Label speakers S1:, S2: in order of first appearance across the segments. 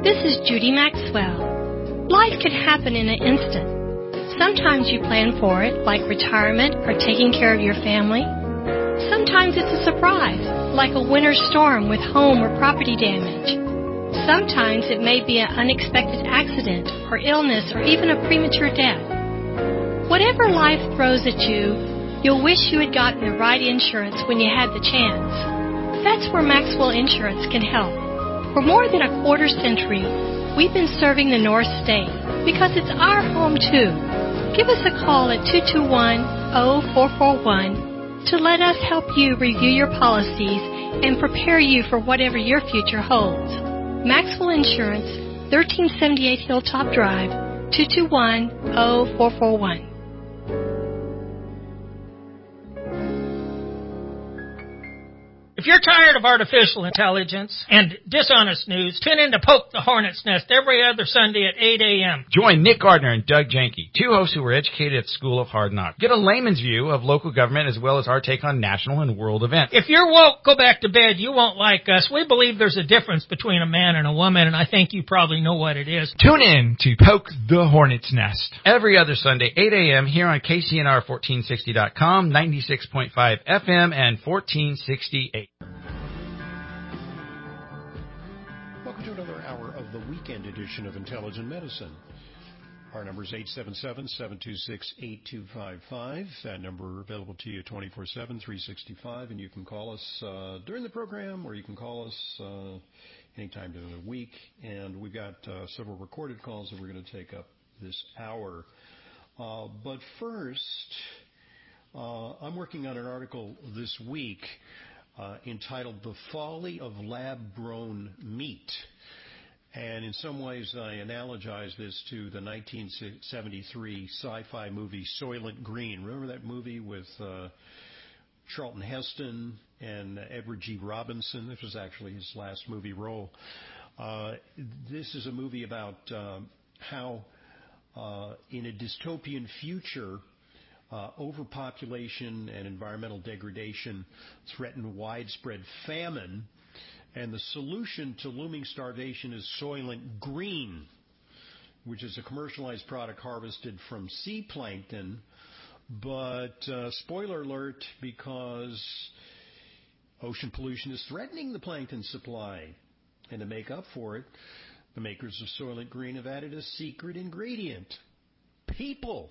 S1: This is Judy Maxwell. Life could happen in an instant. Sometimes you plan for it, like retirement or taking care of your family. Sometimes it's a surprise, like a winter storm with home or property damage. Sometimes it may be an unexpected accident or illness or even a premature death. Whatever life throws at you, you'll wish you had gotten the right insurance when you had the chance. That's where Maxwell Insurance can help. For more than a quarter century, we've been serving the North State because it's our home too. Give us a call at 221-0441 to let us help you review your policies and prepare you for whatever your future holds. Maxwell Insurance, 1378 Hilltop Drive, 221-0441.
S2: If you're tired of artificial intelligence and dishonest news, tune in to Poke the Hornet's Nest every other Sunday at 8 a.m.
S3: Join Nick Gardner and Doug Janke, two hosts who were educated at the School of Hard Knocks. Get a layman's view of local government as well as our take on national and world events.
S2: If you're woke, go back to bed. You won't like us. We believe there's a difference between a man and a woman, and I think you probably know what it is.
S4: Tune in to Poke the Hornet's Nest
S3: every other Sunday, 8 a.m. here on KCNR1460.com, 96.5 FM, and 1468.
S5: Welcome to another hour of the weekend edition of Intelligent Medicine. Our number is 877-726-8255. That number available to you 24/7, 365, and you can call us during the program, or you can call us anytime during the week. And we've got several recorded calls that we're going to take up this hour. But first, I'm working on an article this week entitled "The Folly of Lab-Grown Meat." And in some ways, I analogize this to the 1973 sci-fi movie Soylent Green. Remember that movie with Charlton Heston and Edward G. Robinson? This was actually his last movie role. This is a movie about how in a dystopian future, overpopulation and environmental degradation threaten widespread famine, and the solution to looming starvation is Soylent Green, which is a commercialized product harvested from sea plankton. But spoiler alert, because ocean pollution is threatening the plankton supply, and to make up for it, the makers of Soylent Green have added a secret ingredient: people.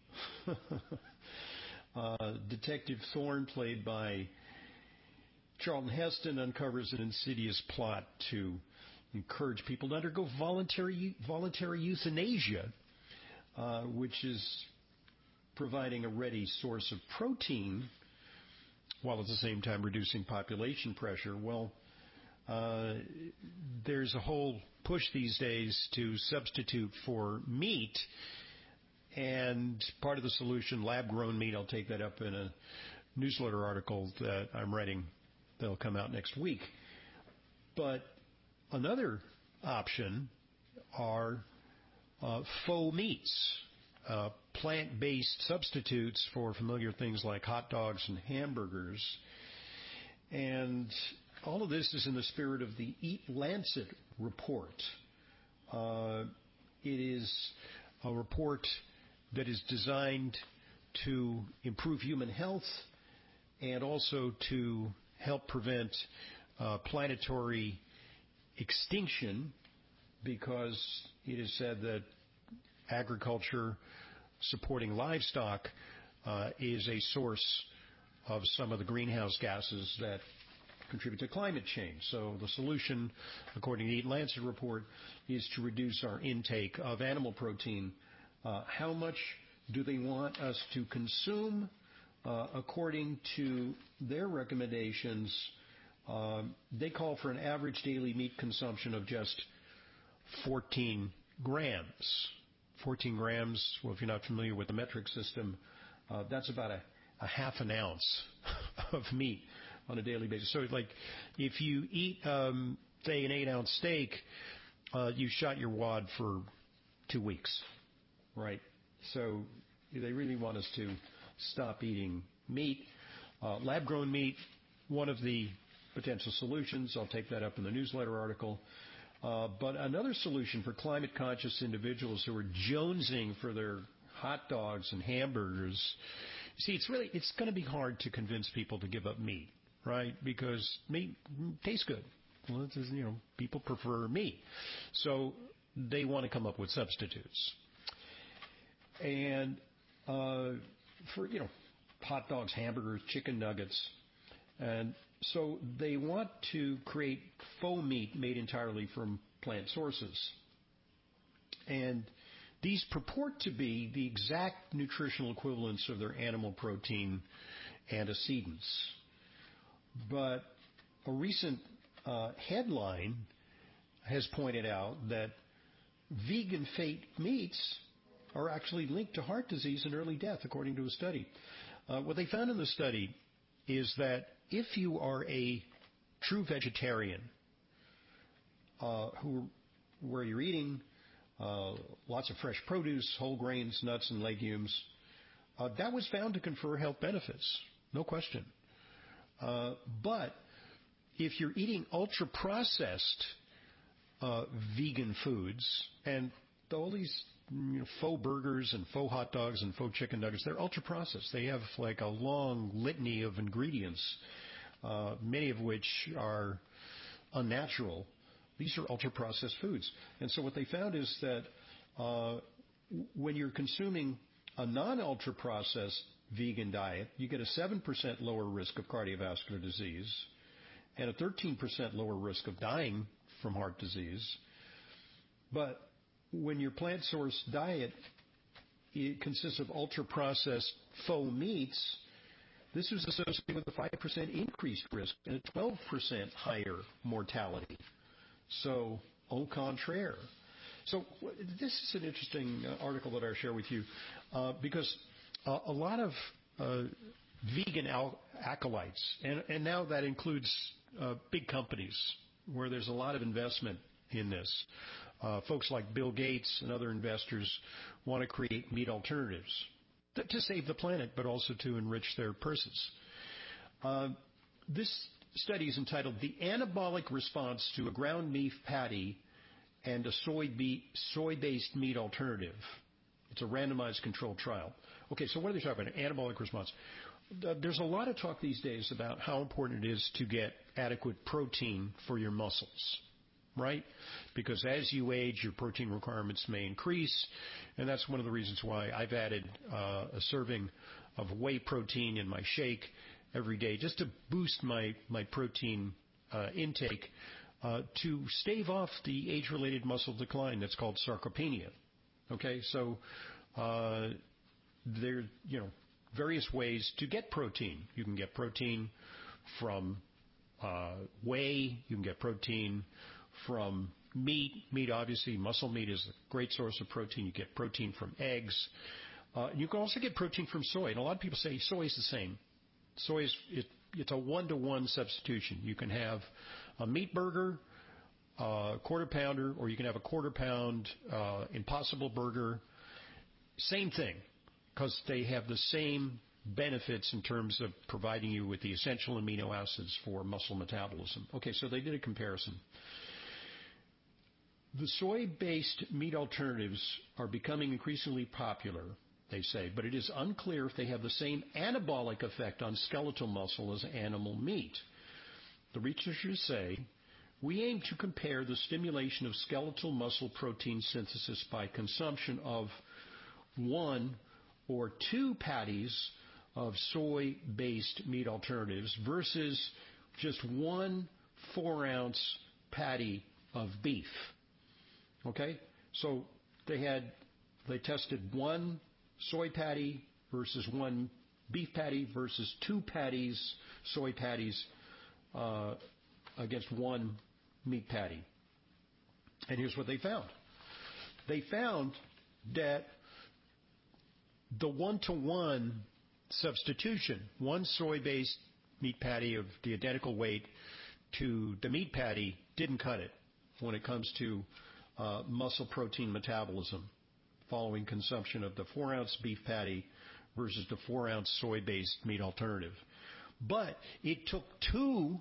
S5: Detective Thorne, played by Charlton Heston, uncovers an insidious plot to encourage people to undergo voluntary euthanasia, which is providing a ready source of protein while at the same time reducing population pressure. Well, there's a whole push these days to substitute for meat. And part of the solution, lab-grown meat, I'll take that up in a newsletter article that I'm writing that'll come out next week. But another option are faux meats, plant-based substitutes for familiar things like hot dogs and hamburgers. And all of this is in the spirit of the Eat Lancet report. It is a report that is designed to improve human health and also to help prevent planetary extinction, because it is said that agriculture supporting livestock is a source of some of the greenhouse gases that contribute to climate change. So the solution, according to the Eat Lancet report, is to reduce our intake of animal protein. How much do they want us to consume? According to their recommendations, they call for an average daily meat consumption of just 14 grams. 14 grams, well, if you're not familiar with the metric system, that's about a half an ounce of meat on a daily basis. So, like, if you eat, say, an 8-ounce steak, you shot your wad for 2 weeks. Right. So they really want us to stop eating meat. Lab-grown meat, one of the potential solutions. I'll take that up in the newsletter article. But another solution for climate-conscious individuals who are jonesing for their hot dogs and hamburgers, see, it's going to be hard to convince people to give up meat, right? Because meat tastes good. Well, people prefer meat. So they want to come up with substitutes. And for, hot dogs, hamburgers, chicken nuggets. And so they want to create faux meat made entirely from plant sources. And these purport to be the exact nutritional equivalents of their animal protein antecedents. But a recent headline has pointed out that vegan fake meats are actually linked to heart disease and early death, according to a study. What they found in the study is that if you are a true vegetarian, where you're eating lots of fresh produce, whole grains, nuts, and legumes, that was found to confer health benefits, no question. But if you're eating ultra-processed vegan foods, and all these faux burgers and faux hot dogs and faux chicken nuggets, they're ultra-processed. They have like a long litany of ingredients, many of which are unnatural. These are ultra-processed foods. And so what they found is that when you're consuming a non-ultra-processed vegan diet, you get a 7% lower risk of cardiovascular disease and a 13% lower risk of dying from heart disease. But when your plant-sourced diet it consists of ultra-processed faux meats, this was associated with a 5% increased risk and a 12% higher mortality. So, au contraire. So this is an interesting article that I'll share with you because a lot of vegan acolytes, and now that includes big companies where there's a lot of investment in this. Folks like Bill Gates and other investors want to create meat alternatives to save the planet, but also to enrich their purses. This study is entitled "The Anabolic Response to a Ground Beef Patty and a Soy-Based Meat Alternative." It's a randomized controlled trial. Okay, so what are they talking about? Anabolic response. There's a lot of talk these days about how important it is to get adequate protein for your muscles, right? Because as you age, your protein requirements may increase, and that's one of the reasons why I've added a serving of whey protein in my shake every day, just to boost my protein intake, to stave off the age-related muscle decline that's called sarcopenia. Okay, so there are various ways to get protein. You can get protein from whey. You can get protein from meat. Meat, obviously, muscle meat is a great source of protein. You get protein from eggs. You can also get protein from soy. And a lot of people say soy is the same. Soy it's a 1-to-1 substitution. You can have a meat burger, quarter pounder, or you can have a quarter pound Impossible Burger. Same thing, because they have the same benefits in terms of providing you with the essential amino acids for muscle metabolism. Okay, so they did a comparison. The soy-based meat alternatives are becoming increasingly popular, they say, but it is unclear if they have the same anabolic effect on skeletal muscle as animal meat. The researchers say, "We aim to compare the stimulation of skeletal muscle protein synthesis by consumption of 1 or 2 patties of soy-based meat alternatives versus just 1 4-ounce patty of beef." Okay? So they tested 1 soy patty versus 1 beef patty versus 2 patties, soy patties, against 1 meat patty. And here's what they found. They found that the 1-to-1 substitution, 1 soy-based meat patty of the identical weight to the meat patty, didn't cut it when it comes to muscle protein metabolism following consumption of the 4-ounce beef patty versus the 4-ounce soy-based meat alternative. But it took 2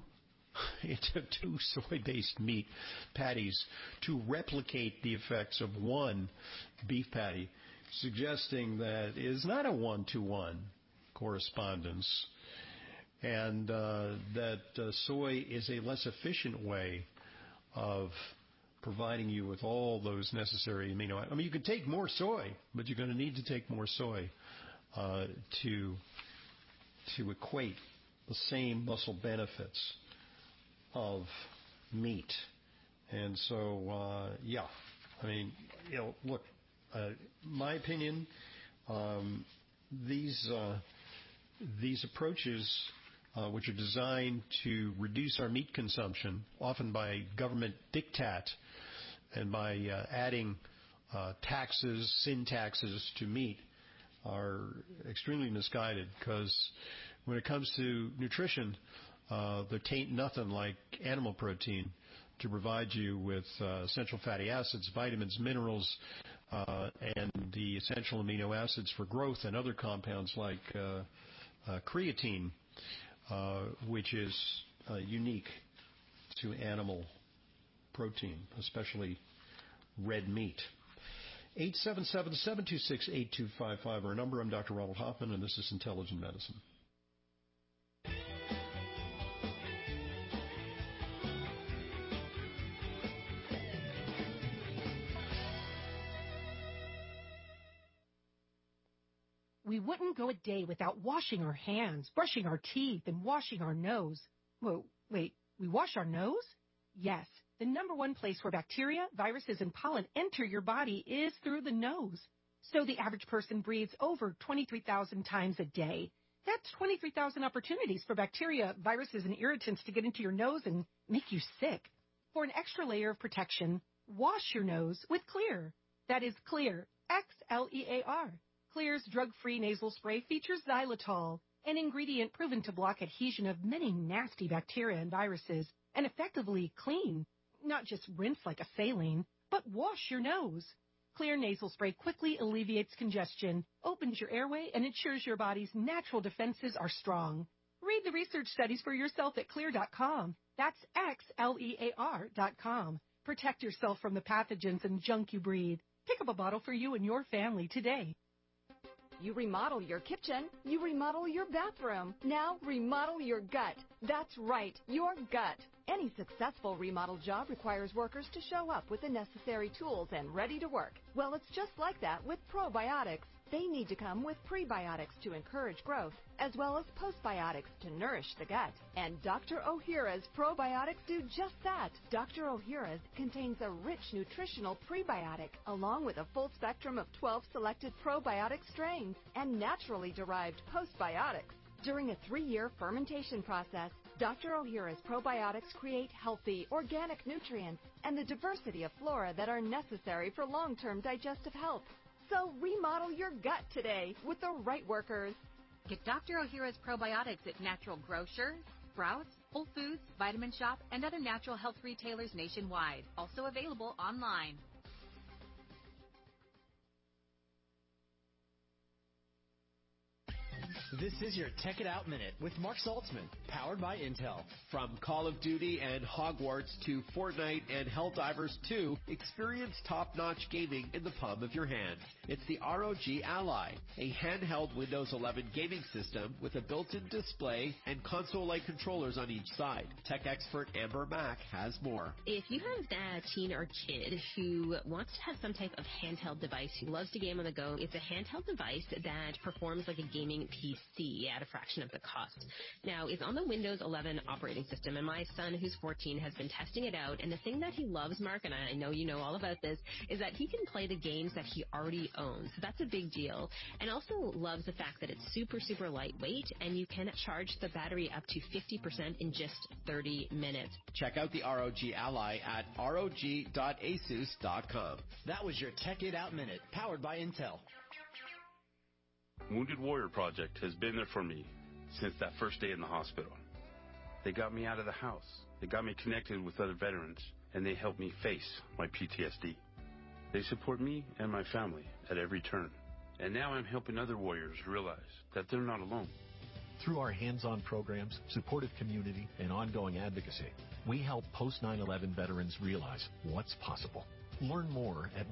S5: It took 2 soy-based meat patties to replicate the effects of one beef patty, suggesting that it is not a 1-to-1 correspondence, and that soy is a less efficient way of providing you with all those necessary amino acids. I mean, you can take more soy, but you're going to need to take more soy to equate the same muscle benefits of meat. And so, I mean, look, my opinion, these approaches, which are designed to reduce our meat consumption, often by government diktat and by adding taxes, sin taxes to meat, are extremely misguided, because when it comes to nutrition, there tain't nothing like animal protein to provide you with essential fatty acids, vitamins, minerals, and the essential amino acids for growth, and other compounds like creatine, which is unique to animal protein, especially red meat. 877-726-8255, our number. I'm Dr. Ronald Hoffman, and this is Intelligent Medicine.
S6: We wouldn't go a day without washing our hands, brushing our teeth, and washing our nose. Whoa, wait, we wash our nose? Yes, the number one place where bacteria, viruses, and pollen enter your body is through the nose. So the average person breathes over 23,000 times a day. That's 23,000 opportunities for bacteria, viruses, and irritants to get into your nose and make you sick. For an extra layer of protection, wash your nose with Xlear. That is Xlear, Xlear. Xlear's drug-free nasal spray features xylitol, an ingredient proven to block adhesion of many nasty bacteria and viruses, and effectively clean. Not just rinse like a saline, but wash your nose. Xlear nasal spray quickly alleviates congestion, opens your airway, and ensures your body's natural defenses are strong. Read the research studies for yourself at Xlear.com. That's Xlear.com. Protect yourself from the pathogens and junk you breathe. Pick up a bottle for you and your family today.
S7: You remodel your kitchen, you remodel your bathroom. Now remodel your gut. That's right, your gut. Any successful remodel job requires workers to show up with the necessary tools and ready to work. Well, it's just like that with probiotics. They need to come with prebiotics to encourage growth, as well as postbiotics to nourish the gut. And Dr. Ohhira's probiotics do just that. Dr. Ohhira's contains a rich nutritional prebiotic, along with a full spectrum of 12 selected probiotic strains and naturally derived postbiotics. During a 3-year fermentation process, Dr. Ohhira's probiotics create healthy, organic nutrients and the diversity of flora that are necessary for long-term digestive health. So remodel your gut today with the right workers.
S8: Get Dr. Ohhira's probiotics at Natural Grocers, Sprouts, Whole Foods, Vitamin Shop, and other natural health retailers nationwide. Also available online.
S9: This is your Tech It Out Minute with Mark Saltzman, powered by Intel.
S10: From Call of Duty and Hogwarts to Fortnite and Helldivers 2, experience top-notch gaming in the palm of your hand. It's the ROG Ally, a handheld Windows 11 gaming system with a built-in display and console-like controllers on each side. Tech expert Amber Mack has more.
S11: If you have a teen or kid who wants to have some type of handheld device, who loves to game on the go, it's a handheld device that performs like a gaming PC at a fraction of the cost. Now, it's on the Windows 11 operating system, and my son, who's 14, has been testing it out, and the thing that he loves, Mark, and I know you know all about this, is that he can play the games that he already owns. So that's a big deal. And also loves the fact that it's super, super lightweight, and you can charge the battery up to 50% in just 30 minutes.
S10: Check out the ROG Ally at rog.asus.com.
S9: That was your Tech It Out Minute, powered by Intel.
S12: Wounded Warrior Project has been there for me since that first day in the hospital. They got me out of the house. They got me connected with other veterans, and they helped me face my PTSD. They support me and my family at every turn. And now I'm helping other warriors realize that they're not alone.
S13: Through our hands-on programs, supportive community, and ongoing advocacy, we help post-9/11 veterans realize what's possible. Learn more at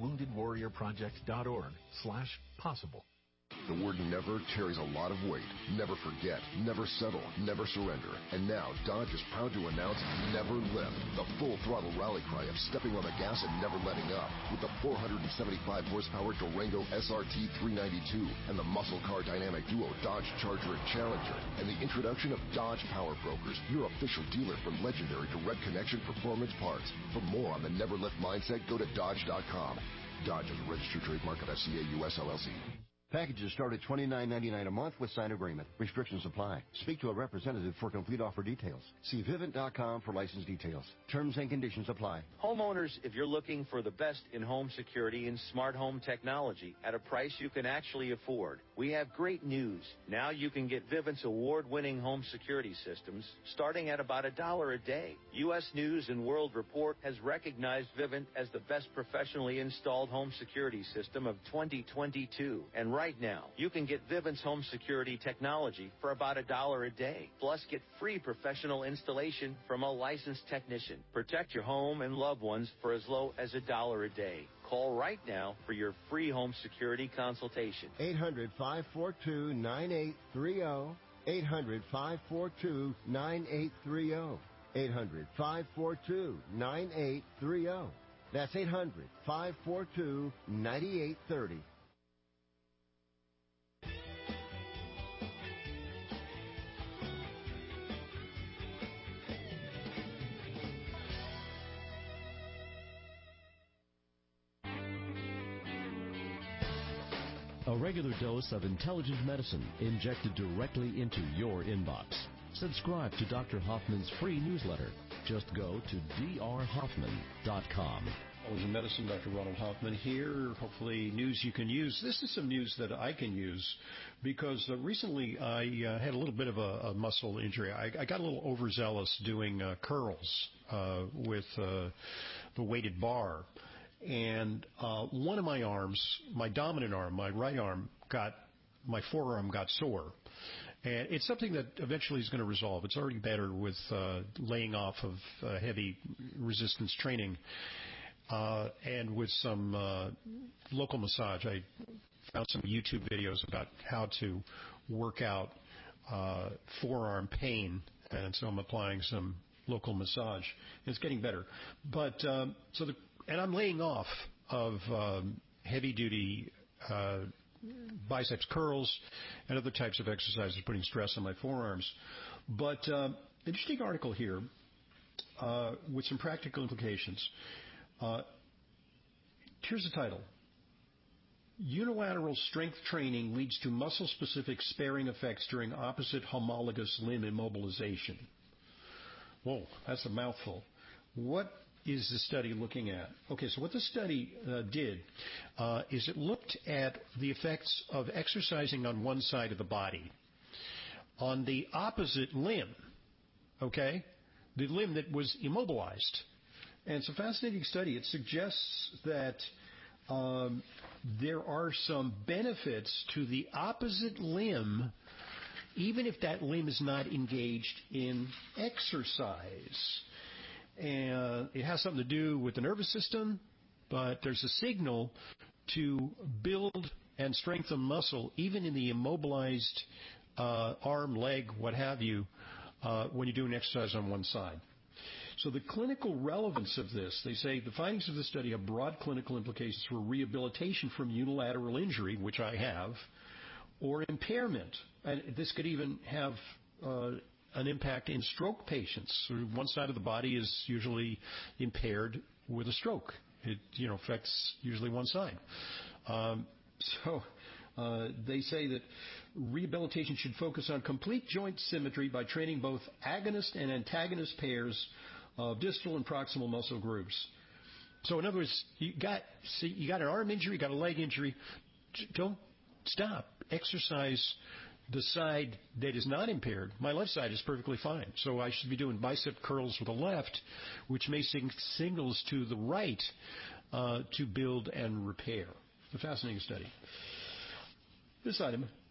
S13: woundedwarriorproject.org/possible.
S14: The word never carries a lot of weight. Never forget, never settle, never surrender. And now, Dodge is proud to announce Never Lift, the full-throttle rally cry of stepping on the gas and never letting up. With the 475-horsepower Durango SRT 392 and the muscle car dynamic duo Dodge Charger and Challenger. And the introduction of Dodge Power Brokers, your official dealer for legendary Direct Connection Performance Parts. For more on the Never Lift mindset, go to Dodge.com. Dodge is a registered trademark of FCA US LLC.
S15: Packages start at $29.99 a month with signed agreement. Restrictions apply. Speak to a representative for complete offer details. See Vivint.com for license details. Terms and conditions apply.
S16: Homeowners, if you're looking for the best in home security and smart home technology at a price you can actually afford, we have great news. Now you can get Vivint's award-winning home security systems starting at about $1 a day. U.S. News and World Report has recognized Vivint as the best professionally installed home security system of 2022. And right now, you can get Vivint's home security technology for about $1 a day. Plus, get free professional installation from a licensed technician. Protect your home and loved ones for as low as $1 a day. Call right now for your free home security consultation.
S15: 800-542-9830. 800-542-9830. 800-542-9830. That's 800-542-9830.
S17: A regular dose of intelligent medicine injected directly into your inbox. Subscribe to Dr. Hoffman's free newsletter. Just go to drhoffman.com.
S5: Intelligent Medicine, Dr. Ronald Hoffman here. Hopefully news you can use. This is some news that I can use because recently I had a little bit of a muscle injury. I got a little overzealous doing curls with the weighted bar. And one of my arms, my dominant arm, my right arm, my forearm got sore. And it's something that eventually is going to resolve. It's already better with laying off of heavy resistance training and with some local massage. I found some YouTube videos about how to work out forearm pain, and so I'm applying some local massage. It's getting better. But and I'm laying off of heavy-duty biceps curls and other types of exercises, putting stress on my forearms. But interesting article here with some practical implications. Here's the title. Unilateral strength training leads to muscle-specific sparing effects during opposite homologous limb immobilization. Whoa, that's a mouthful. What is the study looking at? Okay, so what the study did is it looked at the effects of exercising on one side of the body. On the opposite limb, okay, the limb that was immobilized. And it's a fascinating study. It suggests that there are some benefits to the opposite limb even if that limb is not engaged in exercise. And it has something to do with the nervous system, but there's a signal to build and strengthen muscle, even in the immobilized arm, leg, what have you, when you're doing exercise on one side. So the clinical relevance of this, they say the findings of this study have broad clinical implications for rehabilitation from unilateral injury, which I have, or impairment. And this could even have an impact in stroke patients. So one side of the body is usually impaired with a stroke. It affects usually one side. They say that rehabilitation should focus on complete joint symmetry by training both agonist and antagonist pairs of distal and proximal muscle groups. So in other words, you got an arm injury, you got a leg injury. Don't stop. Exercise the side that is not impaired. My left side is perfectly fine. So I should be doing bicep curls with the left, which may send signals to the right to build and repair. It's a fascinating study. This item,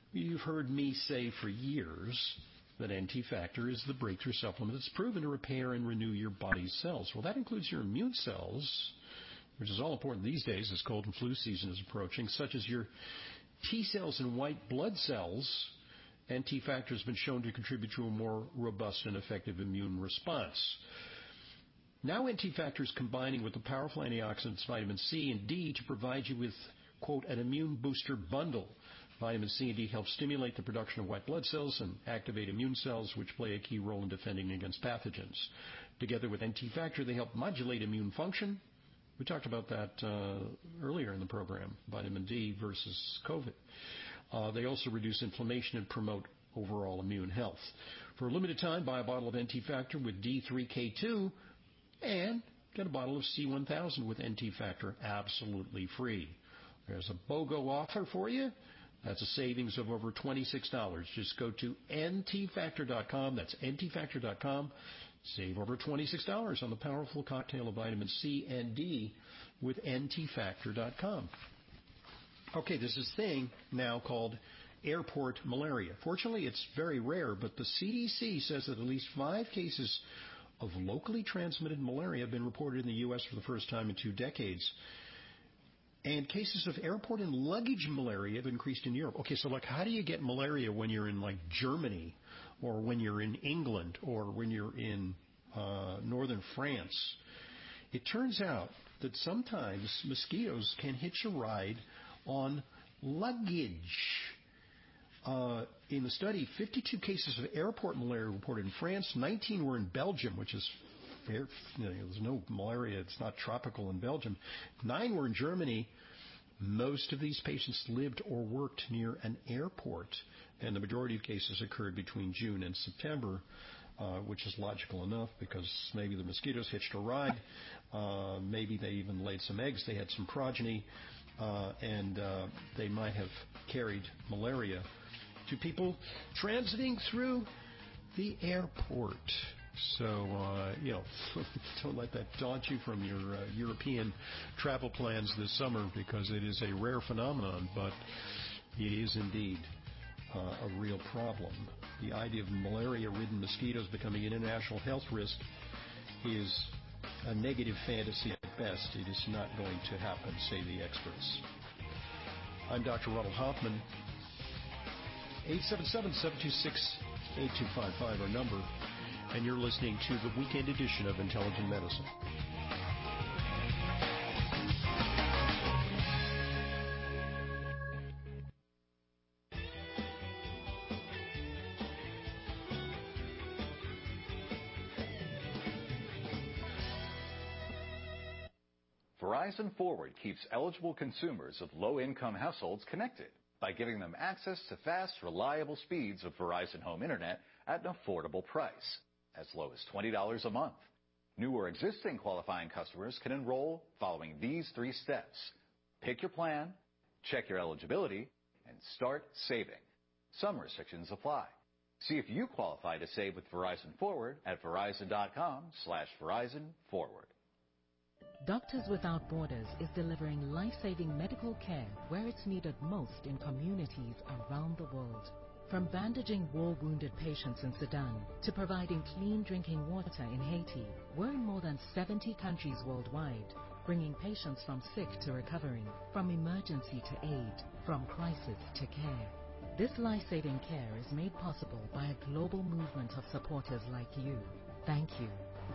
S5: You've heard me say for years that NT Factor is the breakthrough supplement that's proven to repair and renew your body's cells. Well, that includes your immune cells, which is all important these days as cold and flu season is approaching, such as your T cells and white blood cells. NT Factor has been shown to contribute to a more robust and effective immune response. Now NT Factor is combining with the powerful antioxidants vitamin C and D to provide you with, quote, an immune booster bundle. Vitamin C and D help stimulate the production of white blood cells and activate immune cells, which play a key role in defending against pathogens. Together with NT Factor, they help modulate immune function. We talked about that earlier in the program, vitamin D versus COVID. They also reduce inflammation and promote overall immune health. For a limited time, buy a bottle of NT Factor with D3K2 and get a bottle of C1000 with NT Factor absolutely free. There's a BOGO offer for you. That's a savings of over $26. Just go to ntfactor.com. That's ntfactor.com. Save over $26 on the powerful cocktail of vitamin C and D with ntfactor.com. Okay, there's this thing now called airport malaria. Fortunately, it's very rare, but the CDC says that at least 5 cases of locally transmitted malaria have been reported in the U.S. for the first time in 2 decades. And cases of airport and luggage malaria have increased in Europe. Okay, so how do you get malaria when you're in Germany, or when you're in England, or when you're in northern France? It turns out that sometimes mosquitoes can hitch a ride on luggage. In the study, 52 cases of airport malaria reported in France. 19 were in Belgium, which is there's no malaria. It's not tropical in Belgium. 9 were in Germany. Most of these patients lived or worked near an airport, and the majority of cases occurred between June and September, which is logical enough because maybe the mosquitoes hitched a ride. Maybe they even laid some eggs. They had some progeny, and they might have carried malaria to people transiting through the airport. So, don't let that daunt you from your European travel plans this summer, because it is a rare phenomenon, but it is indeed a real problem. The idea of malaria-ridden mosquitoes becoming an international health risk is a negative fantasy at best. It is not going to happen, say the experts. I'm Dr. Ronald Hoffman. 877-726-8255, our number. And you're listening to the weekend edition of Intelligent Medicine.
S18: Verizon Forward keeps eligible consumers of low-income households connected by giving them access to fast, reliable speeds of Verizon Home Internet at an affordable price, as low as $20 a month. New or existing qualifying customers can enroll following these 3 steps. Pick your plan, check your eligibility, and start saving. Some restrictions apply. See if you qualify to save with Verizon Forward at verizon.com/Verizon Forward.
S19: Doctors Without Borders is delivering life-saving medical care where it's needed most in communities around the world. From bandaging war-wounded patients in Sudan to providing clean drinking water in Haiti, we're in more than 70 countries worldwide, bringing patients from sick to recovering, from emergency to aid, from crisis to care. This life-saving care is made possible by a global movement of supporters like you. Thank you.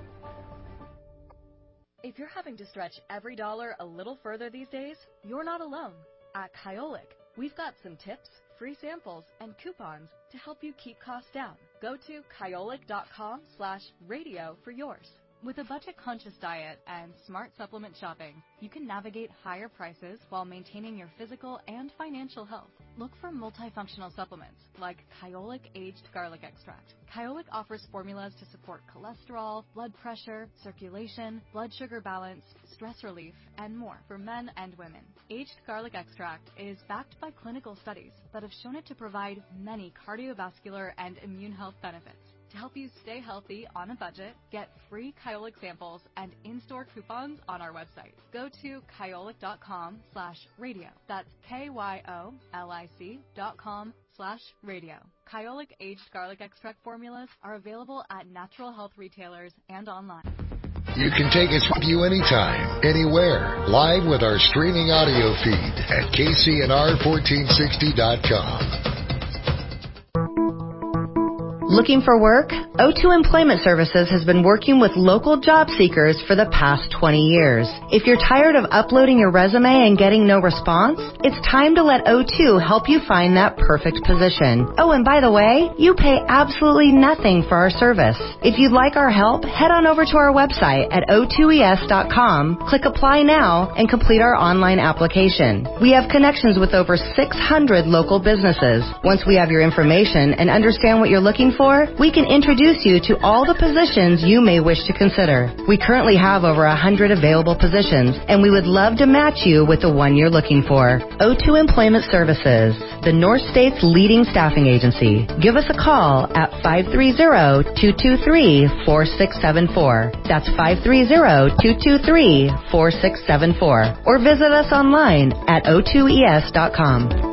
S20: If you're having to stretch every dollar a little further these days, you're not alone. At Kyolic, we've got some tips, free samples, and coupons to help you keep costs down. Go to kyolic.com/radio for yours. With a budget-conscious diet and smart supplement shopping, you can navigate higher prices while maintaining your physical and financial health. Look for multifunctional supplements like Kyolic Aged Garlic Extract. Kyolic offers formulas to support cholesterol, blood pressure, circulation, blood sugar balance, stress relief, and more for men and women. Aged Garlic Extract is backed by clinical studies that have shown it to provide many cardiovascular and immune health benefits. To help you stay healthy on a budget, get free Kyolic samples and in-store coupons on our website. Go to kyolic.com/radio. That's KYOLIC.com/radio Kyolic.com/radio. Kyolic aged garlic extract formulas are available at natural health retailers and online.
S21: You can take us with you anytime, anywhere, live with our streaming audio feed at kcnr1460.com.
S22: Looking for work? O2 Employment Services has been working with local job seekers for the past 20 years. If you're tired of uploading your resume and getting no response, it's time to let O2 help you find that perfect position. Oh, and by the way, you pay absolutely nothing for our service. If you'd like our help, head on over to our website at o2es.com, click Apply Now, and complete our online application. We have connections with over 600 local businesses. Once we have your information and understand what you're looking for, we can introduce you to all the positions you may wish to consider. We currently have over 100 available positions, and we would love to match you with the one you're looking for. O2 Employment Services, the North State's leading staffing agency. Give us a call at 530-223-4674. That's 530-223-4674. Or visit us online at o2es.com.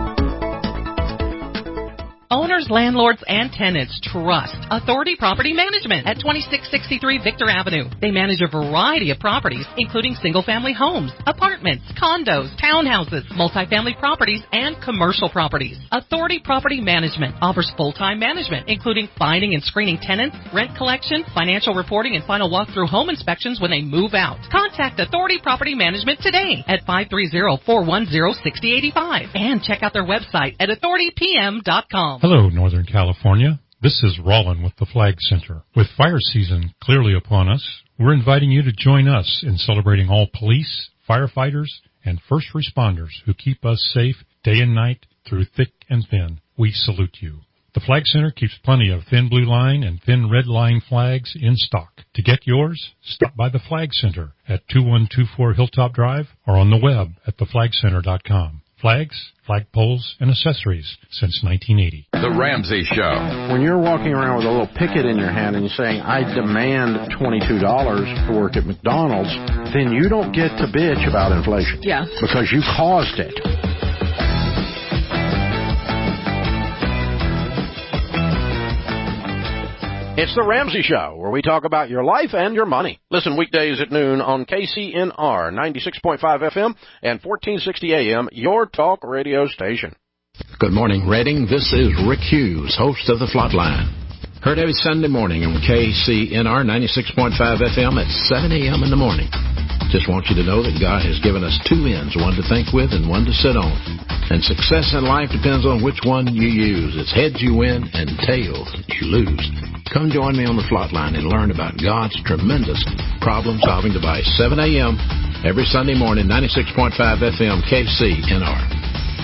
S23: Owners, landlords, and tenants trust Authority Property Management at 2663 Victor Avenue. They manage a variety of properties, including single-family homes, apartments, condos, townhouses, multifamily properties, and commercial properties. Authority Property Management offers full-time management, including finding and screening tenants, rent collection, financial reporting, and final walkthrough home inspections when they move out. Contact Authority Property Management today at 530-410-6085 and check out their website at authoritypm.com.
S24: Hello, Northern California. This is Rollin with the Flag Center. With fire season clearly upon us, we're inviting you to join us in celebrating all police, firefighters, and first responders who keep us safe day and night through thick and thin. We salute you. The Flag Center keeps plenty of thin blue line and thin red line flags in stock. To get yours, stop by the Flag Center at 2124 Hilltop Drive or on the web at theflagcenter.com. Flags, flagpoles, and accessories since 1980.
S25: The Ramsey Show.
S26: When you're walking around with a little picket in your hand and you're saying, I demand $22 to work at McDonald's, then you don't get to bitch about inflation.
S23: Yeah.
S26: Because you caused it. It's The Ramsey Show, where we talk about your life and your money. Listen weekdays at noon on KCNR 96.5 FM and 1460 AM, your talk radio station.
S27: Good morning, Reading. This is Rick Hughes, host of The Flatline. Heard every Sunday morning on KCNR 96.5 FM at 7 a.m. in the morning. Just want you to know that God has given us two ends, one to think with and one to sit on. And success in life depends on which one you use. It's heads you win and tails you lose. Come join me on the Flatline and learn about God's tremendous problem-solving device. 7 a.m. every Sunday morning, 96.5 FM, KCNR.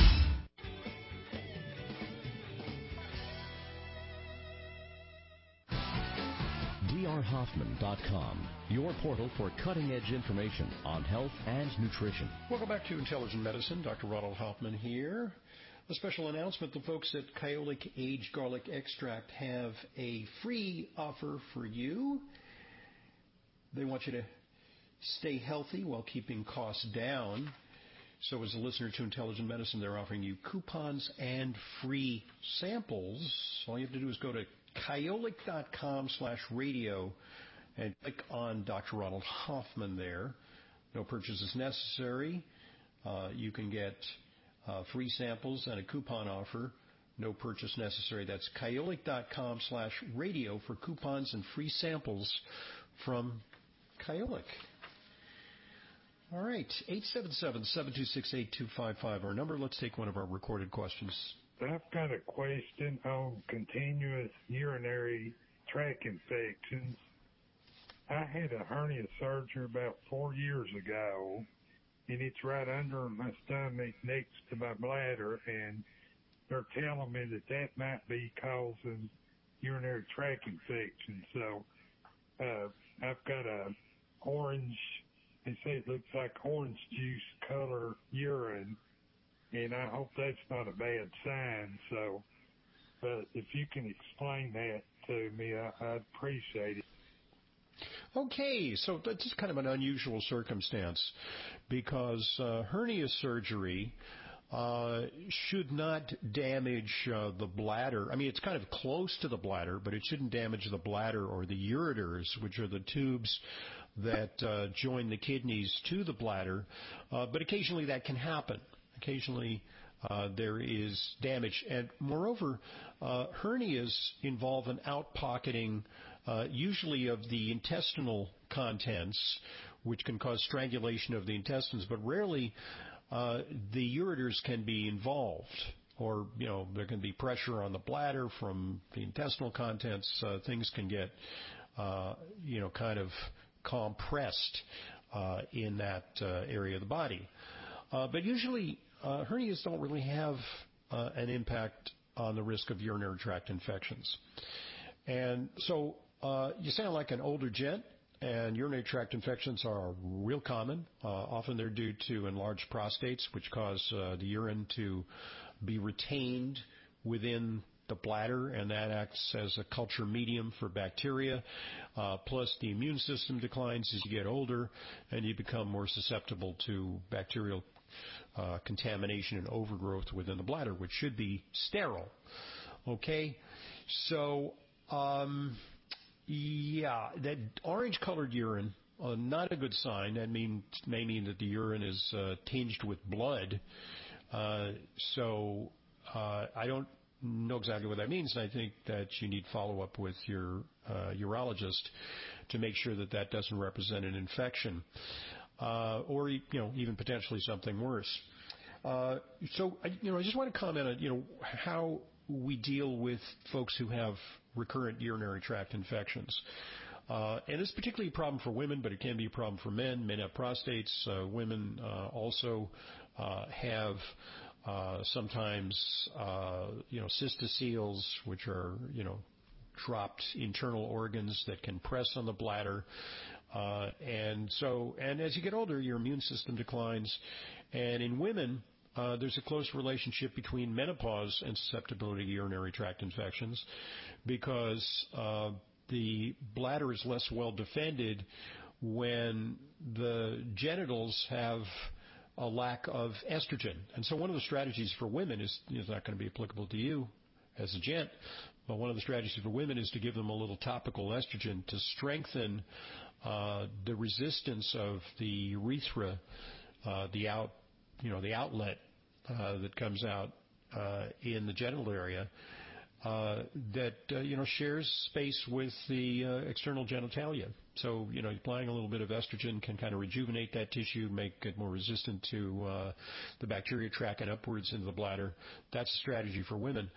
S17: drhoffman.com, your portal for cutting-edge information on health and nutrition.
S5: Welcome back to Intelligent Medicine. Dr. Ronald Hoffman here. A special announcement, the folks at Kyolic Aged Garlic Extract have a free offer for you. They want you to stay healthy while keeping costs down. So as a listener to Intelligent Medicine, they're offering you coupons and free samples. All you have to do is go to Kyolic.com/radio and click on Dr. Ronald Hoffman there. No purchase is necessary. You can get free samples and a coupon offer. No purchase necessary. That's Kyolic.com/radio for coupons and free samples from Kyolic. All right, 877-726-8255, our number. Let's take one of our recorded questions.
S28: I've got a question on continuous urinary tract infections. I had a hernia surgery about 4 years ago, and it's right under my stomach next to my bladder, and they're telling me that might be causing urinary tract infection. So I've got a orange, they say it looks like orange juice color urine, and I hope that's not a bad sign. So, but if you can explain that to me, I'd appreciate it.
S5: Okay, so that's just kind of an unusual circumstance because hernia surgery should not damage the bladder. I mean, it's kind of close to the bladder, but it shouldn't damage the bladder or the ureters, which are the tubes that join the kidneys to the bladder. But occasionally that can happen. Occasionally there is damage. And moreover, hernias involve an outpocketing, usually of the intestinal contents, which can cause strangulation of the intestines, but rarely the ureters can be involved, or, there can be pressure on the bladder from the intestinal contents. Things can get, kind of compressed in that area of the body. But usually hernias don't really have an impact on the risk of urinary tract infections. And so you sound like an older gent. And urinary tract infections are real common. Often they're due to enlarged prostates, which cause the urine to be retained within the bladder, and that acts as a culture medium for bacteria. Plus, the immune system declines as you get older, and you become more susceptible to bacterial contamination and overgrowth within the bladder, which should be sterile. Okay? So, that orange-colored urine, not a good sign. That may mean that the urine is tinged with blood. So I don't know exactly what that means, and I think that you need follow-up with your urologist to make sure that that doesn't represent an infection, or even potentially something worse. So I just want to comment on how we deal with folks who have recurrent urinary tract infections. And it's particularly a problem for women, but it can be a problem for men. Men have prostates. Women also have sometimes, cystoceles, which are, dropped internal organs that can press on the bladder. And as you get older, your immune system declines. And in women, there's a close relationship between menopause and susceptibility to urinary tract infections, because the bladder is less well defended when the genitals have a lack of estrogen. And so one of the strategies for women is not going to be applicable to you as a gent, but one of the strategies for women is to give them a little topical estrogen to strengthen the resistance of the urethra, the outlet that comes out in the genital area, that shares space with the external genitalia. So applying a little bit of estrogen can kind of rejuvenate that tissue, make it more resistant to the bacteria tracking upwards into the bladder. That's a strategy for women.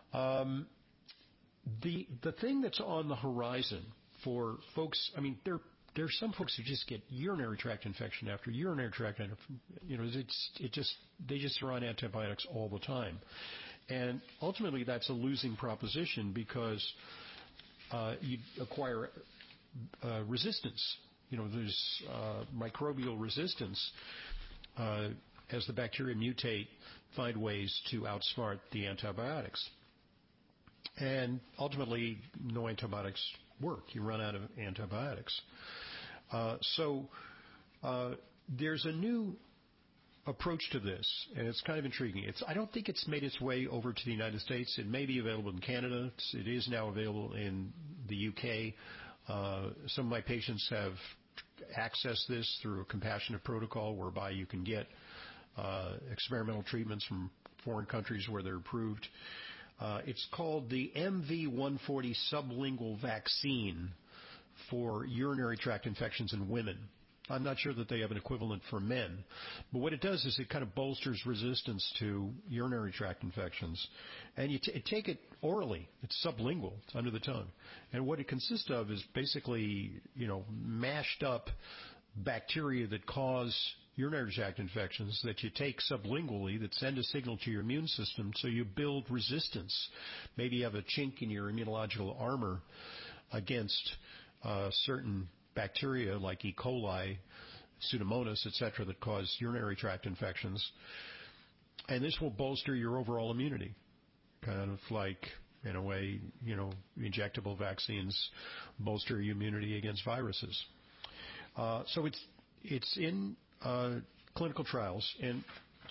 S5: The thing that's on the horizon for folks, there are some folks who just get urinary tract infection after urinary tract infection. They just throw on antibiotics all the time. And ultimately that's a losing proposition, because you acquire resistance. There's microbial resistance as the bacteria mutate, find ways to outsmart the antibiotics. And ultimately, no antibiotics work. You run out of antibiotics. So there's a new approach to this, and it's kind of intriguing. I don't think it's made its way over to the United States. It may be available in Canada. It is now available in the UK. Some of my patients have accessed this through a compassionate protocol, whereby you can get experimental treatments from foreign countries where they're approved. It's called the MV140 sublingual vaccine for urinary tract infections in women. I'm not sure that they have an equivalent for men. But what it does is it kind of bolsters resistance to urinary tract infections. And you take it orally. It's sublingual. It's under the tongue. And what it consists of is basically, mashed up bacteria that cause urinary tract infections that you take sublingually that send a signal to your immune system, so you build resistance. Maybe you have a chink in your immunological armor against certain bacteria like E. coli, Pseudomonas, etc., that cause urinary tract infections. And this will bolster your overall immunity, kind of like, in a way, injectable vaccines bolster your immunity against viruses. So it's in clinical trials, and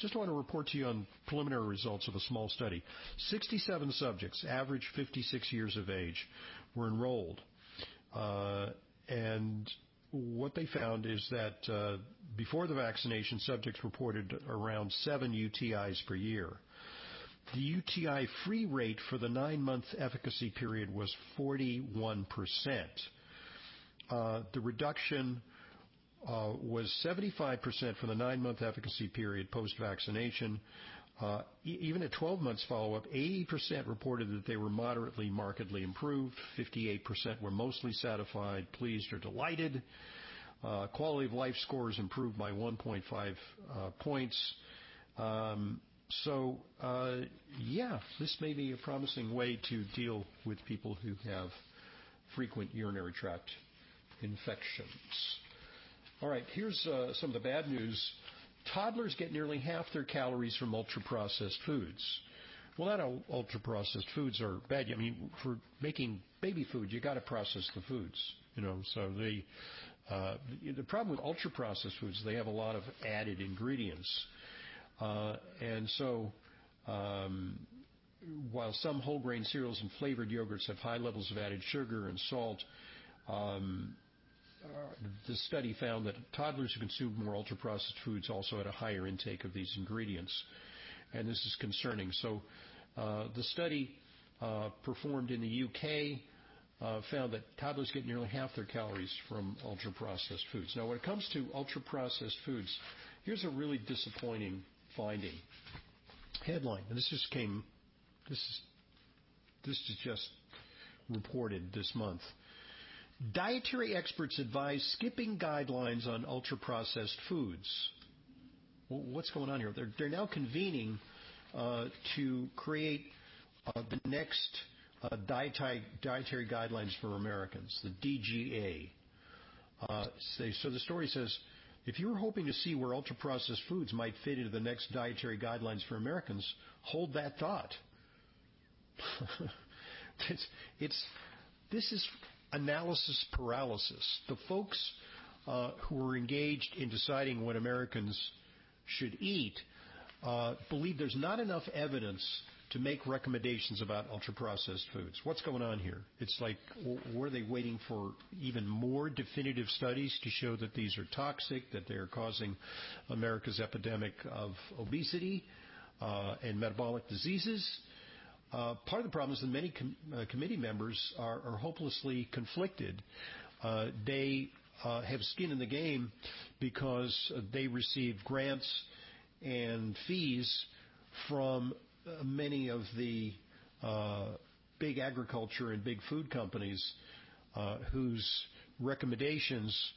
S5: just want to report to you on preliminary results of a small study. 67 subjects, average 56 years of age, were enrolled. And what they found is that before the vaccination, subjects reported around 7 UTIs per year. The UTI-free rate for the 9-month efficacy period was 41%. The reduction was 75% for the 9-month efficacy period post-vaccination. Even at 12 months follow-up, 80% reported that they were moderately, markedly improved. 58% were mostly satisfied, pleased, or delighted. Quality of life scores improved by 1.5 points. This may be a promising way to deal with people who have frequent urinary tract infections. All right, here's some of the bad news. Toddlers get nearly half their calories from ultra-processed foods. Well, not all ultra-processed foods are bad. I mean, for making baby food, you got to process the foods. So the problem with ultra-processed foods, they have a lot of added ingredients. And so while some whole grain cereals and flavored yogurts have high levels of added sugar and salt, the study found that toddlers who consumed more ultra-processed foods also had a higher intake of these ingredients, and this is concerning. So the study performed in the UK found that toddlers get nearly half their calories from ultra-processed foods. Now, when it comes to ultra-processed foods, here's a really disappointing finding. Headline, and this is just reported this month. Dietary experts advise skipping guidelines on ultra-processed foods. Well, what's going on here? They're now convening to create the next dietary guidelines for Americans, the DGA. So the story says, if you were hoping to see where ultra-processed foods might fit into the next dietary guidelines for Americans, hold that thought. This is analysis paralysis. The folks who are engaged in deciding what Americans should eat believe there's not enough evidence to make recommendations about ultra-processed foods. What's going on here? It's like, what are they waiting for? Even more definitive studies to show that these are toxic, that they're causing America's epidemic of obesity and metabolic diseases? Part of the problem is that many committee members are hopelessly conflicted. They have skin in the game because they receive grants and fees from many of the big agriculture and big food companies whose recommendations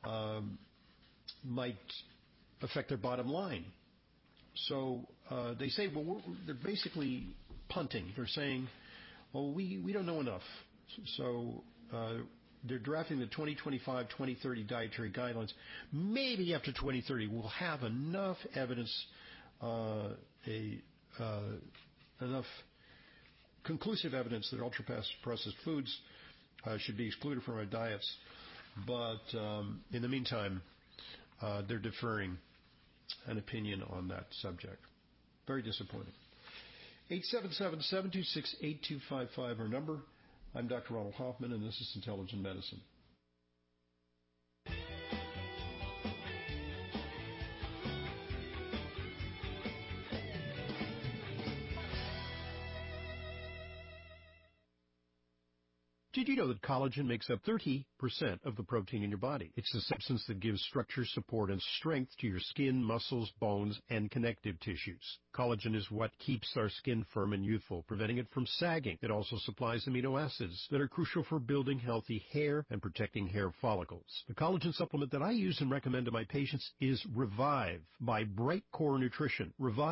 S5: might affect their bottom line. So they say, well, they're basically punting. They're saying, well, we don't know enough. So they're drafting the 2025-2030 dietary guidelines. Maybe after 2030 we'll have enough evidence, enough conclusive evidence that ultra-processed foods should be excluded from our diets. But in the meantime, they're deferring an opinion on that subject. Very disappointing. 877-726-8255, our number. I'm Dr. Ronald Hoffman, and this is Intelligent Medicine. Did you know that collagen makes up 30% of the protein in your body? It's the substance that gives structure, support, and strength to your skin, muscles, bones, and connective tissues. Collagen is what keeps our skin firm and youthful, preventing it from sagging. It also supplies amino acids that are crucial for building healthy hair and protecting hair follicles. The collagen supplement that I use and recommend to my patients is Revive by Bright Core Nutrition. Revive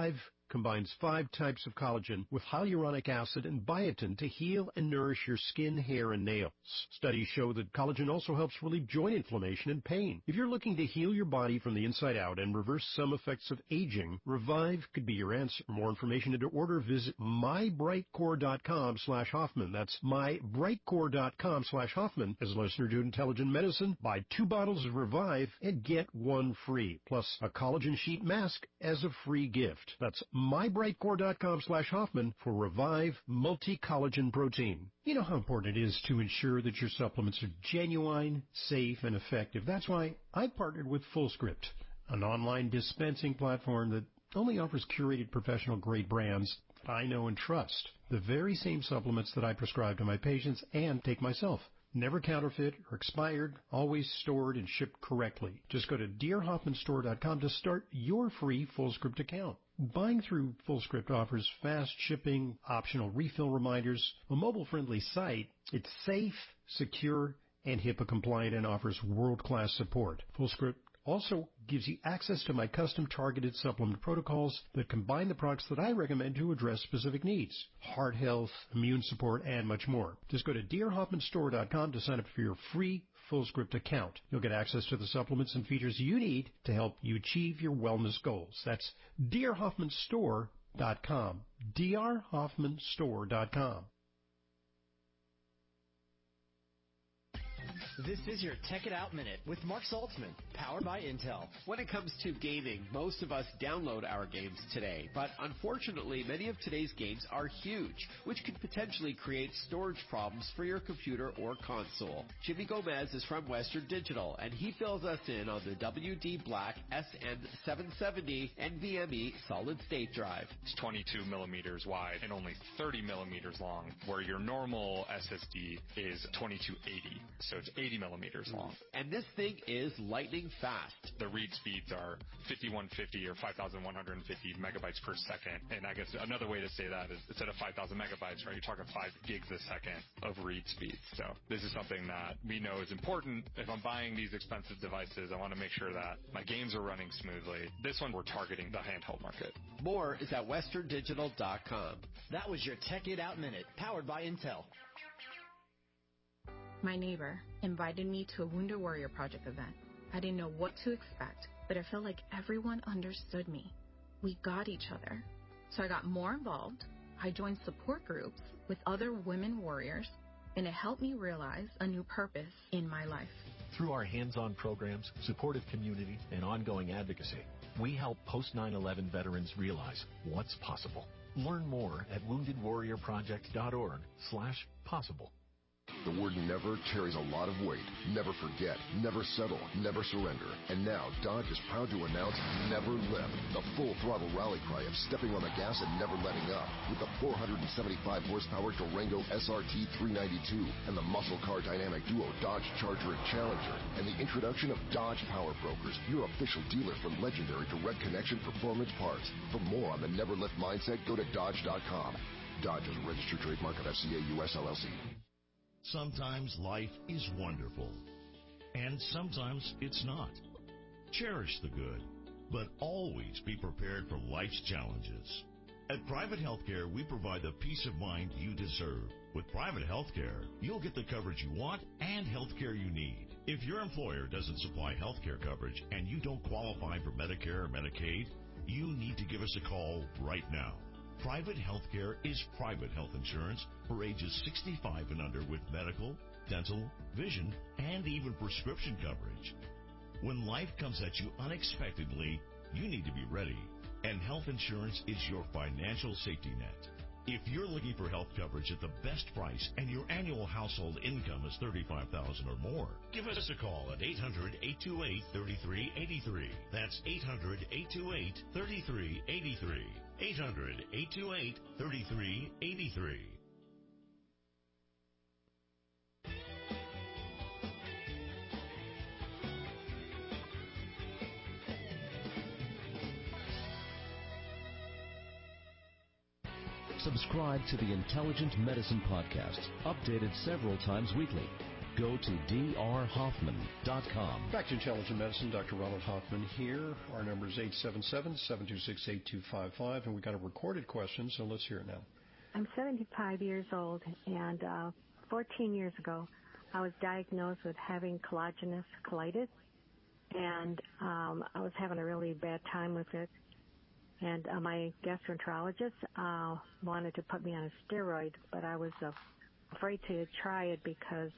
S5: combines 5 types of collagen with hyaluronic acid and biotin to heal and nourish your skin, hair, and nails. Studies show that collagen also helps relieve joint inflammation and pain. If you're looking to heal your body from the inside out and reverse some effects of aging, Revive could be your answer. For more information and to order, visit mybrightcore.com/Hoffman. That's mybrightcore.com/Hoffman. As a listener to Intelligent Medicine, buy 2 bottles of Revive and get 1 free, plus a collagen sheet mask as a free gift. That's mybrightcore.com/Hoffman for Revive Multi-Collagen Protein. You know how important it is to ensure that your supplements are genuine, safe, and effective. That's why I partnered with FullScript, an online dispensing platform that only offers curated professional-grade brands that I know and trust. The very same supplements that I prescribe to my patients and take myself. Never counterfeit or expired, always stored and shipped correctly. Just go to drhoffmanstore.com to start your free FullScript account. Buying through FullScript offers fast shipping, optional refill reminders, a mobile-friendly site. It's safe, secure, and HIPAA compliant and offers world-class support. FullScript also gives you access to my custom targeted supplement protocols that combine the products that I recommend to address specific needs: heart health, immune support, and much more. Just go to drhoffmanstore.com to sign up for your free FullScript account. You'll get access to the supplements and features you need to help you achieve your wellness goals. That's drhoffmanstore.com. drhoffmanstore.com.
S9: This is your Tech It Out Minute with Mark Saltzman, powered by Intel.
S10: When it comes to gaming, most of us download our games today, but unfortunately, many of today's games are huge, which could potentially create storage problems for your computer or console. Jimmy Gomez is from Western Digital, and he fills us in on the WD Black SN770 NVMe solid-state drive.
S1: It's 22 millimeters wide and only 30 millimeters long, where your normal SSD is 2280. So it's 80 millimeters long.
S10: And this thing is lightning fast.
S1: The read speeds are 5150 or 5150 megabytes per second. And I guess another way to say that is instead of 5,000 megabytes, right, you're talking 5 gigs a second of read speed. So this is something that we know is important. If I'm buying these expensive devices, I want to make sure that my games are running smoothly. This one, we're targeting the handheld market.
S10: More is at westerndigital.com.
S9: That was your Tech It Out Minute, powered by Intel.
S2: My neighbor invited me to a Wounded Warrior Project event. I didn't know what to expect, but I felt like everyone understood me. We got each other. So I got more involved. I joined support groups with other women warriors, and it helped me realize a new purpose in my life.
S13: Through our hands-on programs, supportive community, and ongoing advocacy, we help post-9/11 veterans realize what's possible. Learn more at woundedwarriorproject.org/possible.
S14: The word never carries a lot of weight. Never forget, never settle, never surrender. And now, Dodge is proud to announce Never Lift, the full-throttle rally cry of stepping on the gas and never letting up. With the 475-horsepower Durango SRT 392 and the muscle car dynamic duo Dodge Charger and Challenger, and the introduction of Dodge Power Brokers, your official dealer for legendary direct connection performance parts. For more on the Never Lift mindset, go to Dodge.com. Dodge is a registered trademark of FCA US LLC.
S3: Sometimes life is wonderful, and sometimes it's not. Cherish the good, but always be prepared for life's challenges. At Private Healthcare, we provide the peace of mind you deserve. With Private Healthcare, you'll get the coverage you want and healthcare you need. If your employer doesn't supply healthcare coverage and you don't qualify for Medicare or Medicaid, you need to give us a call right now. Private healthcare is private health insurance for ages 65 and under with medical, dental, vision, and even prescription coverage. When life comes at you unexpectedly, you need to be ready, and health insurance is your financial safety net. If you're looking for health coverage at the best price and your annual household income is $35,000 or more, give us a call at 800-828-3383. That's 800-828-3383. 800-828-3383.
S17: Subscribe to the Intelligent Medicine Podcast, updated several times weekly. Go to drhoffman.com.
S5: Back to Intelligent Medicine, Dr. Ronald Hoffman here. Our number is 877-726-8255, and we got a recorded question, so let's hear it now.
S4: I'm 75 years old, and 14 years ago, I was diagnosed with having collagenous colitis, and I was having a really bad time with it. And my gastroenterologist wanted to put me on a steroid, but I was afraid to try it because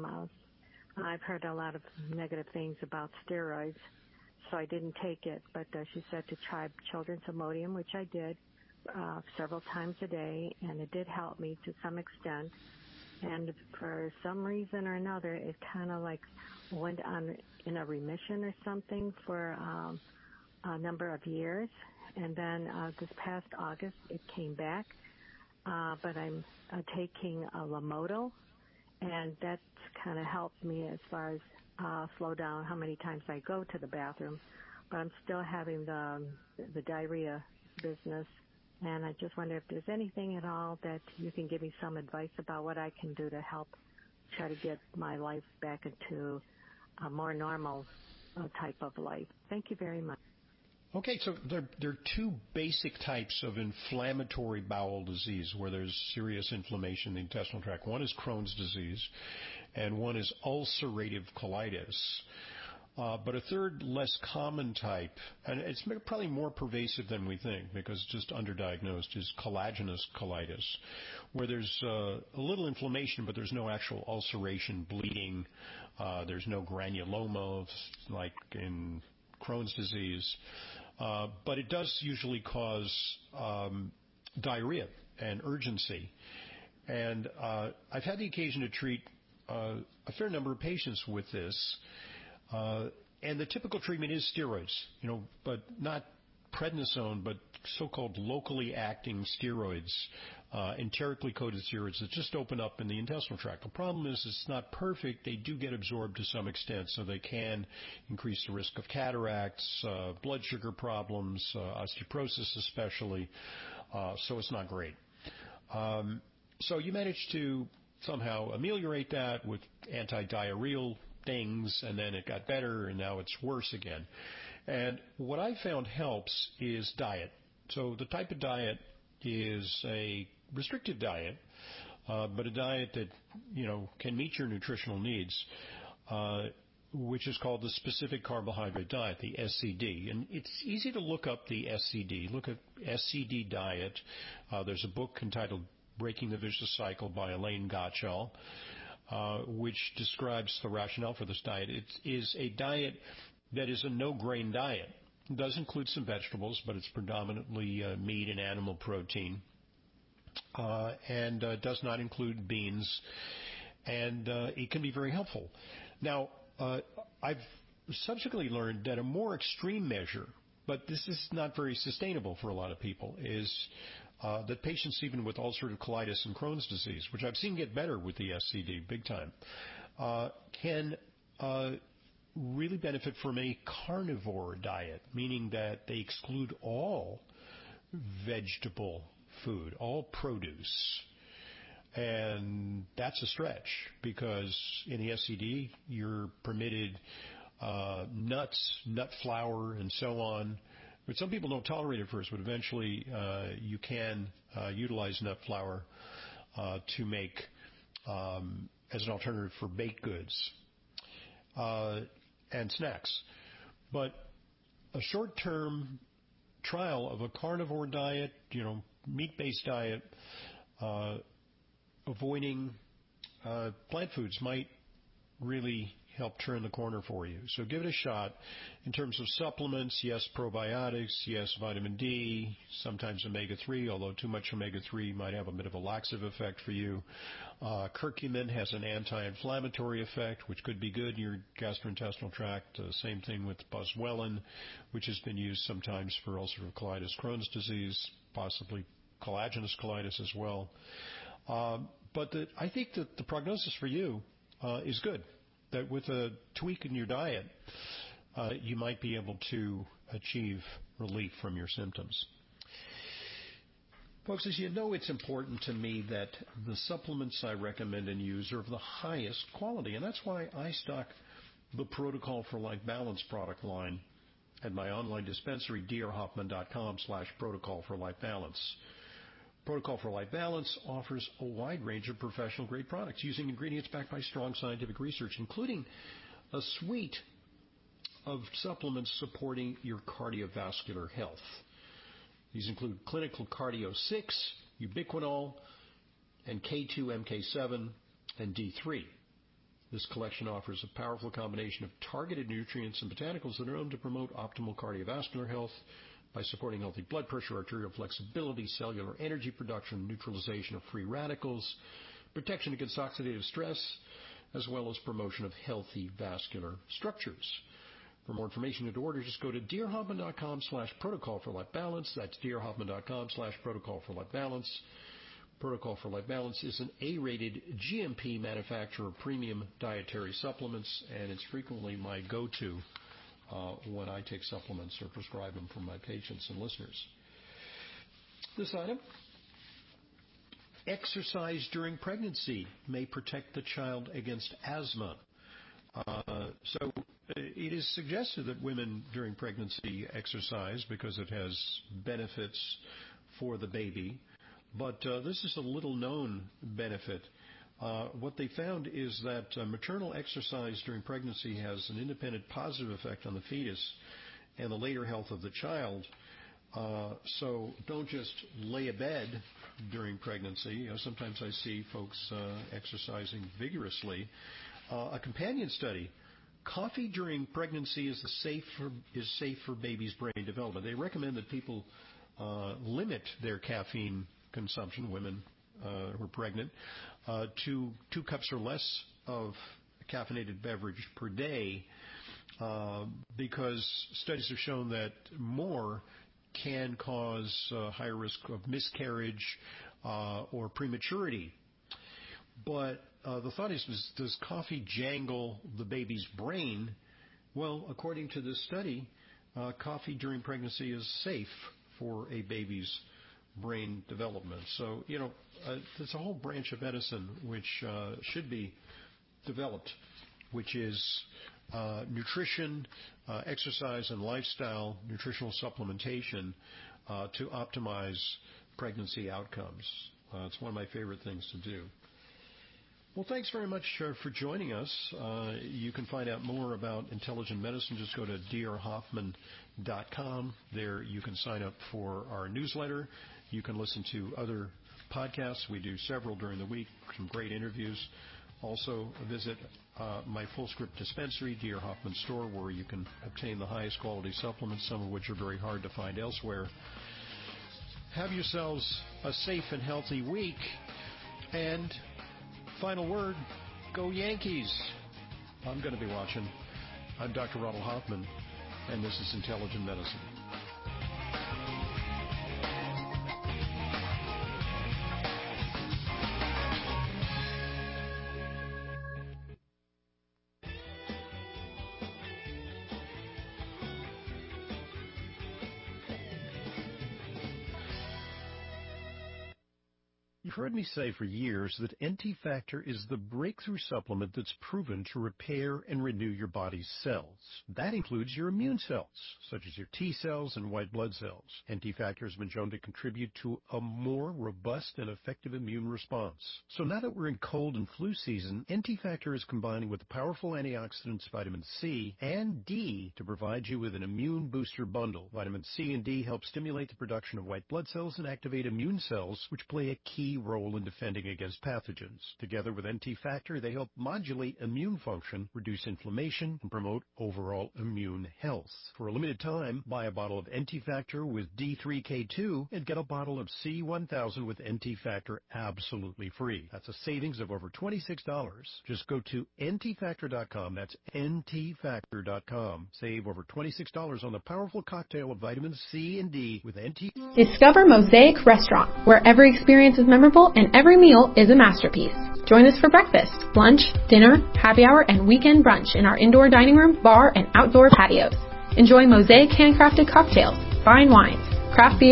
S4: I've heard a lot of negative things about steroids, so I didn't take it. But she said to try children's Imodium, which I did several times a day, and it did help me to some extent. And for some reason or another, it kind of like went on in a remission or something for a number of years. And then this past August, it came back. But I'm taking a Lamotil, and that's kind of helped me as far as slow down how many times I go to the bathroom. But I'm still having the diarrhea business. And I just wonder if there's anything at all that you can give me some advice about what I can do to help try to get my life back into a more normal type of life. Thank you very much.
S5: Okay, so there are two basic types of inflammatory bowel disease where there's serious inflammation in the intestinal tract. One is Crohn's disease, and one is ulcerative colitis. But a third, less common type, and it's probably more pervasive than we think because it's just underdiagnosed, is collagenous colitis, where there's a little inflammation, but there's no actual ulceration, bleeding. There's no granuloma like in Crohn's disease. But it does usually cause diarrhea and urgency. And I've had the occasion to treat a fair number of patients with this. And the typical treatment is steroids, but not prednisone, but so-called locally acting steroids, enterically coated steroids that just open up in the intestinal tract. The problem is it's not perfect. They do get absorbed to some extent, so they can increase the risk of cataracts, blood sugar problems, osteoporosis especially, so it's not great. So you managed to somehow ameliorate that with anti-diarrheal things, and then it got better, and now it's worse again. And what I found helps is diet. So the type of diet is a restrictive diet, but a diet that, can meet your nutritional needs, which is called the specific carbohydrate diet, the SCD. And it's easy to look up the SCD. Look at SCD diet. There's a book entitled Breaking the Vicious Cycle by Elaine Gottschall, which describes the rationale for this diet. It is a diet that is a no-grain diet. It does include some vegetables, but it's predominantly meat and animal protein, and does not include beans, and it can be very helpful. Now, I've subsequently learned that a more extreme measure, but this is not very sustainable for a lot of people, is that patients even with ulcerative colitis and Crohn's disease, which I've seen get better with the SCD big time, can really benefit from a carnivore diet, meaning that they exclude all vegetable food, all produce. And that's a stretch because in the SCD you're permitted nuts, nut flour, and so on. But some people don't tolerate it first, but eventually you can utilize nut flour to make as an alternative for baked goods and snacks. But a short-term trial of a carnivore diet, meat-based diet, avoiding plant foods might really help turn the corner for you. So give it a shot. In terms of supplements, yes, probiotics, yes, vitamin D, sometimes omega-3, although too much omega-3 might have a bit of a laxative effect for you. Curcumin has an anti-inflammatory effect, which could be good in your gastrointestinal tract. Same thing with boswellia, which has been used sometimes for ulcerative colitis, Crohn's disease, possibly collagenous colitis as well. But I think that the prognosis for you is good. That with a tweak in your diet, you might be able to achieve relief from your symptoms. Folks, as you know, it's important to me that the supplements I recommend and use are of the highest quality, and that's why I stock the Protocol for Life Balance product line at my online dispensary, drhoffman.com/Protocol for Life Balance. Protocol for Life Balance offers a wide range of professional-grade products using ingredients backed by strong scientific research, including a suite of supplements supporting your cardiovascular health. These include Clinical Cardio 6, Ubiquinol, and K2, MK7, and D3. This collection offers a powerful combination of targeted nutrients and botanicals that are known to promote optimal cardiovascular health by supporting healthy blood pressure, arterial flexibility, cellular energy production, neutralization of free radicals, protection against oxidative stress, as well as promotion of healthy vascular structures. For more information and to order, just go to drhoffman.com/Protocol for Life Balance. That's drhoffman.com/Protocol for Life Balance. Protocol for Life Balance is an A-rated GMP manufacturer of premium dietary supplements, and it's frequently my go-to when I take supplements or prescribe them for my patients and listeners. This item: exercise during pregnancy may protect the child against asthma. So it is suggested that women during pregnancy exercise because it has benefits for the baby. But this is a little-known benefit. What they found is that maternal exercise during pregnancy has an independent positive effect on the fetus and the later health of the child. So don't just lay abed during pregnancy. Sometimes I see folks exercising vigorously. A companion study: coffee during pregnancy is safe for baby's brain development. They recommend that people limit their caffeine consumption, women who are pregnant, to 2 cups or less of a caffeinated beverage per day, because studies have shown that more can cause higher risk of miscarriage or prematurity. But the thought is, does coffee jangle the baby's brain? Well, according to this study, coffee during pregnancy is safe for a baby's brain development. So, there's a whole branch of medicine which should be developed, which is nutrition, exercise, and lifestyle nutritional supplementation to optimize pregnancy outcomes. It's one of my favorite things to do. Well, thanks very much for joining us. You can find out more about intelligent medicine. Just go to drhoffman.com. There you can sign up for our newsletter. You can listen to other podcasts. We do several during the week, some great interviews. Also visit my Full Script dispensary, D.R. Hoffman Store, where you can obtain the highest quality supplements, some of which are very hard to find elsewhere. Have yourselves a safe and healthy week. And final word, go Yankees. I'm going to be watching. I'm Dr. Ronald Hoffman, and this is Intelligent Medicine.
S6: You've heard me say for years that NT Factor is the breakthrough supplement that's proven to repair and renew your body's cells. That includes your immune cells, such as your T cells and white blood cells. NT Factor has been shown to contribute to a more robust and effective immune response. So now that we're in cold and flu season, NT Factor is combining with the powerful antioxidants vitamin C and D to provide you with an immune booster bundle. Vitamin C and D help stimulate the production of white blood cells and activate immune cells, which play a key role in defending against pathogens. Together with NT Factor, they help modulate immune function, reduce inflammation, and promote overall immune health. For a limited time, buy a bottle of NT Factor with D3K2 and get a bottle of C1000 with NT Factor absolutely free. That's a savings of over $26. Just go to ntfactor.com. That's ntfactor.com. Save over $26 on the powerful cocktail of vitamins C and D with NT.
S7: Discover Mosaic Restaurant, where every experience is memorable and every meal is a masterpiece. Join us for breakfast, lunch, dinner, happy hour, and weekend brunch in our indoor dining room, bar, and outdoor patios. Enjoy Mosaic handcrafted cocktails, fine wines, craft beers,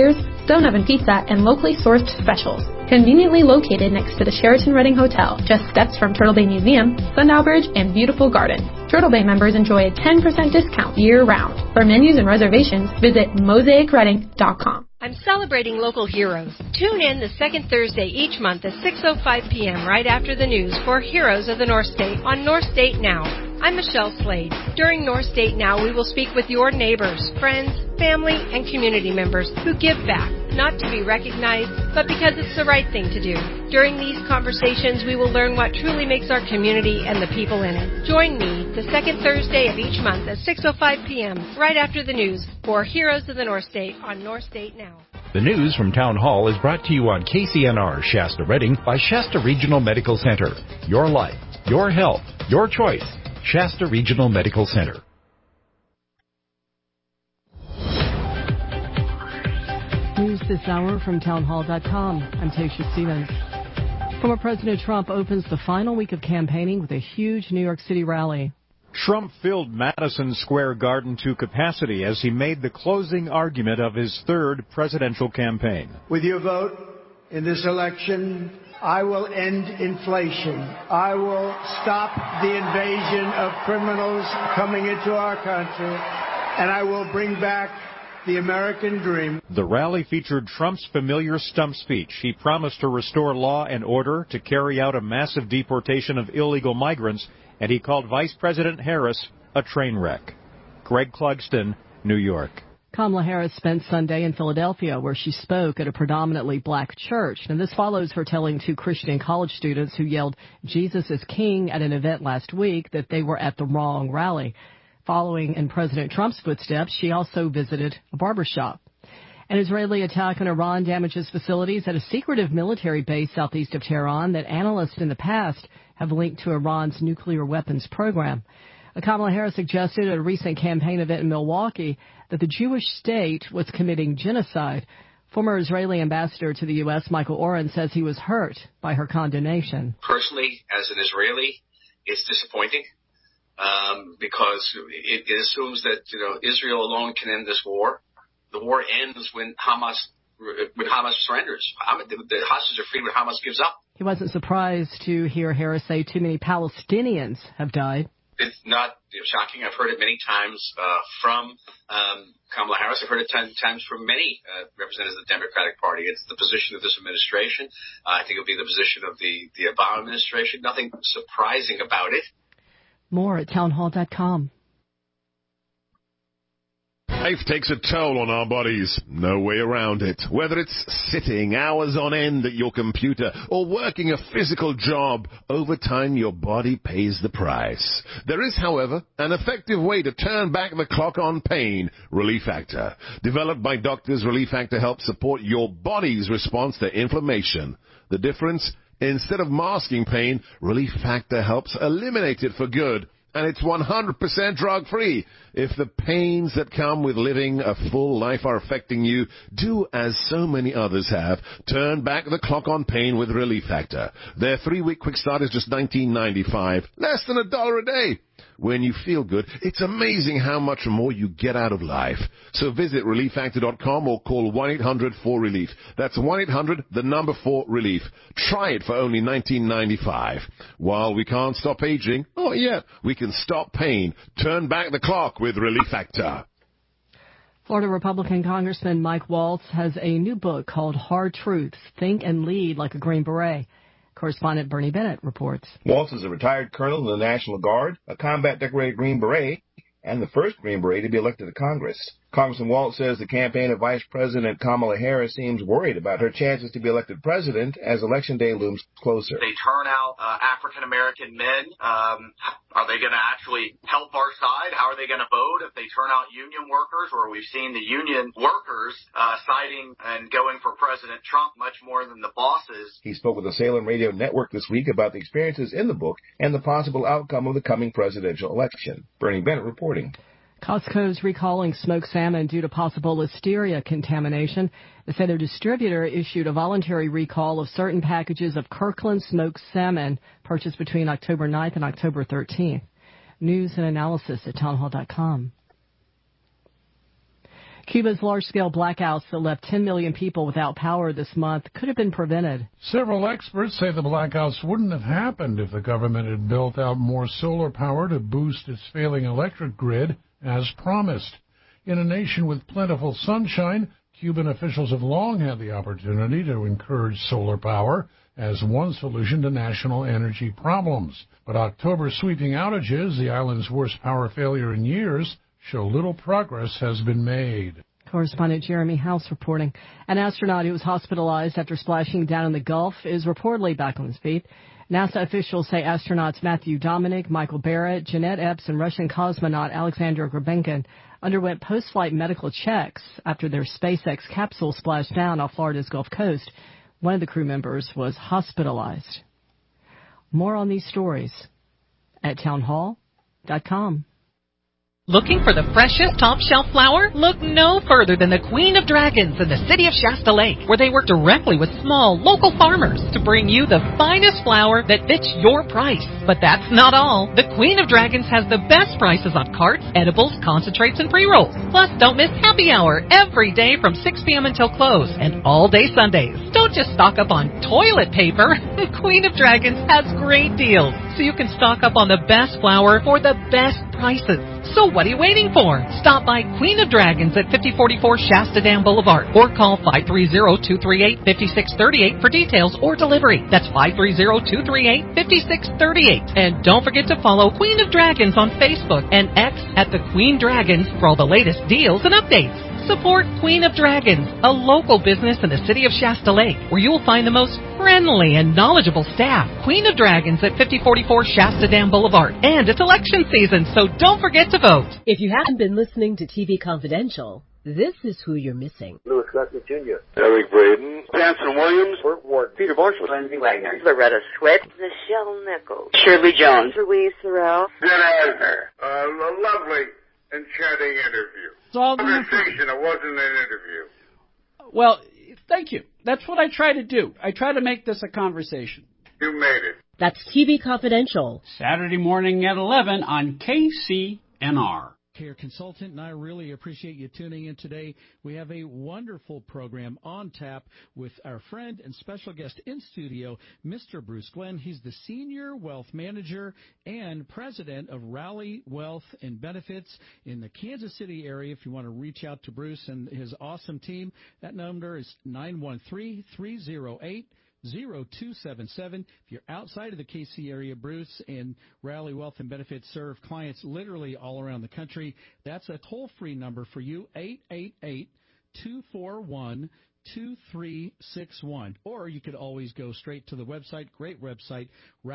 S7: Stone Oven Pizza, and locally sourced specials. Conveniently located next to the Sheraton Reading Hotel, just steps from Turtle Bay Museum, Sundial Bridge, and beautiful garden. Turtle Bay members enjoy a 10% discount year-round. For menus and reservations, visit mosaicreading.com.
S8: I'm celebrating local heroes. Tune in the second Thursday each month at 6:05 p.m. right after the news for Heroes of the North State on North State Now. I'm Michelle Slade. During North State Now, we will speak with your neighbors, friends, family, and community members who give back, not to be recognized, but because it's the right thing to do. During these conversations, we will learn what truly makes our community and the people in it. Join me the second Thursday of each month at 6:05 p.m. right after the news for Heroes of the North State on North State Now.
S11: The news from Town Hall is brought to you on KCNR Shasta Reading by Shasta Regional Medical Center. Your life, your health, your choice. Shasta Regional Medical Center.
S12: News this hour from townhall.com. I'm Tasha Stevens. Former President Trump opens the final week of campaigning with a huge New York City rally.
S6: Trump filled Madison Square Garden to capacity as he made the closing argument of his third presidential campaign.
S15: With your vote in this election, I will end inflation. I will stop the invasion of criminals coming into our country, and I will bring back the American dream.
S6: The rally featured Trump's familiar stump speech. He promised to restore law and order, to carry out a massive deportation of illegal migrants, and he called Vice President Harris a train wreck. Greg Clugston, New York.
S12: Kamala Harris spent Sunday in Philadelphia, where she spoke at a predominantly black church. And this follows her telling two Christian college students who yelled "Jesus is King" at an event last week that they were at the wrong rally. Following in President Trump's footsteps, she also visited a barbershop. An Israeli attack on Iran damages facilities at a secretive military base southeast of Tehran that analysts in the past have linked to Iran's nuclear weapons program. Kamala Harris suggested at a recent campaign event in Milwaukee that the Jewish state was committing genocide. Former Israeli ambassador to the U.S., Michael Oren, says he was hurt by her condemnation.
S16: Personally, as an Israeli, it's disappointing because it assumes that Israel alone can end this war. The war ends when Hamas surrenders. The hostages are freed when Hamas gives up.
S12: He wasn't surprised to hear Harris say too many Palestinians have died.
S16: It's not shocking. I've heard it many times from Kamala Harris. I've heard it 10 times from many representatives of the Democratic Party. It's the position of this administration. I think it'll be the position of the Obama administration. Nothing surprising about it.
S12: More at townhall.com.
S18: Life takes a toll on our bodies. No way around it. Whether it's sitting hours on end at your computer or working a physical job, over time your body pays the price. There is, however, an effective way to turn back the clock on pain, Relief Factor. Developed by doctors, Relief Factor helps support your body's response to inflammation. The difference? Instead of masking pain, Relief Factor helps eliminate it for good. And it's 100% drug-free. If the pains that come with living a full life are affecting you, do as so many others have. Turn back the clock on pain with Relief Factor. Their 3-week quick start is just $19.95, less than $1 a day. When you feel good, it's amazing how much more you get out of life. So visit ReliefFactor.com or call 1-800-4RELIEF. That's 1-800-4RELIEF. Try it for only $19.95. While we can't stop aging, not yet, we can stop pain. Turn back the clock with Relief Factor.
S12: Florida Republican Congressman Mike Waltz has a new book called Hard Truths, Think and Lead Like a Green Beret. Correspondent Bernie Bennett reports.
S19: Waltz is a retired colonel in the National Guard, a combat-decorated Green Beret, and the first Green Beret to be elected to Congress. Congressman Waltz says the campaign of Vice President Kamala Harris seems worried about her chances to be elected president as Election Day looms closer.
S25: They turn out African-American men. Are they going to actually help our side? How are they going to vote if they turn out union workers? Or we've seen the union workers siding and going for President Trump much more than the bosses.
S19: He spoke with the Salem Radio Network this week about the experiences in the book and the possible outcome of the coming presidential election. Bernie Bennett reporting.
S12: Costco's recalling smoked salmon due to possible listeria contamination. They say their distributor issued a voluntary recall of certain packages of Kirkland smoked salmon purchased between October 9th and October 13th. News and analysis at townhall.com. Cuba's large-scale blackouts that left 10 million people without power this month could have been prevented.
S20: Several experts say the blackouts wouldn't have happened if the government had built out more solar power to boost its failing electric grid, as promised. In a nation with plentiful sunshine, Cuban officials have long had the opportunity to encourage solar power as one solution to national energy problems. But October's sweeping outages, the island's worst power failure in years, show little progress has been made.
S12: Correspondent Jeremy House reporting. An astronaut who was hospitalized after splashing down in the Gulf is reportedly back on his feet. NASA officials say astronauts Matthew Dominic, Michael Barrett, Jeanette Epps, and Russian cosmonaut Alexander Grabenkin underwent post-flight medical checks after their SpaceX capsule splashed down off Florida's Gulf Coast. One of the crew members was hospitalized. More on these stories at townhall.com.
S21: Looking for the freshest top-shelf flour? Look no further than the Queen of Dragons in the city of Shasta Lake, where they work directly with small, local farmers to bring you the finest flour that fits your price. But that's not all. The Queen of Dragons has the best prices on carts, edibles, concentrates, and pre-rolls. Plus, don't miss happy hour every day from 6 p.m. until close, and all day Sundays. Don't just stock up on toilet paper. Queen of Dragons has great deals, so you can stock up on the best flour for the best prices. So what are you waiting for? Stop by Queen of Dragons at 5044 Shasta Dam Boulevard or call 530-238-5638 for details or delivery. That's 530-238-5638. And don't forget to follow Queen of Dragons on Facebook and X at the Queen Dragons for all the latest deals and updates. Support Queen of Dragons, a local business in the city of Shasta Lake, where you will find the most friendly and knowledgeable staff. Queen of Dragons at 5044 Shasta Dam Boulevard. And it's election season, so don't forget to vote.
S22: If you haven't been listening to TV Confidential, this is who you're missing.
S23: Louis Gossett Jr.,
S24: Eric Braden,
S23: Samson Williams,
S24: Burt Ward,
S23: Peter Marshall, Lindsay Wagner, Loretta Swett, Michelle Nichols, Shirley Jones, Louise Sorrell,
S24: Dan Eisner. A lovely, enchanting interview. Conversation. It wasn't an interview.
S26: Well, thank you. That's what I try to do. I try to make this a conversation.
S24: You made it.
S22: That's TV Confidential.
S26: Saturday morning at 11 on KCNR.
S27: Care Consultant, and I really appreciate you tuning in today. We have a wonderful program on tap with our friend and special guest in studio, Mr. Bruce Glenn. He's the Senior Wealth Manager and President of Rally Wealth and Benefits in the Kansas City area. If you want to reach out to Bruce and his awesome team, that number is 913-308-0277. If you're outside of the KC area, Bruce and Rally Wealth and Benefits serve clients literally all around the country. That's a toll-free number for you, 888-241-2361. Or you could always go straight to the website, great website,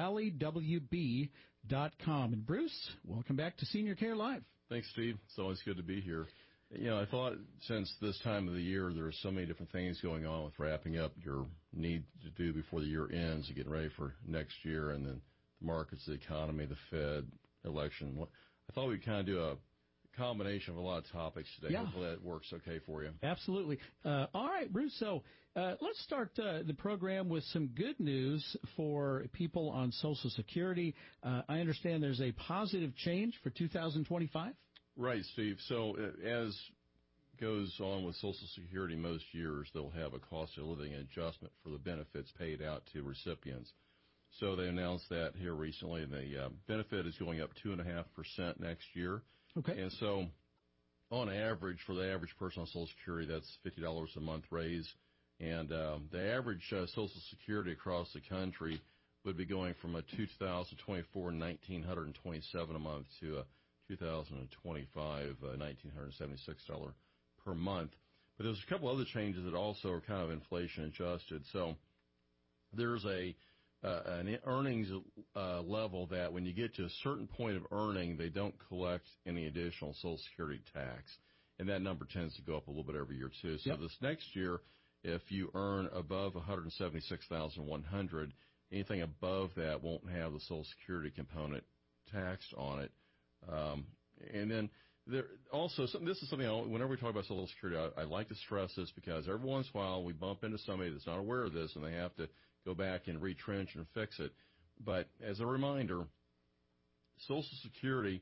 S27: rallywb.com. And Bruce, welcome back to Senior Care Live.
S28: Thanks, Steve. It's always good to be here. You know, I thought since this time of the year, there are so many different things going on with wrapping up your need to do before the year ends, and getting ready for next year, and then the markets, the economy, the Fed, election. I thought we'd kind of do a combination of a lot of topics today.
S26: Yeah.
S28: Hopefully that works okay for you.
S26: Absolutely. All right, Bruce. So let's start the program with some good news for people on Social Security. I understand there's a positive change for 2025.
S28: Right, Steve. So as goes on with Social Security most years, they'll have a cost of living adjustment for the benefits paid out to recipients. So they announced that here recently. The benefit is going up 2.5% next year.
S26: Okay.
S28: And so on average, for the average person on Social Security, that's $50 a month raise. And the average Social Security across the country would be going from a 2024 $1,927 a month to a 2025 $1,976 per month. But there's a couple other changes that also are kind of inflation adjusted. So there's an earnings level that when you get to a certain point of earning, they don't collect any additional Social Security tax. And that number tends to go up a little bit every year, too. So this next year, if you earn above $176,100, anything above that won't have the Social Security component taxed on it. And then there also, this is something whenever we talk about Social Security, I like to stress this because every once in a while we bump into somebody that's not aware of this and they have to go back and retrench and fix it. But as a reminder, Social Security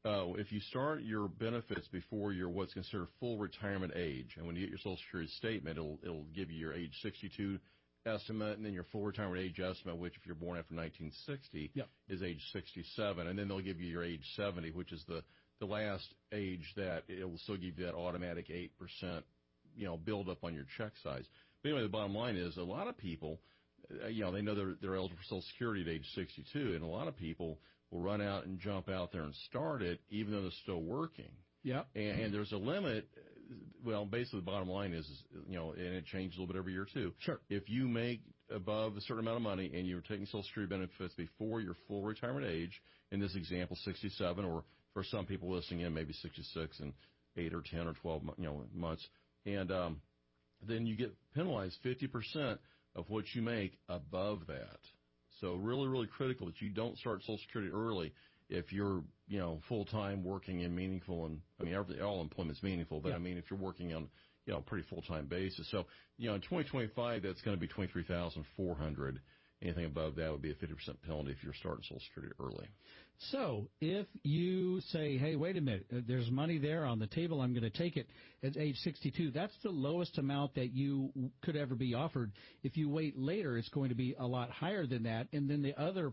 S28: If you start your benefits before your what's considered full retirement age, and when you get your Social Security statement, it'll give you your age 62 estimate, and then your full retirement age estimate, which if you're born after 1960 is age 67, and then they'll give you your age 70, which is the last age that it will still give you that automatic 8%, build up on your check size. But anyway, the bottom line is a lot of people, they know they're eligible for Social Security at age 62, and a lot of people will run out and jump out there and start it, even though they're still working.
S26: Yeah.
S28: And there's a limit. Well, basically the bottom line is, and it changes a little bit every year too.
S26: Sure.
S28: If you make above a certain amount of money and you're taking Social Security benefits before your full retirement age, in this example, 67, or for some people listening in, maybe 66 and 8 or 10 or 12, months, and then you get penalized 50% of what you make above that. So really, really critical that you don't start Social Security early if you're, full-time working and meaningful. And I mean, all employment is meaningful, but I mean, if you're working on, a pretty full-time basis. So, in 2025, that's going to be $23,400. Anything above that would be a 50% penalty if you're starting Social Security early.
S26: So if you say, hey, wait a minute, there's money there on the table, I'm going to take it at age 62, that's the lowest amount that you could ever be offered. If you wait later, it's going to be a lot higher than that. And then the other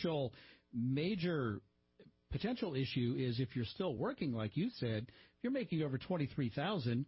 S26: major potential issue is if you're still working, like you said, if you're making over $23,000,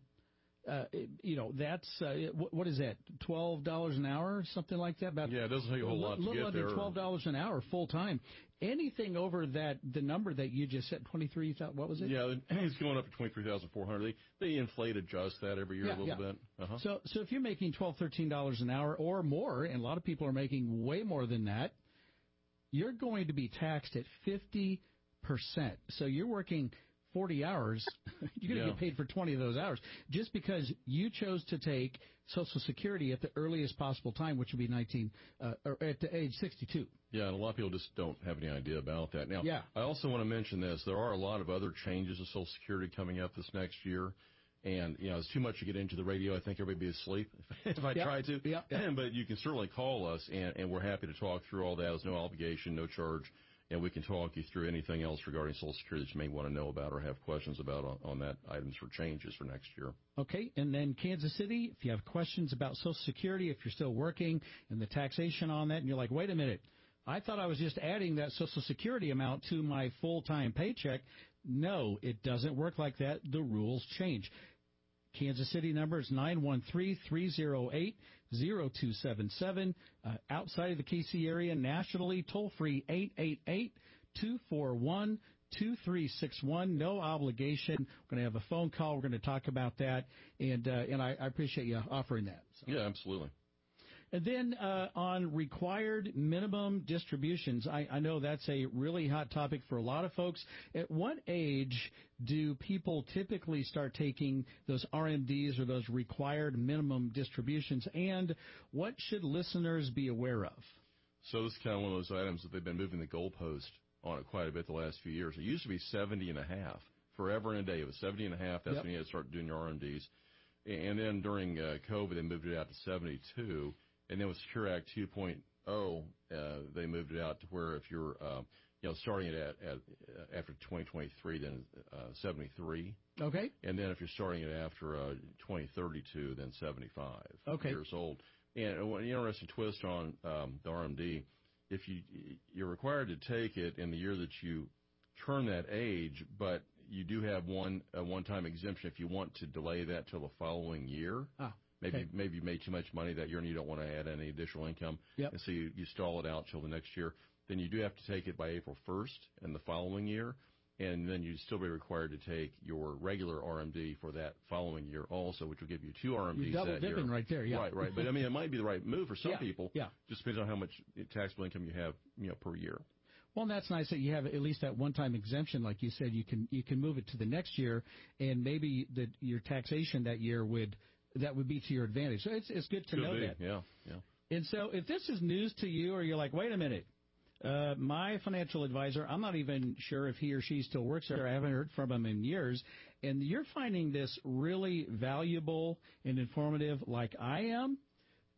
S26: that's what is that? $12 an hour, something like that.
S28: It doesn't take a whole lot to get there.
S26: $12 an hour full time. Anything over that, the number that you just said, 23,000. What was it?
S28: Yeah, it's going up to 23,400. They inflate, adjust that every year a little bit. Uh-huh.
S26: So if you're making $13 an hour or more, and a lot of people are making way more than that, you're going to be taxed at 50%. So you're working 40 hours, you're going to get paid for 20 of those hours just because you chose to take Social Security at the earliest possible time, which would be or at the age 62.
S28: Yeah, and a lot of people just don't have any idea about that. Now, I also want to mention this. There are a lot of other changes to Social Security coming up this next year. And, it's too much to get into the radio. I think everybody would be asleep if I tried to. But you can certainly call us, and we're happy to talk through all that. There's no obligation, no charge. And we can talk you through anything else regarding Social Security that you may want to know about or have questions about on that items for changes for next year.
S26: Okay. And then Kansas City, if you have questions about Social Security, if you're still working and the taxation on that, and you're like, wait a minute, I thought I was just adding that Social Security amount to my full-time paycheck. No, it doesn't work like that. The rules change. Kansas City number is 913-308-0277. Outside of the KC area, nationally, toll-free 888-241-2361. No obligation. We're going to have a phone call. We're going to talk about that, and I appreciate you offering that.
S28: So. Yeah, absolutely.
S26: And then on required minimum distributions, I know that's a really hot topic for a lot of folks. At what age do people typically start taking those RMDs or those required minimum distributions, and what should listeners be aware of?
S28: So this is kind of one of those items that they've been moving the goalpost on it quite a bit the last few years. It used to be 70 and a half forever and a day. It was 70 and a half. That's when you had to start doing your RMDs. And then during COVID, they moved it out to 72. And then with Secure Act 2.0, they moved it out to where if you're, starting it at after 2023, then 73.
S26: Okay.
S28: And then if you're starting it after 2032, then 75 years old. And an interesting twist on the RMD, if you're required to take it in the year that you turn that age, but you do have a one-time exemption if you want to delay that till the following year. Maybe you made too much money that year and you don't want to add any additional income. And so you stall it out till the next year. Then you do have to take it by April 1st in the following year. And then you'd still be required to take your regular RMD for that following year also, which will give you 2 RMDs that year.
S26: You're double dipping right there,
S28: Right. But, I mean, it might be the right move for some people. Just depends on how much taxable income you have, per year.
S26: Well, and that's nice that you have at least that one-time exemption. Like you said, you can move it to the next year, and maybe your taxation that year would be to your advantage. So it's good to know that.
S28: Yeah.
S26: And so if this is news to you, or you're like, wait a minute, my financial advisor, I'm not even sure if he or she still works there. I haven't heard from him in years. And you're finding this really valuable and informative like I am,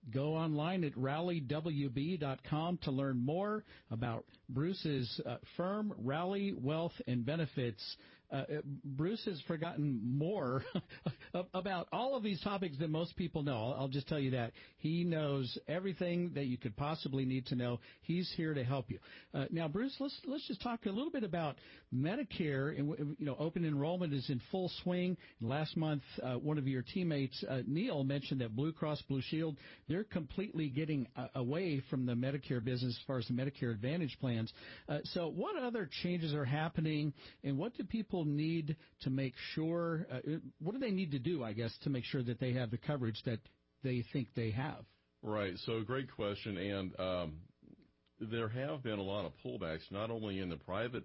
S26: Go online at rallywb.com to learn more about Bruce's firm, Rally Wealth and Benefits. Bruce has forgotten more about all of these topics than most people know. I'll just tell you that. He knows everything that you could possibly need to know. He's here to help you. Now, Bruce, let's just talk a little bit about Medicare. And, open enrollment is in full swing. Last month, one of your teammates, Neil, mentioned that Blue Cross Blue Shield, they're completely getting away from the Medicare business as far as the Medicare Advantage plans. So what other changes are happening, and what do people need to make sure, what do they need to do, I guess, to make sure that they have the coverage that they think they have?
S28: Right. So great question. And there have been a lot of pullbacks, not only in the private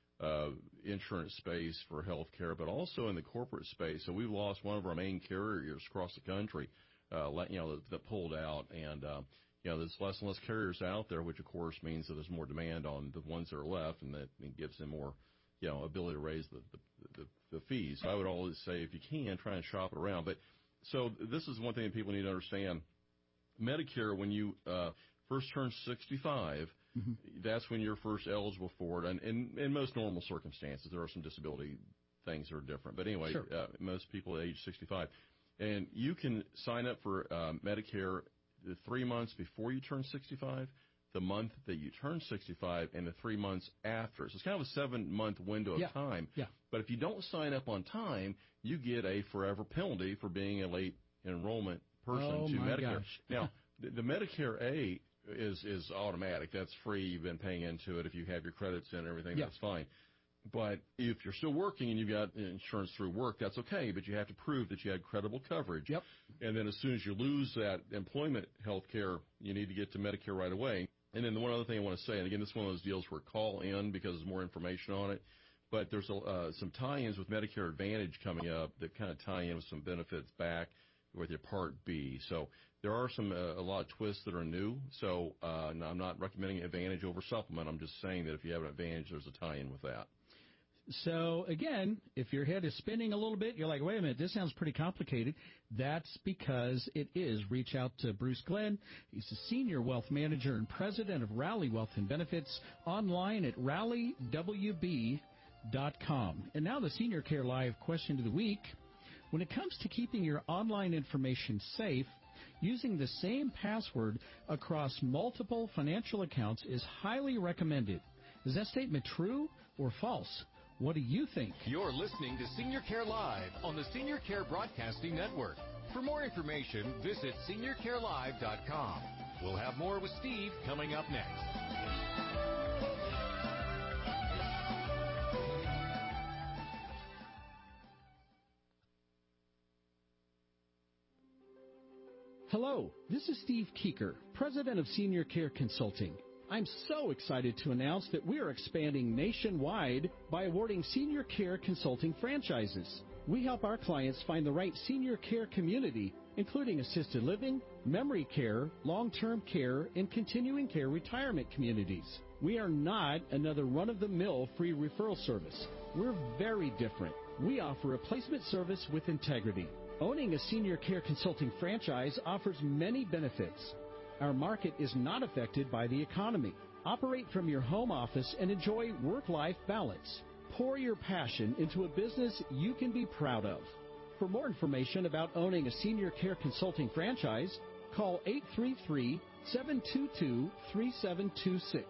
S28: insurance space for health care, but also in the corporate space. So we've lost one of our main carriers across the country, that pulled out. And, there's less and less carriers out there, which, of course, means that there's more demand on the ones that are left, and that gives them more ability to raise the fees. So I would always say, if you can, try and shop it around. But so this is one thing that people need to understand. Medicare, when you first turn 65, that's when you're first eligible for it. And in most normal circumstances, there are some disability things that are different. But anyway, sure. Most people at age 65. And you can sign up for Medicare the 3 months before you turn 65, the month that you turn 65, and the 3 months after. So it's kind of a 7-month window of time. Yeah. But if you don't sign up on time, you get a forever penalty for being a late enrollment person to Medicare. Gosh. Now, the Medicare A is automatic. That's free. You've been paying into it. If you have your credits in and everything, that's fine. But if you're still working and you've got insurance through work, that's okay, but you have to prove that you had credible coverage. Yep. And then as soon as you lose that employment health care, you need to get to Medicare right away. And then the one other thing I want to say, and again, this is one of those deals where call in because there's more information on it, but there's some tie-ins with Medicare Advantage coming up that kind of tie in with some benefits back with your Part B. So there are a lot of twists that are new. So I'm not recommending Advantage over Supplement. I'm just saying that if you have an Advantage, there's a tie-in with that.
S26: So, again, if your head is spinning a little bit, you're like, wait a minute, this sounds pretty complicated. That's because it is. Reach out to Bruce Glenn. He's the Senior Wealth Manager and President of Rally Wealth and Benefits, online at rallywb.com. And now the Senior Care Live question of the week. When it comes to keeping your online information safe, using the same password across multiple financial accounts is highly recommended. Is that statement true or false? What do you think?
S1: You're listening to Senior Care Live on the Senior Care Broadcasting Network. For more information, visit seniorcarelive.com. We'll have more with Steve coming up next.
S26: Hello, this is Steve Keeker, President of Senior Care Consulting. I'm so excited to announce that we are expanding nationwide by awarding senior care consulting franchises. We help our clients find the right senior care community, including assisted living, memory care, long-term care, and continuing care retirement communities. We are not another run-of-the-mill free referral service. We're very different. We offer a placement service with integrity. Owning a senior care consulting franchise offers many benefits. Our market is not affected by the economy. Operate from your home office and enjoy work-life balance. Pour your passion into a business you can be proud of. For more information about owning a senior care consulting franchise, call 833-722-3726,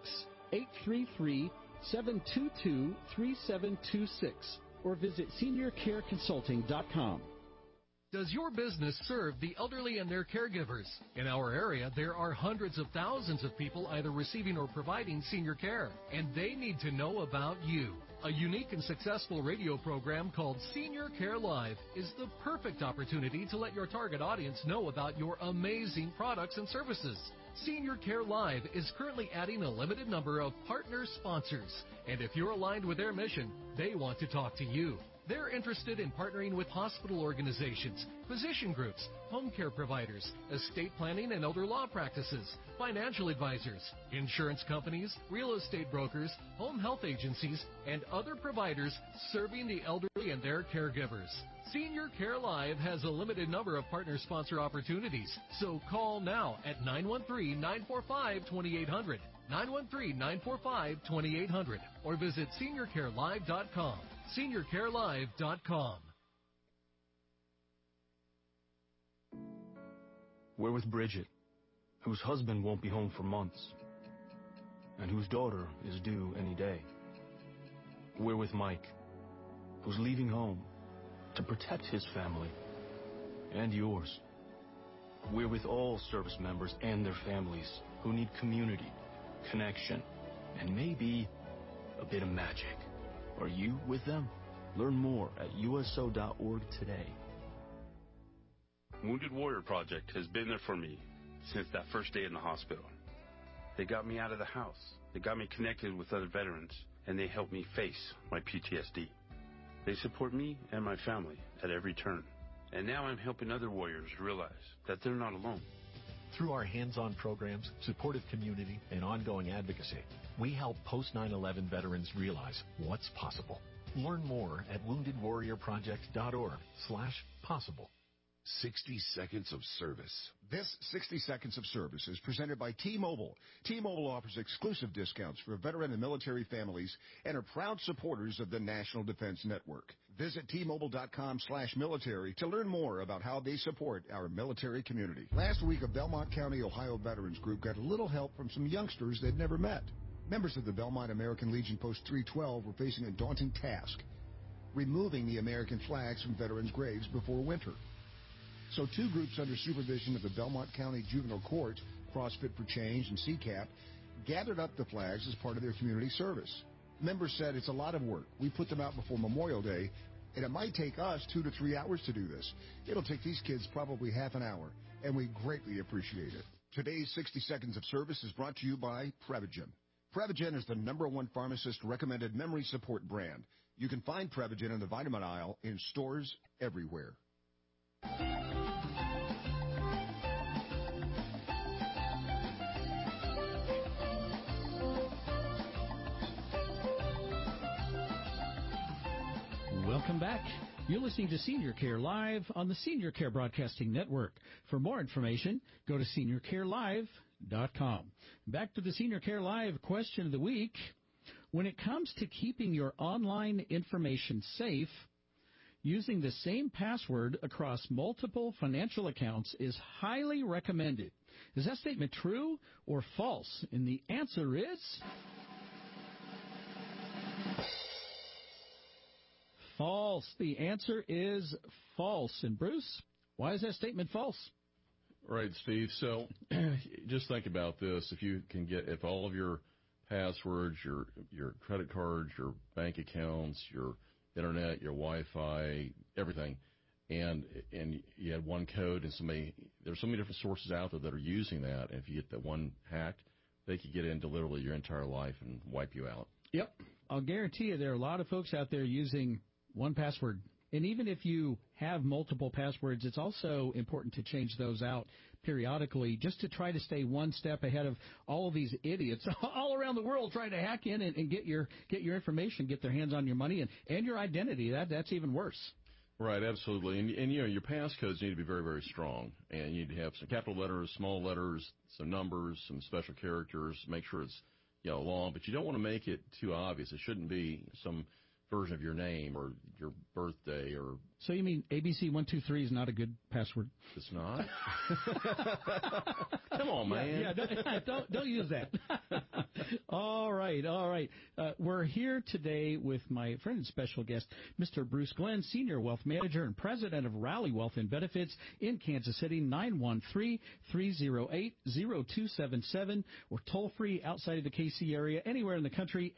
S26: 833-722-3726, or visit seniorcareconsulting.com.
S2: Does your business serve the elderly and their caregivers? In our area, there are hundreds of thousands of people either receiving or providing senior care, and they need to know about you. A unique and successful radio program called Senior Care Live is the perfect opportunity to let your target audience know about your amazing products and services. Senior Care Live is currently adding a limited number of partner sponsors, and if you're aligned with their mission, they want to talk to you. They're interested in partnering with hospital organizations, physician groups, home care providers, estate planning and elder law practices, financial advisors, insurance companies, real estate brokers, home health agencies, and other providers serving the elderly and their caregivers. Senior Care Live has a limited number of partner-sponsor opportunities, so call now at 913-945-2800, 913-945-2800, or visit SeniorCareLive.com. SeniorCareLive.com.
S3: We're with Bridget, whose husband won't be home for months, and whose daughter is due any day. We're with Mike, who's leaving home to protect his family and yours. We're with all service members and their families who need community, connection, and maybe a bit of magic. Are you with them? Learn more at USO.org today.
S4: Wounded Warrior Project has been there for me since that first day in the hospital. They got me out of the house. They got me connected with other veterans, and they helped me face my PTSD. They support me and my family at every turn. And now I'm helping other warriors realize that they're not alone.
S5: Through our hands-on programs, supportive community, and ongoing advocacy, we help post 9/11 veterans realize what's possible. Learn more at woundedwarriorproject.org/possible.
S9: 60 Seconds of Service. This 60 Seconds of Service is presented by T-Mobile. T-Mobile offers exclusive discounts for veteran and military families and are proud supporters of the National Defense Network. Visit T-Mobile.com/military to learn more about how they support our military community. Last week, a Belmont County, Ohio veterans group got a little help from some youngsters they'd never met. Members of the Belmont American Legion Post 312 were facing a daunting task, removing the American flags from veterans' graves before winter. So two groups under supervision of the Belmont County Juvenile Court, CrossFit for Change and CCAP, gathered up the flags as part of their community service. Members said it's a lot of work. We put them out before Memorial Day, and it might take us 2 to 3 hours to do this. It'll take these kids probably half an hour, and we greatly appreciate it. Today's 60 Seconds of Service is brought to you by Prevagen. Prevagen is the #1 pharmacist-recommended memory support brand. You can find Prevagen in the vitamin aisle in stores everywhere.
S26: Welcome back. You're listening to Senior Care Live on the Senior Care Broadcasting Network. For more information, go to SeniorCareLive.com. Back to the Senior Care Live question of the week. When it comes to keeping your online information safe, using the same password across multiple financial accounts is highly recommended. Is that statement true or false? And the answer is false. The answer is false. And Bruce, why is that statement false?
S28: Right, Steve. So just think about this. If all of your passwords, your credit cards, your bank accounts, your internet, your Wi-Fi, everything, and you had one code, and there's so many different sources out there that are using that, and if you get that one hacked, they could get into literally your entire life and wipe you out.
S26: Yep. I'll guarantee you there are a lot of folks out there using one password. And even if you have multiple passwords, it's also important to change those out periodically just to try to stay one step ahead of all of these idiots all around the world trying to hack in and get your information, get their hands on your money and your identity. That's even worse.
S28: Right, absolutely. And your passcodes need to be very, very strong. And you need to have some capital letters, small letters, some numbers, some special characters. Make sure it's long, but you don't want to make it too obvious. It shouldn't be some version of your name or your birthday or.
S26: So you mean ABC123 is not a good password?
S28: It's not. Come on, man.
S26: Don't use that. All right. We're here today with my friend and special guest, Mr. Bruce Glenn, Senior Wealth Manager and President of Rally Wealth and Benefits in Kansas City, 913-308-0277, or toll free outside of the KC area, anywhere in the country,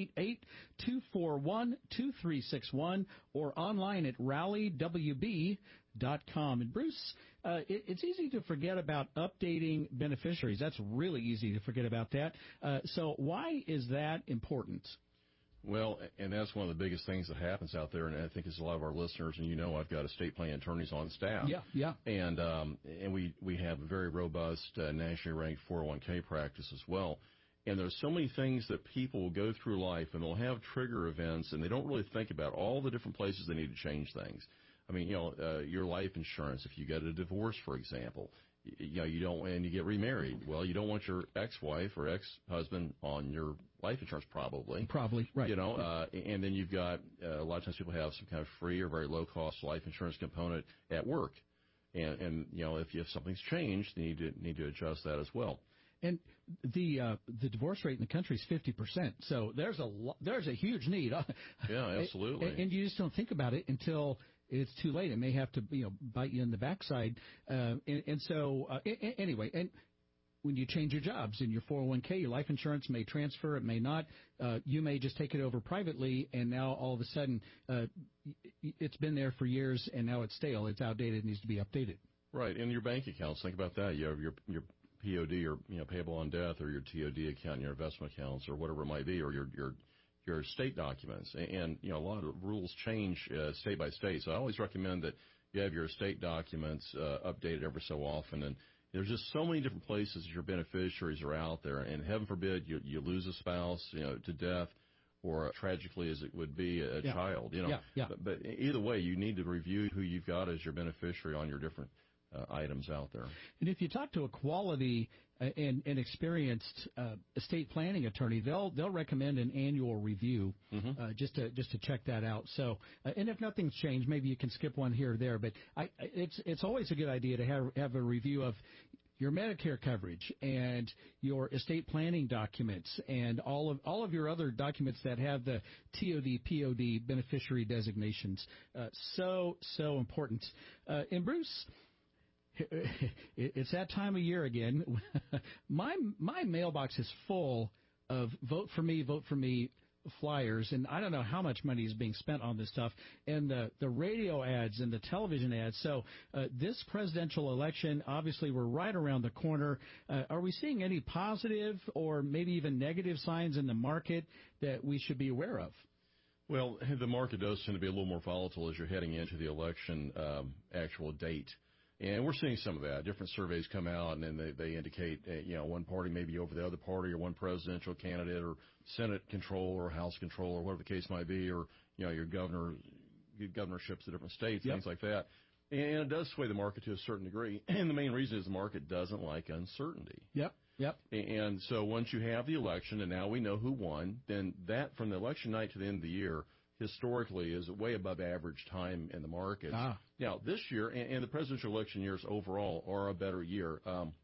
S26: 888-241-2361, or online at rallywb.com. And Bruce, it's easy to forget about updating beneficiaries. That's really easy to forget about that. So why is that important?
S28: Well, and that's one of the biggest things that happens out there, and I think as a lot of our listeners, and I've got estate planning attorneys on staff.
S26: Yeah.
S28: And we have a very robust nationally ranked 401k practice as well. And there's so many things that people will go through life, and they'll have trigger events, and they don't really think about all the different places they need to change things. I mean, your life insurance, if you get a divorce, for example, you don't, and you get remarried. Well, you don't want your ex-wife or ex-husband on your life insurance, probably.
S26: Probably, right.
S28: And then you've got, a lot of times people have some kind of free or very low-cost life insurance component at work. And if something's changed, you need to adjust that as well.
S26: And the divorce rate in the country is 50%. So there's a huge need.
S28: Yeah, absolutely.
S26: And you just don't think about it until it's too late. It may have to bite you in the backside. Anyway, and when you change your jobs in your 401k, your life insurance may transfer, it may not. You may just take it over privately, and now all of a sudden it's been there for years, and now it's stale, it's outdated, it needs to be updated.
S28: Right, and your bank accounts, think about that. You have your POD, or payable on death, or your TOD account, your investment accounts, or whatever it might be, or your state documents. And a lot of rules change state by state. So I always recommend that you have your estate documents updated every so often. And there's just so many different places your beneficiaries are out there. And heaven forbid you lose a spouse, to death, or tragically as it would be a child. But either way, you need to review who you've got as your beneficiary on your different items out there.
S26: And if you talk to a quality and experienced estate planning attorney, they'll recommend an annual review just to check that out. So, and if nothing's changed, maybe you can skip one here or there. But it's always a good idea to have a review of your Medicare coverage and your estate planning documents and all of your other documents that have the TOD, POD beneficiary designations. So important. And Bruce, it's that time of year again. My mailbox is full of vote for me flyers, and I don't know how much money is being spent on this stuff, and the radio ads and the television ads. So this presidential election, obviously we're right around the corner. Are we seeing any positive or maybe even negative signs in the market that we should be aware of?
S28: Well, the market does tend to be a little more volatile as you're heading into the election actual date. And we're seeing some of that. Different surveys come out, and then they indicate, one party may be over the other party, or one presidential candidate, or Senate control, or House control, or whatever the case might be, or your governorships of different states, things like that. And it does sway the market to a certain degree. And the main reason is the market doesn't like uncertainty.
S26: Yep.
S28: And so once you have the election, and now we know who won, then that from the election night to the end of the year, historically, is way above average time in the markets. Now, this year, and the presidential election years overall are a better year.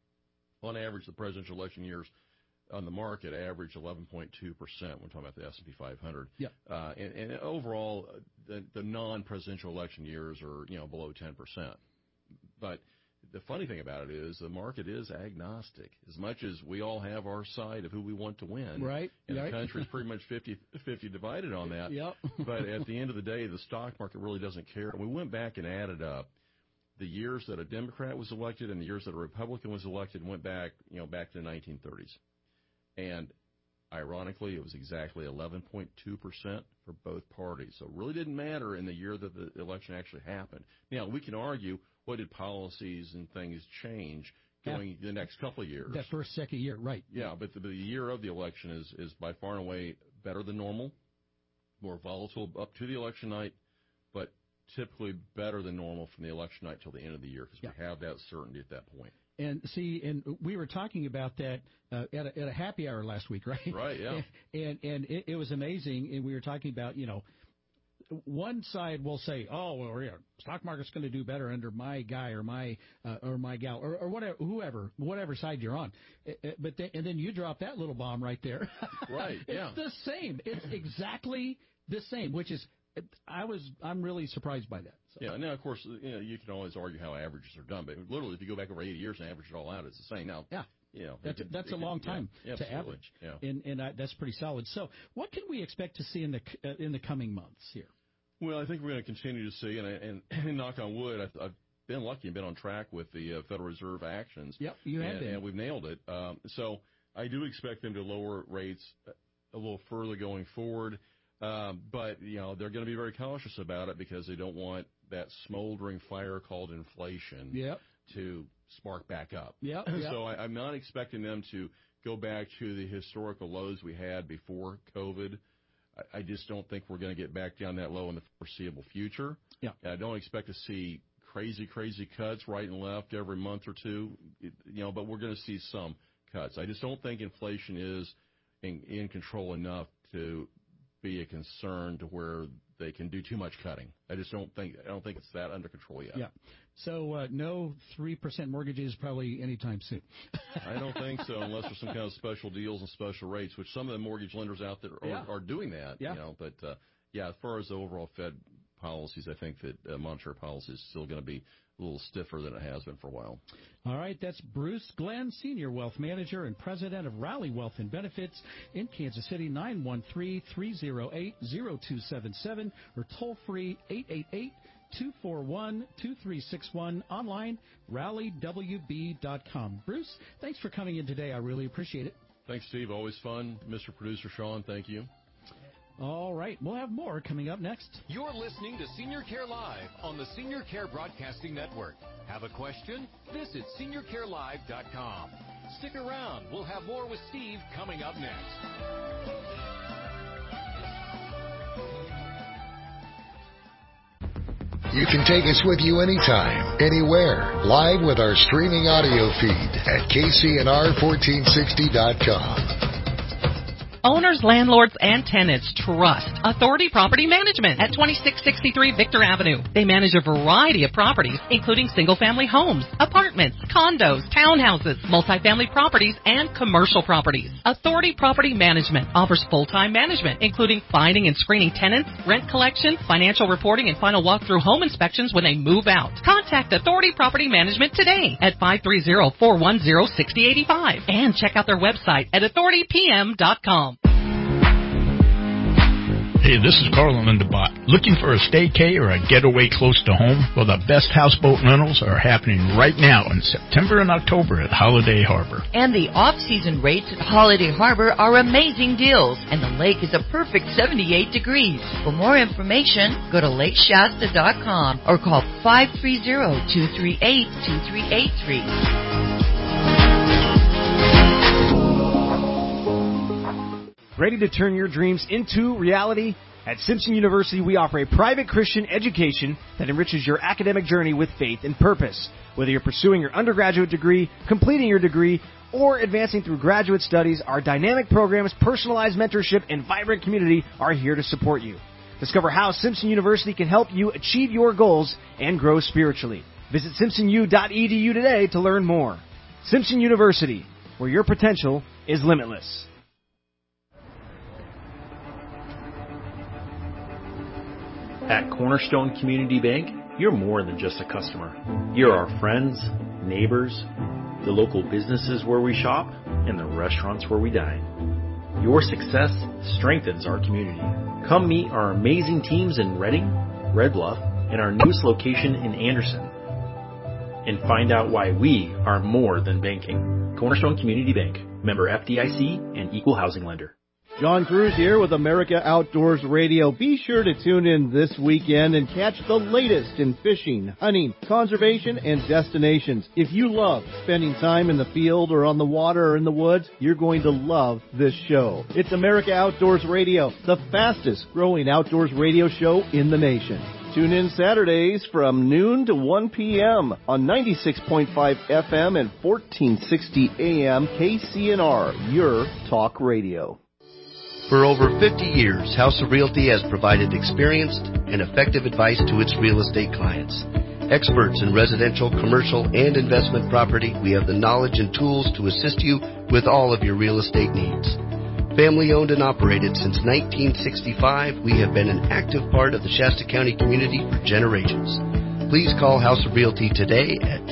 S28: On average, the presidential election years on the market average 11.2%. We're talking about the S&P 500. And overall, the non-presidential election years are below 10%. But the funny thing about it is the market is agnostic. As much as we all have our side of who we want to win, and the country is pretty much 50-50 divided on that. But at the end of the day, the stock market really doesn't care. And we went back and added up the years that a Democrat was elected and the years that a Republican was elected, and went back, back to the 1930s. And ironically, it was exactly 11.2% for both parties. So it really didn't matter in the year that the election actually happened. Now, we can argue, what did policies and things change going the next couple of years?
S26: That first, second year, right.
S28: Yeah, but the year of the election is by far and away better than normal, more volatile up to the election night, but typically better than normal from the election night till the end of the year, because we have that certainty at that point.
S26: And see, and we were talking about that at a happy hour last week, right?
S28: Right, yeah.
S26: And it was amazing, and we were talking about, one side will say, "Oh, well, stock market's going to do better under my guy or my gal or whatever, whatever side you're on." But then you drop that little bomb right there.
S28: Right.
S26: It's the same. It's exactly the same, which is I'm really surprised by that. So.
S28: Yeah. Now, of course, you can always argue how averages are done, but literally, if you go back over 80 years and average it all out, it's the same. Now,
S26: that's a long time to average, and that's pretty solid. So, what can we expect to see in the coming months here?
S28: Well, I think we're going to continue to see, and knock on wood, I've been lucky and been on track with the Federal Reserve actions.
S26: Yep, you have been.
S28: And we've nailed it. So I do expect them to lower rates a little further going forward. But, they're going to be very cautious about it because they don't want that smoldering fire called inflation to spark back up. So I'm not expecting them to go back to the historical lows we had before COVID. I just don't think we're going to get back down that low in the foreseeable future. I don't expect to see crazy cuts right and left every month or two, but we're going to see some cuts. I just don't think inflation is in control enough to be a concern to where they can do too much cutting. I don't think it's that under control yet.
S26: So no 3% mortgages probably anytime soon.
S28: I don't think so, unless there's some kind of special deals and special rates, which some of the mortgage lenders out there are doing that. But as far as the overall Fed policies, I think that monetary policy is still going to be a little stiffer than it has been for a while.
S26: All right, that's Bruce Glenn, Senior Wealth Manager and President of Rally Wealth and Benefits in Kansas City, 913-308-0277 or toll-free 888-241-2361, online, rallywb.com. Bruce, thanks for coming in today. I really appreciate it.
S28: Thanks, Steve. Always fun. Mr. Producer Sean, thank you.
S26: All right, we'll have more coming up next.
S1: You're listening to Senior Care Live on the Senior Care Broadcasting Network. Have a question? Visit seniorcarelive.com. Stick around. We'll have more with Steve coming up next.
S7: You can take us with you anytime, anywhere, live with our streaming audio feed at kcnr1460.com.
S21: Owners, landlords, and tenants trust Authority Property Management at 2663 Victor Avenue. They manage a variety of properties, including single-family homes, apartments, condos, townhouses, multifamily properties, and commercial properties. Authority Property Management offers full-time management, including finding and screening tenants, rent collection, financial reporting, and final walkthrough home inspections when they move out. Contact Authority Property Management today at 530-410-6085 and check out their website at authoritypm.com.
S8: Hey, this is Carl in the Bot. Looking for a staycay or a getaway close to home? Well, the best houseboat rentals are happening right now in September and October at Holiday Harbor.
S10: And the off-season rates at Holiday Harbor are amazing deals, and the lake is a perfect 78 degrees. For more information, go to lakeshasta.com or call 530-238-2383.
S11: Ready to turn your dreams into reality? At Simpson University, we offer a private Christian education that enriches your academic journey with faith and purpose. Whether you're pursuing your undergraduate degree, completing your degree, or advancing through graduate studies, our dynamic programs, personalized mentorship, and vibrant community are here to support you. Discover how Simpson University can help you achieve your goals and grow spiritually. Visit simpsonu.edu today to learn more. Simpson University, where your potential is limitless.
S13: At Cornerstone Community Bank, you're more than just a customer. You're our friends, neighbors, the local businesses where we shop, and the restaurants where we dine. Your success strengthens our community. Come meet our amazing teams in Redding, Red Bluff, and our newest location in Anderson. And find out why we are more than banking. Cornerstone Community Bank, member FDIC and equal housing lender.
S14: John Cruz here with America Outdoors Radio. Be sure to tune in this weekend and catch the latest in fishing, hunting, conservation, and destinations. If you love spending time in the field or on the water or in the woods, you're going to love this show. It's America Outdoors Radio, the fastest growing outdoors radio show in the nation. Tune in Saturdays from noon to 1 p.m. on 96.5 FM and 1460 AM KCNR, your talk radio.
S15: For over 50 years, House of Realty has provided experienced and effective advice to its real estate clients. Experts in residential, commercial, and investment property, we have the knowledge and tools to assist you with all of your real estate needs. Family owned and operated since 1965, we have been an active part of the Shasta County community for generations. Please call House of Realty today at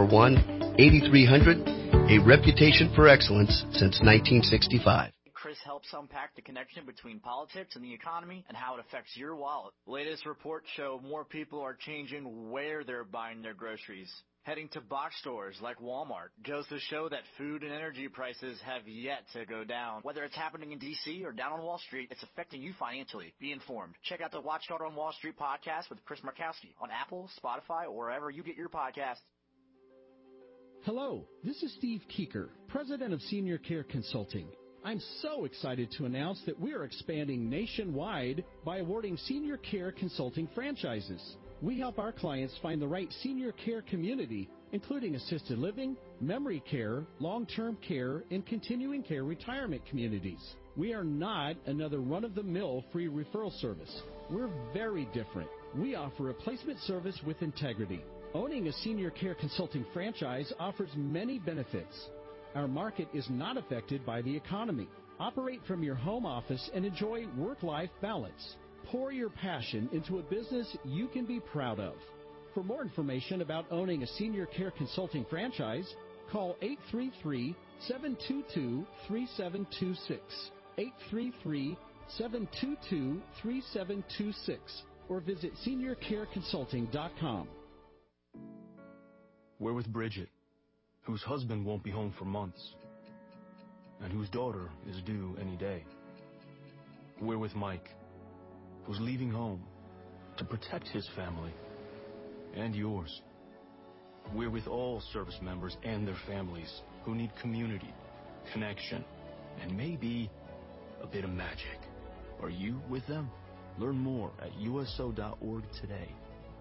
S15: 241-8300, a reputation for excellence since 1965.
S17: Chris Help
S6: helps unpack the connection between politics and the economy and how it affects your wallet. Latest reports show more people are changing where they're buying their groceries. Heading to box stores like Walmart goes to show that food and energy prices have yet to go down. Whether it's happening in D.C. or down on Wall Street, it's affecting you financially. Be informed. Check out the Watchtower on Wall Street podcast with Chris Markowski on Apple, Spotify, or wherever you get your podcasts.
S26: Hello, this is Steve Keeker, President of Senior Care Consulting. I'm so excited to announce that we are expanding nationwide by awarding Senior Care Consulting franchises. We help our clients find the right senior care community, including assisted living, memory care, long-term care, and continuing care retirement communities. We are not another run-of-the-mill free referral service. We're very different. We offer a placement service with integrity. Owning a senior care consulting franchise offers many benefits. Our market is not affected by the economy. Operate from your home office and enjoy work-life balance. Pour your passion into a business you can be proud of. For more information about owning a senior care consulting franchise, call 833-722-3726, 833-722-3726, or visit seniorcareconsulting.com.
S3: We're with Bridget, whose husband won't be home for months, and whose daughter is due any day. We're with Mike, who's leaving home to protect his family and yours. We're with all service members and their families who need community, connection, and maybe a bit of magic. Are you with them? Learn more at USO.org today.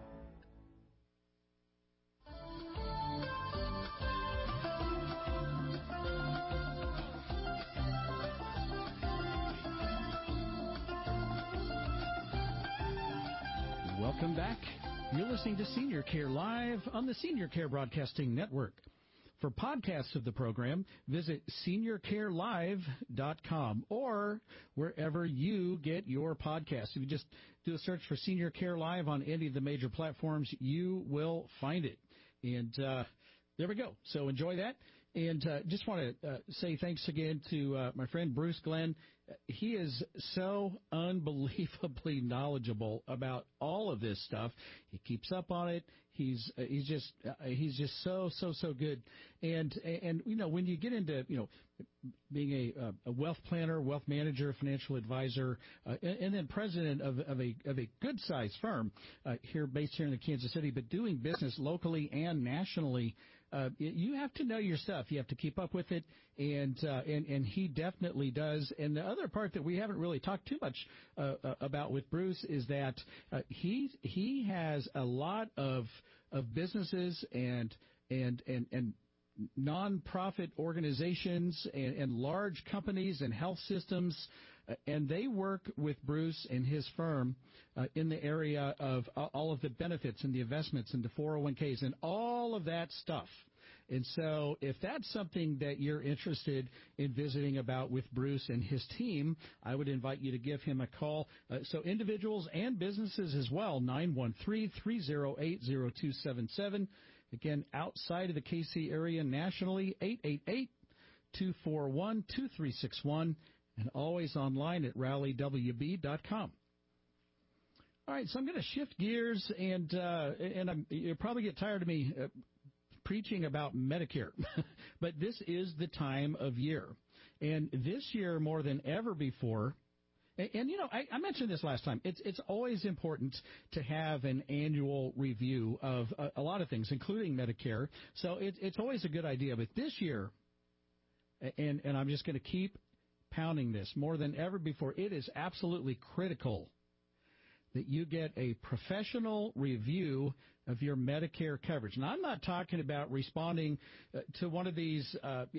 S26: Welcome back. You're listening to Senior Care Live on the Senior Care Broadcasting Network. For podcasts of the program, visit seniorcarelive.com or wherever you get your podcasts. If you just do a search for Senior Care Live on any of the major platforms, you will find it. And there we go. So enjoy that. And just want to say thanks again to my friend Bruce Glenn. He is so unbelievably knowledgeable about all of this stuff. He keeps up on it. He's just so good. And you know, when you get into, you know, being a wealth planner, wealth manager, financial advisor, and then president of a good sized firm based here in the Kansas City, but doing business locally and nationally. You have to know your stuff. You have to keep up with it, and he definitely does. And the other part that we haven't really talked too much about with Bruce is that he has a lot of businesses and nonprofit organizations and large companies and health systems, and they work with Bruce and his firm in the area of all of the benefits and the investments and the 401ks and all of that stuff. And so if that's something that you're interested in visiting about with Bruce and his team, I would invite you to give him a call. So individuals and businesses as well, 913-308-0277. Again, outside of the KC area nationally, 888-241-2361, and always online at rallywb.com. All right, so I'm going to shift gears, and you'll probably get tired of me preaching about Medicare, but this is the time of year. And this year, more than ever before, and you know, I mentioned this last time, it's always important to have an annual review of a lot of things, including Medicare. So it's always a good idea. But this year, and I'm just going to keep pounding this, more than ever before, it is absolutely critical that you get a professional review of your Medicare coverage. Now, I'm not talking about responding to one of these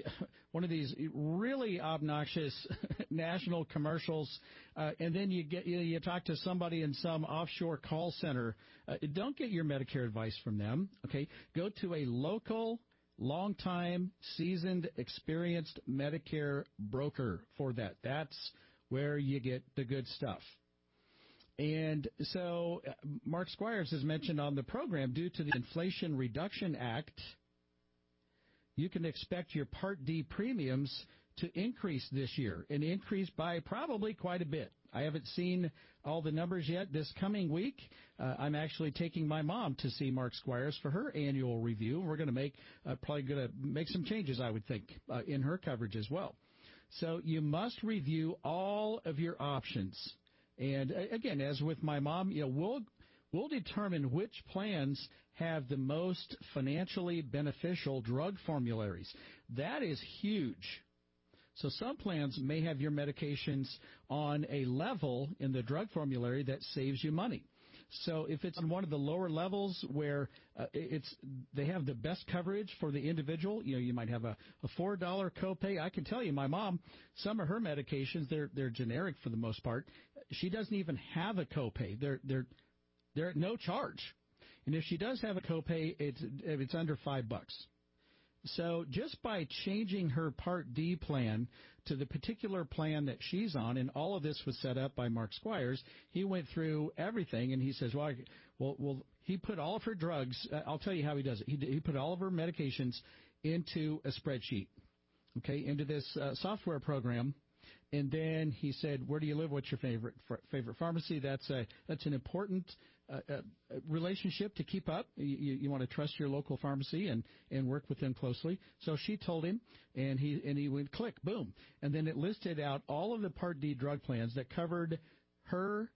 S26: really obnoxious national commercials, and then you talk to somebody in some offshore call center. Don't get your Medicare advice from them. Okay, go to a local, long-time, seasoned, experienced Medicare broker for that. That's where you get the good stuff. And so Mark Squires has mentioned on the program, due to the Inflation Reduction Act, you can expect your Part D premiums to increase this year, and increase by probably quite a bit. I haven't seen all the numbers yet. This coming week, I'm actually taking my mom to see Mark Squires for her annual review. We're going to probably going to make some changes, I would think, in her coverage as well. So you must review all of your options. And again, as with my mom, we'll determine which plans have the most financially beneficial drug formularies. That is huge. So some plans may have your medications on a level in the drug formulary that saves you money. So if it's on one of the lower levels where they have the best coverage for the individual, you might have a $4 copay. I can tell you, my mom, some of her medications, they're generic for the most part. She doesn't even have a copay. They're at no charge. And if she does have a copay, it's under $5. So just by changing her Part D plan to the particular plan that she's on, and all of this was set up by Mark Squires, he went through everything, and he says, well, he put all of her drugs, I'll tell you how he does it. He put all of her medications into a spreadsheet, okay, into this software program. And then he said, where do you live? What's your favorite pharmacy? That's an important relationship to keep up. You want to trust your local pharmacy and work with them closely. So she told him, and he went click, boom. And then it listed out all of the Part D drug plans that covered her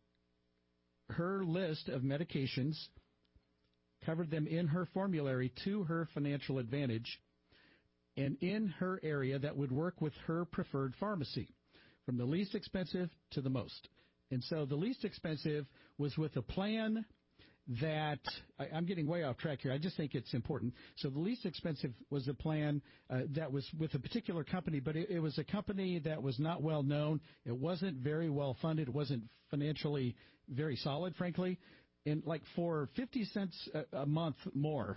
S26: list of medications, covered them in her formulary to her financial advantage, and in her area that would work with her preferred pharmacy, from the least expensive to the most. And so the least expensive was with a plan that I'm getting way off track here. I just think it's important. So the least expensive was a plan that was with a particular company, but it was a company that was not well known. It wasn't very well funded. It wasn't financially very solid, frankly. And like for 50 cents a month more,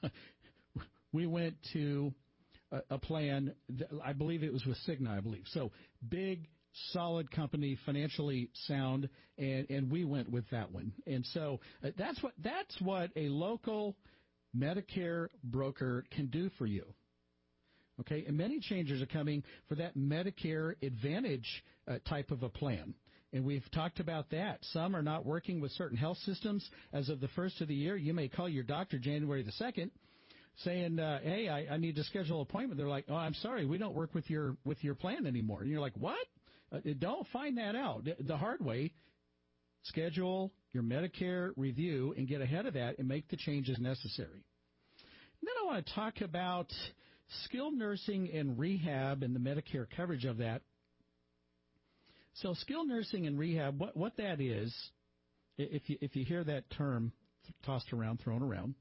S26: we went to a plan, I believe it was with Cigna, I believe. So big, solid company, financially sound, and we went with that one. And so that's what a local Medicare broker can do for you. Okay, and many changes are coming for that Medicare Advantage type of a plan. And we've talked about that. Some are not working with certain health systems as of the first of the year. You may call your doctor January the 2nd saying, hey, I need to schedule an appointment. They're like, oh, I'm sorry, we don't work with your plan anymore. And you're like, what? Don't find that out the hard way. Schedule your Medicare review and get ahead of that and make the changes necessary. And then I want to talk about skilled nursing and rehab and the Medicare coverage of that. So skilled nursing and rehab, what that is, if you hear that term tossed around, thrown around,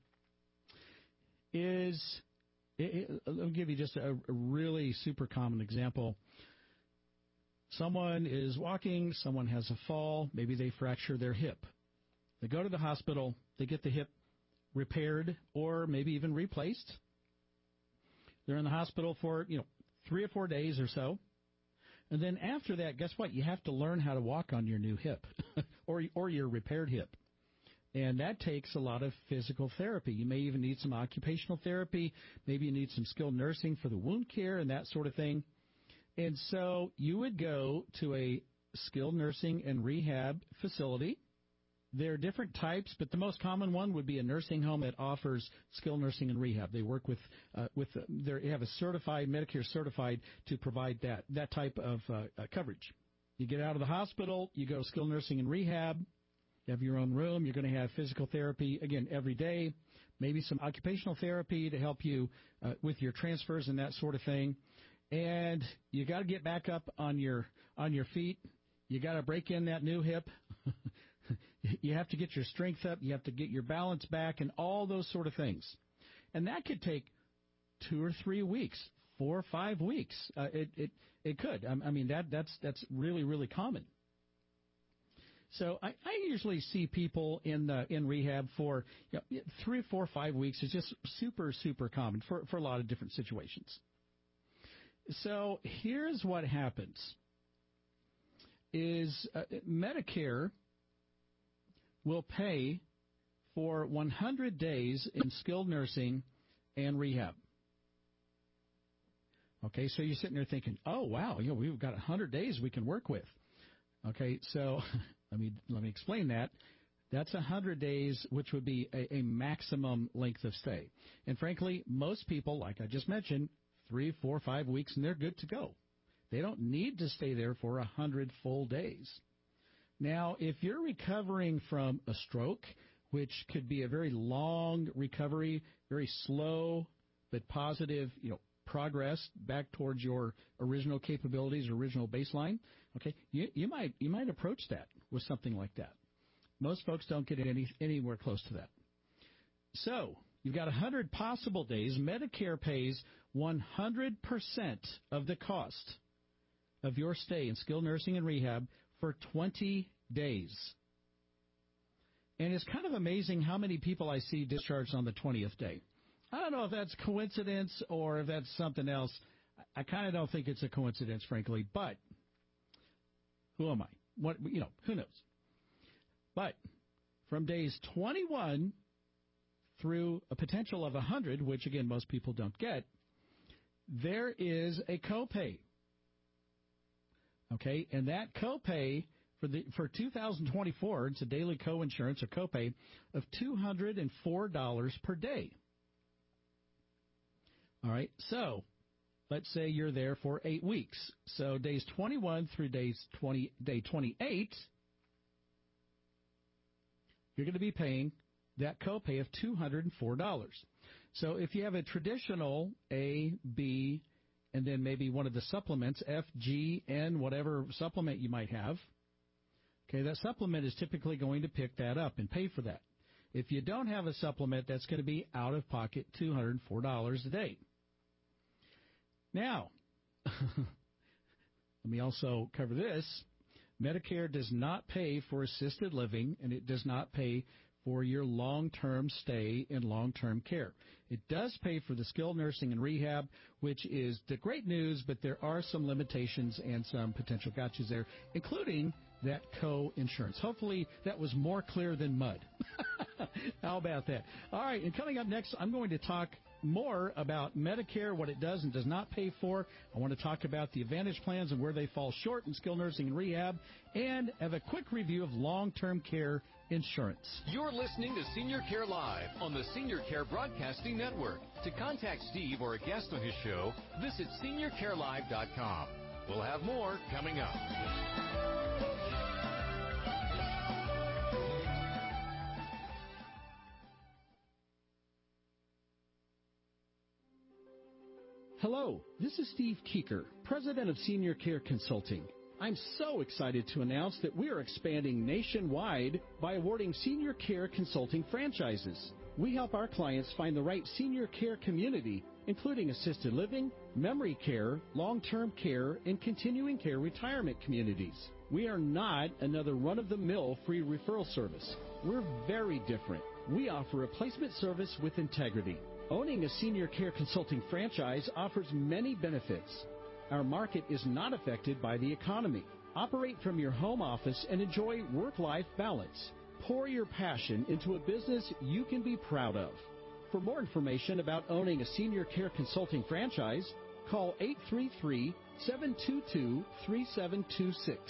S26: is, let me give you just a really super common example. Someone is walking, someone has a fall, maybe they fracture their hip. They go to the hospital, they get the hip repaired or maybe even replaced. They're in the hospital for, 3 or 4 days or so. And then after that, guess what? You have to learn how to walk on your new hip or your repaired hip. And that takes a lot of physical therapy. You may even need some occupational therapy. Maybe you need some skilled nursing for the wound care and that sort of thing. And so you would go to a skilled nursing and rehab facility. There are different types, but the most common one would be a nursing home that offers skilled nursing and rehab. They work with they have a certified, Medicare certified to provide that type of coverage. You get out of the hospital, you go to skilled nursing and rehab. You have your own room. You're going to have physical therapy, again, every day, maybe some occupational therapy to help you with your transfers and that sort of thing. And you got to get back up on your feet. You got to break in that new hip. You have to get your strength up. You have to get your balance back and all those sort of things. And that could take 2 or 3 weeks, 4 or 5 weeks. It could. I mean, that's really, really common. So I usually see people in rehab for 3, 4, 5 weeks. Is just super, super common for a lot of different situations. So here's what happens is Medicare will pay for 100 days in skilled nursing and rehab. Okay, so you're sitting there thinking, oh, wow, we've got 100 days we can work with. Okay, so let me explain that. That's 100 days, which would be a maximum length of stay. And frankly, most people, like I just mentioned, 3, 4, 5 weeks, and they're good to go. They don't need to stay there for 100 full days. Now, if you're recovering from a stroke, which could be a very long recovery, very slow but positive, progress back towards your original capabilities, original baseline, okay, you might approach that with something like that. Most folks don't get anywhere close to that. So you've got 100 possible days. Medicare pays 100% of the cost of your stay in skilled nursing and rehab for 20 days. And it's kind of amazing how many people I see discharged on the 20th day. I don't know if that's coincidence or if that's something else. I kind of don't think it's a coincidence, frankly. But who am I? Who knows? But from days 21 through a potential of 100, which, again, most people don't get, there is a copay. Okay, and that copay for 2024, it's a daily co-insurance or copay of $204 per day. All right, so let's say you're there for 8 weeks. So days 21 through day 28, you're going to be paying that copay of $204. So if you have a traditional A, B, and then maybe one of the supplements, F, G, N, whatever supplement you might have, okay, that supplement is typically going to pick that up and pay for that. If you don't have a supplement, that's going to be out-of-pocket $204 a day. Now, let me also cover this. Medicare does not pay for assisted living, and it does not pay for your long-term stay in long-term care. It does pay for the skilled nursing and rehab, which is the great news, but there are some limitations and some potential gotchas there, including that co-insurance. Hopefully that was more clear than mud. How about that? All right, and coming up next, I'm going to talk more about Medicare, what it does and does not pay for. I want to talk about the Advantage plans and where they fall short in skilled nursing and rehab, and have a quick review of long-term care insurance.
S1: You're listening to Senior Care Live on the Senior Care Broadcasting Network. To contact Steve or a guest on his show, visit SeniorCareLive.com. We'll have more coming up.
S26: Hello, this is Steve Keeker, President of Senior Care Consulting. I'm so excited to announce that we are expanding nationwide by awarding senior care consulting franchises. We help our clients find the right senior care community, including assisted living, memory care, long-term care, and continuing care retirement communities. We are not another run-of-the-mill free referral service. We're very different. We offer a placement service with integrity. Owning a senior care consulting franchise offers many benefits. Our market is not affected by the economy. Operate from your home office and enjoy work-life balance. Pour your passion into a business you can be proud of. For more information about owning a senior care consulting franchise, call 833-722-3726,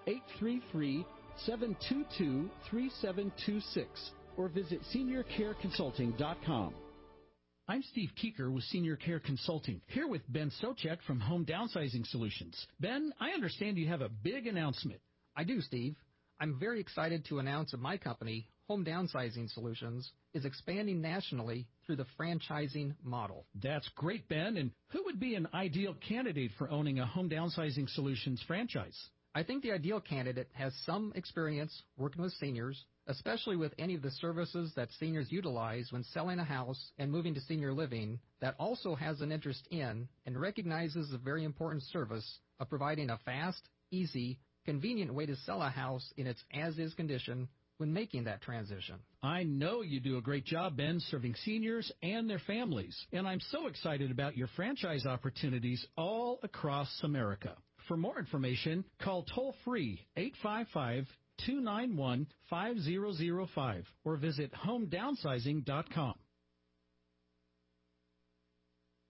S26: 833-722-3726, or visit seniorcareconsulting.com. I'm Steve Keeker with Senior Care Consulting, here with Ben Socek from Home Downsizing Solutions. Ben, I understand you have a big announcement.
S12: I do, Steve. I'm very excited to announce that my company, Home Downsizing Solutions, is expanding nationally through the franchising model.
S26: That's great, Ben. And who would be an ideal candidate for owning a Home Downsizing Solutions franchise?
S12: I think the ideal candidate has some experience working with seniors, especially with any of the services that seniors utilize when selling a house and moving to senior living, that also has an interest in and recognizes the very important service of providing a fast, easy, convenient way to sell a house in its as-is condition when making that transition.
S26: I know you do a great job, Ben, serving seniors and their families, and I'm so excited about your franchise opportunities all across America. For more information, call toll-free 855-291-5005 or visit homedownsizing.com.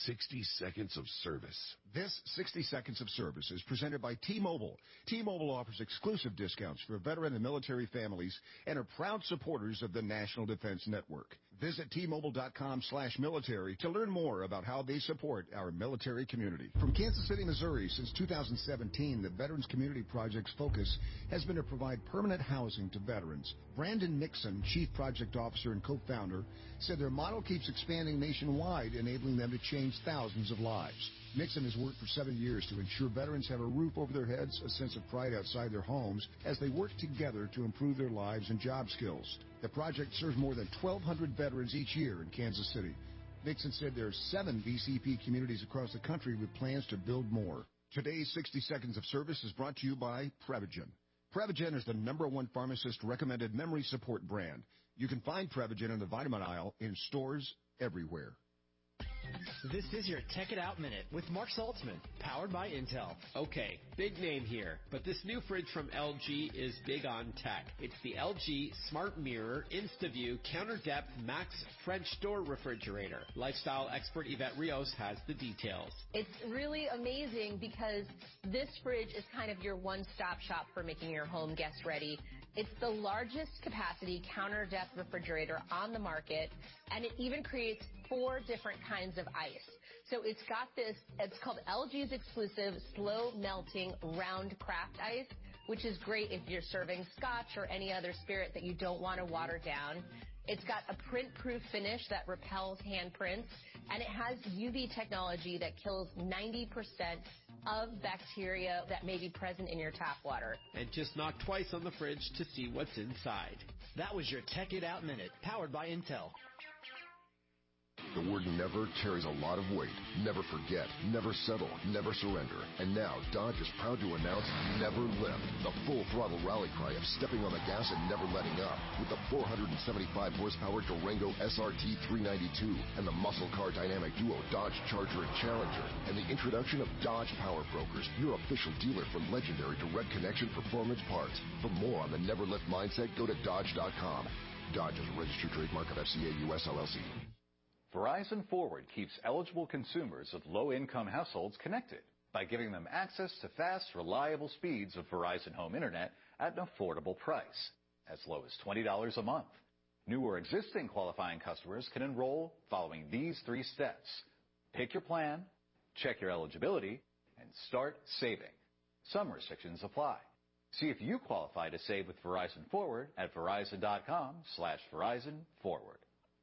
S9: 60 seconds of service. This 60 seconds of service is presented by T-Mobile. T-Mobile offers exclusive discounts for veteran and military families and are proud supporters of the National Defense Network. Visit T-Mobile.com/military to learn more about how they support our military community. From Kansas City, Missouri, since 2017, the Veterans Community Project's focus has been to provide permanent housing to veterans. Brandon Mixon, Chief Project Officer and co-founder, said their model keeps expanding nationwide, enabling them to change thousands of lives. Mixon has worked for 7 years to ensure veterans have a roof over their heads, a sense of pride outside their homes, as they work together to improve their lives and job skills. The project serves more than 1,200 veterans each year in Kansas City. Mixon said there are 7 VCP communities across the country with plans to build more. Today's 60 Seconds of Service is brought to you by Prevagen. Prevagen is the #1 pharmacist-recommended memory support brand. You can find Prevagen in the vitamin aisle in stores everywhere.
S16: This is your Tech It Out Minute with Mark Saltzman, powered by Intel.
S17: Okay, big name here, but this new fridge from LG is big on tech. It's the LG Smart Mirror InstaView Counter Depth Max French Door Refrigerator. Lifestyle expert Yvette Rios has the details.
S18: It's really amazing because this fridge is kind of your one-stop shop for making your home guest ready. It's the largest capacity counter depth refrigerator on the market, and it even creates 4 different kinds of ice. So it's got this, it's called LG's exclusive slow melting round craft ice, which is great if you're serving scotch or any other spirit that you don't want to water down. It's got a print-proof finish that repels handprints, and it has UV technology that kills 90% of bacteria that may be present in your tap water.
S17: And just knock twice on the fridge to see what's inside.
S16: That was your Tech It Out Minute, powered by Intel.
S9: The word never carries a lot of weight. Never forget, never settle, never surrender. And now, Dodge is proud to announce Never Lift, the full throttle rally cry of stepping on the gas and never letting up. With the 475 horsepower Durango SRT 392 and the muscle car dynamic duo Dodge Charger and Challenger, and the introduction of Dodge Power Brokers, your official dealer for legendary direct connection performance parts. For more on the Never Lift mindset, go to Dodge.com. Dodge is a registered trademark of FCA US LLC.
S19: Verizon Forward keeps eligible consumers of low-income households connected by giving them access to fast, reliable speeds of Verizon Home Internet at an affordable price, as low as $20 a month. New or existing qualifying customers can enroll following these 3 steps. Pick your plan, check your eligibility, and start saving. Some restrictions apply. See if you qualify to save with Verizon Forward at Verizon.com/Verizon Forward.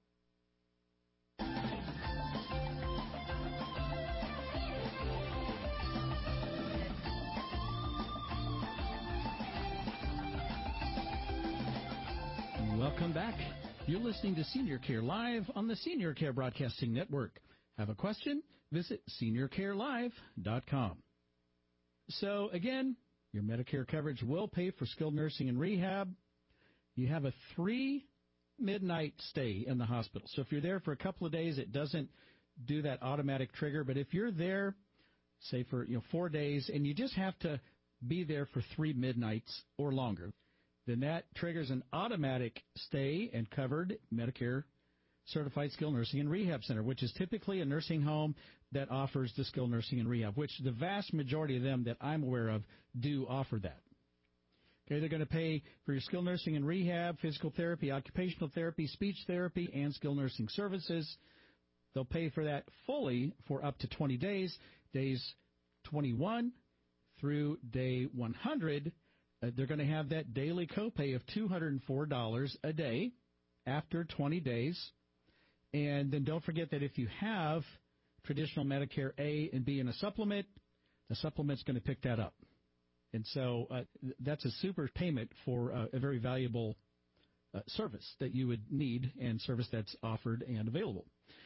S26: Welcome back. You're listening to Senior Care Live on the Senior Care Broadcasting Network. Have a question? Visit SeniorCareLive.com. So, again, your Medicare coverage will pay for skilled nursing and rehab. You have a 3 midnight stay in the hospital. So if you're there for a couple of days, it doesn't do that automatic trigger. But if you're there, say for 4 days, and you just have to be there for 3 midnights or longer, then that triggers an automatic stay and covered Medicare Certified Skilled Nursing and Rehab Center, which is typically a nursing home that offers the skilled nursing and rehab, which the vast majority of them that I'm aware of do offer that. Okay, they're going to pay for your skilled nursing and rehab, physical therapy, occupational therapy, speech therapy, and skilled nursing services. They'll pay for that fully for up to 20 days, days 21 through day 100. They're going to have that daily copay of $204 a day after 20 days. And then don't forget that if you have traditional Medicare A and B in a supplement, the supplement's going to pick that up. And so that's a super payment for a very valuable service that you would need and service that's offered and available.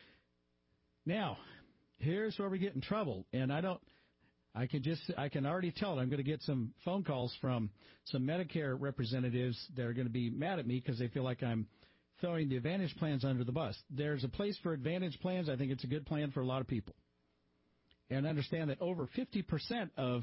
S26: Now, here's where we get in trouble. And I can already tell I'm going to get some phone calls from some Medicare representatives that are going to be mad at me because they feel like I'm throwing the Advantage plans under the bus. There's a place for Advantage plans. I think it's a good plan for a lot of people. And understand that over 50% of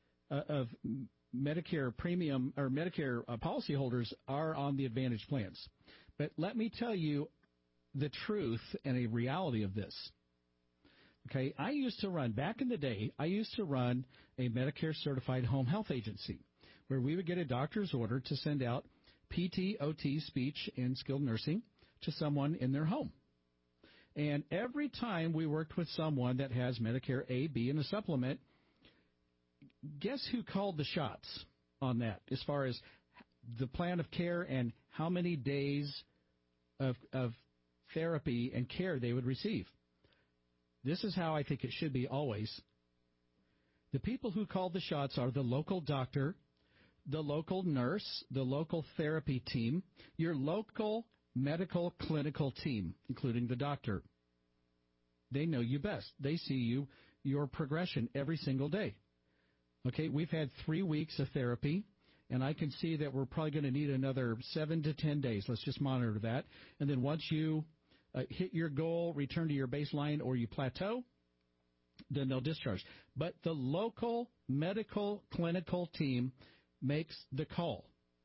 S26: Medicare premium or Medicare policyholders are on the Advantage plans. But let me tell you the truth and a reality of this. Okay, back in the day, I used to run a Medicare-certified home health agency where we would get a doctor's order to send out PT, OT, speech, and skilled nursing to someone in their home. And every time we worked with someone that has Medicare A, B, and a supplement, guess who called the shots on that as far as the plan of care and how many days of therapy and care they would receive? This is how I think it should be always. The people who call the shots are the local doctor, the local nurse, the local therapy team, your local medical clinical team, including the doctor. They know you best. They see your progression every single day. Okay, we've had 3 weeks of therapy, and I can see that we're probably going to need another 7 to 10 days. Let's just monitor that. And then once you hit your goal, return to your baseline, or you plateau, then they'll discharge. But the local medical clinical team makes the call.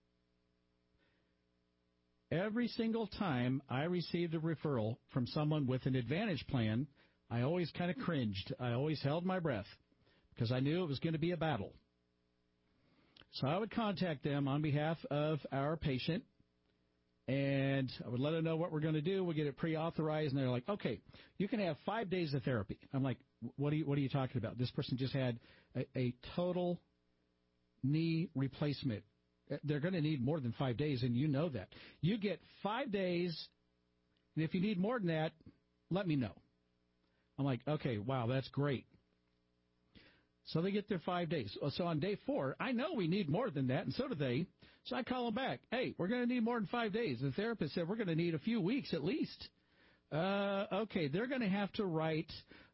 S26: Every single time I received a referral from someone with an Advantage plan, I always kind of cringed. I always held my breath because I knew it was going to be a battle. So I would contact them on behalf of our patient, and I would let them know what we're going to do. We'll get it pre-authorized, and they're like, okay, you can have 5 days of therapy. I'm like, what are you talking about? This person just had a total knee replacement. They're going to need more than 5 days, and you know that. You get 5 days, and if you need more than that, let me know. I'm like, okay, wow, that's great. So they get their 5 days. So on day 4, I know we need more than that, and so do they. So I call them back. Hey, we're going to need more than 5 days. The therapist said we're going to need a few weeks at least. Okay, they're going to have to write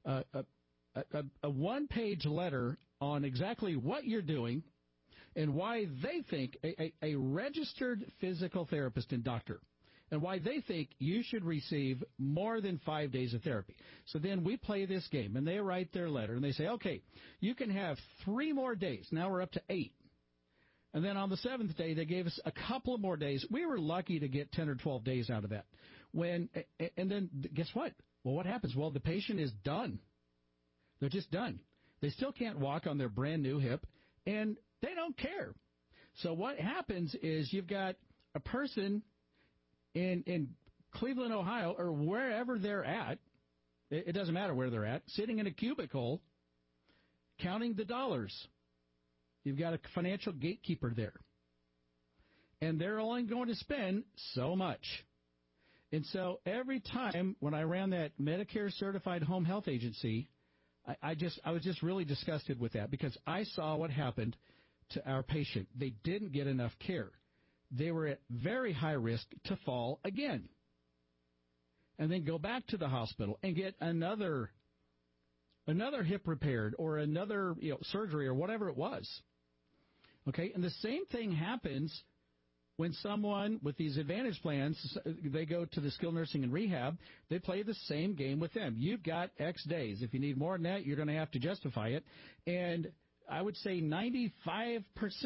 S26: a one-page letter on exactly what you're doing and why they think a registered physical therapist and doctor, and why they think you should receive more than 5 days of therapy. So then we play this game, and they write their letter, and they say, okay, you can have 3 more days. Now we're up to 8. And then on the 7th day, they gave us a couple of more days. We were lucky to get 10 or 12 days out of that. And then guess what? Well, what happens? Well, the patient is done. They're just done. They still can't walk on their brand-new hip, and they don't care. So what happens is you've got a person in Cleveland, Ohio, or wherever they're at, it doesn't matter where they're at, sitting in a cubicle, counting the dollars. You've got a financial gatekeeper there. And they're only going to spend so much. And so every time when I ran that Medicare-certified home health agency, I was just really disgusted with that because I saw what happened to our patient. They didn't get enough care. They were at very high risk to fall again and then go back to the hospital and get another hip repaired or another surgery or whatever it was. Okay, and the same thing happens when someone with these Advantage plans, they go to the skilled nursing and rehab, they play the same game with them. You've got X days. If you need more than that, you're going to have to justify it. And I would say 95%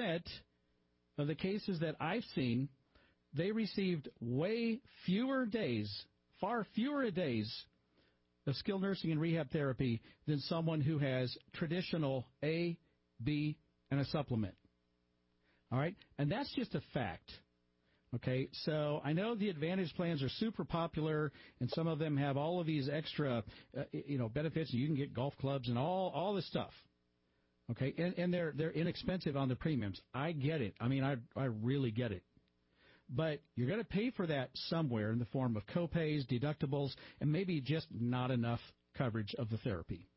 S26: of the cases that I've seen, they received way fewer days, far fewer days of skilled nursing and rehab therapy than someone who has traditional A, B, and a supplement. All right? And that's just a fact. Okay? So I know the Advantage plans are super popular, and some of them have all of these extra, benefits. You can get golf clubs and all this stuff. Okay? And they're inexpensive on the premiums. I get it. I mean, I really get it. But you're going to pay for that somewhere in the form of copays, deductibles, and maybe just not enough coverage of the therapy.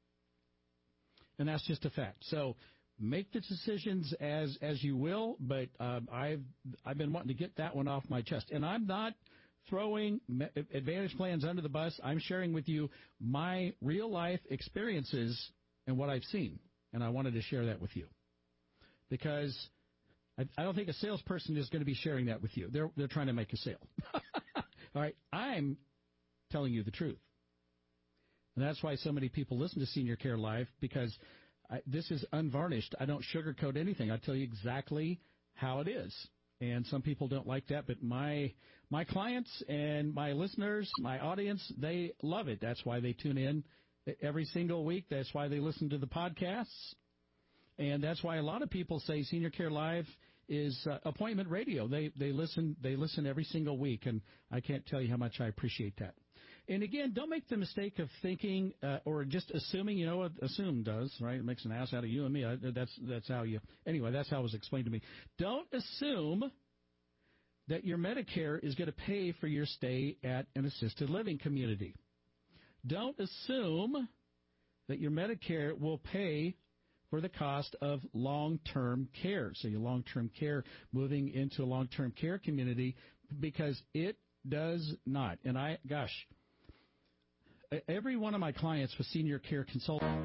S26: And that's just a fact. So make the decisions as you will, but I've been wanting to get that one off my chest. And I'm not throwing Advantage plans under the bus. I'm sharing with you my real-life experiences and what I've seen. And I wanted to share that with you because I don't think a salesperson is going to be sharing that with you. They're trying to make a sale. All right, I'm telling you the truth. And that's why so many people listen to Senior Care Live, because this is unvarnished. I don't sugarcoat anything. I tell you exactly how it is. And some people don't like that, but my clients and my listeners, my audience, they love it. That's why they tune in every single week. That's why they listen to the podcasts. And that's why a lot of people say Senior Care Live is appointment radio. They listen every single week, and I can't tell you how much I appreciate that. And again, don't make the mistake of thinking or just assuming. You know what assume does, right? It makes an ass out of you and me. That's how you. Anyway, that's how it was explained to me. Don't assume that your Medicare is going to pay for your stay at an assisted living community. Don't assume that your Medicare will pay for the cost of long-term care. So your long-term care moving into a long-term care community, because it does not. And every one of my clients was Senior Care Consultant.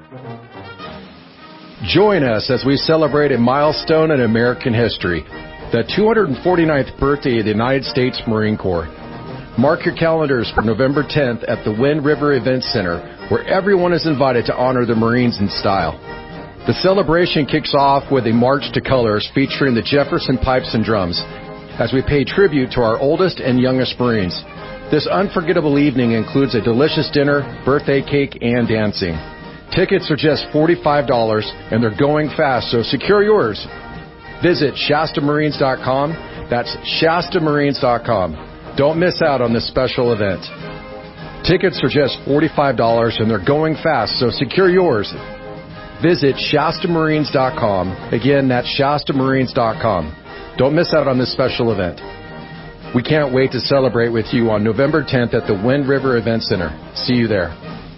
S2: Join us as we celebrate a milestone in American history, the 249th birthday of the United States Marine Corps. Mark your calendars for November 10th at the Wind River Event Center, where everyone is invited to honor the Marines in style. The celebration kicks off with a march to colors featuring the Jefferson Pipes and Drums, as we pay tribute to our oldest and youngest Marines. This unforgettable evening includes a delicious dinner, birthday cake, and dancing. Tickets are just $45, and they're going fast, so secure yours. Visit ShastaMarines.com. That's ShastaMarines.com. Don't miss out on this special event. Tickets are just $45, and they're going fast, so secure yours. Visit ShastaMarines.com. Again, that's ShastaMarines.com. Don't miss out on this special event. We can't wait to celebrate with you on November 10th at the Wind River Event Center. See you there.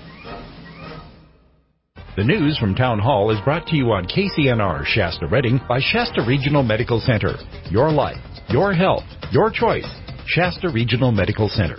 S4: The news from Town Hall is brought to you on KCNR Shasta Redding by Shasta Regional Medical Center. Your life, your health, your choice. Shasta Regional Medical Center.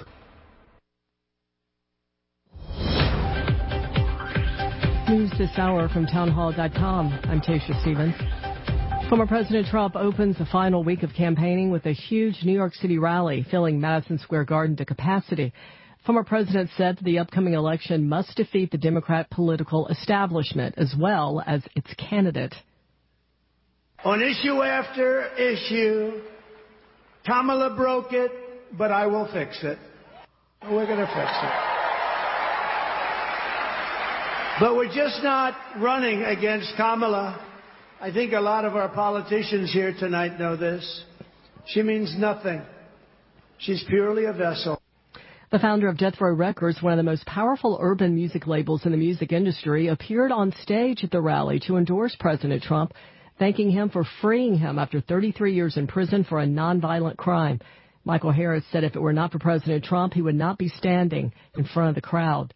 S20: News this hour from townhall.com. I'm Tasha Stevens. Former President Trump opens the final week of campaigning with a huge New York City rally filling Madison Square Garden to capacity. Former president said the upcoming election must defeat the Democrat political establishment as well as its candidate.
S22: On issue after issue, Kamala broke it, but I will fix it. We're going to fix it. But we're just not running against Kamala. I think a lot of our politicians here tonight know this. She means nothing. She's purely a vessel.
S20: The founder of Death Row Records, one of the most powerful urban music labels in the music industry, appeared on stage at the rally to endorse President Trump, thanking him for freeing him after 33 years in prison for a nonviolent crime. Michael Harris said if it were not for President Trump, he would not be standing in front of the crowd.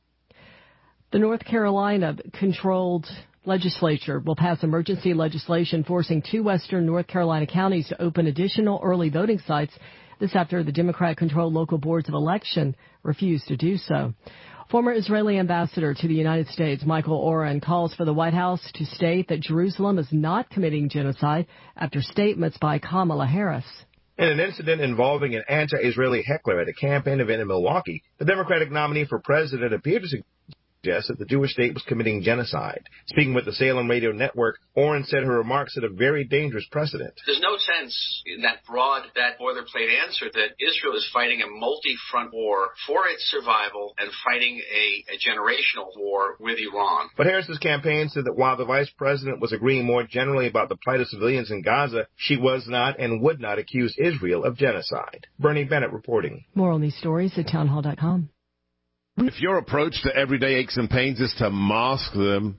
S20: The North Carolina-controlled legislature will pass emergency legislation forcing 2 western North Carolina counties to open additional early voting sites. This after the Democrat-controlled local boards of election refused to do so. Former Israeli ambassador to the United States, Michael Oren, calls for the White House to state that Jerusalem is not committing genocide after statements by Kamala Harris.
S23: In an incident involving an anti-Israeli heckler at a campaign event in Milwaukee, the Democratic nominee for president appeared to suggest that the Jewish state was committing genocide. Speaking with the Salem Radio Network, Oren said her remarks set a very dangerous precedent.
S24: There's no sense in that boilerplate answer that Israel is fighting a multi-front war for its survival and fighting a generational war with Iran.
S23: But Harris's campaign said that while the vice president was agreeing more generally about the plight of civilians in Gaza, she was not and would not accuse Israel of genocide. Bernie Bennett reporting.
S20: More on these stories at townhall.com.
S25: If your approach to everyday aches and pains is to mask them,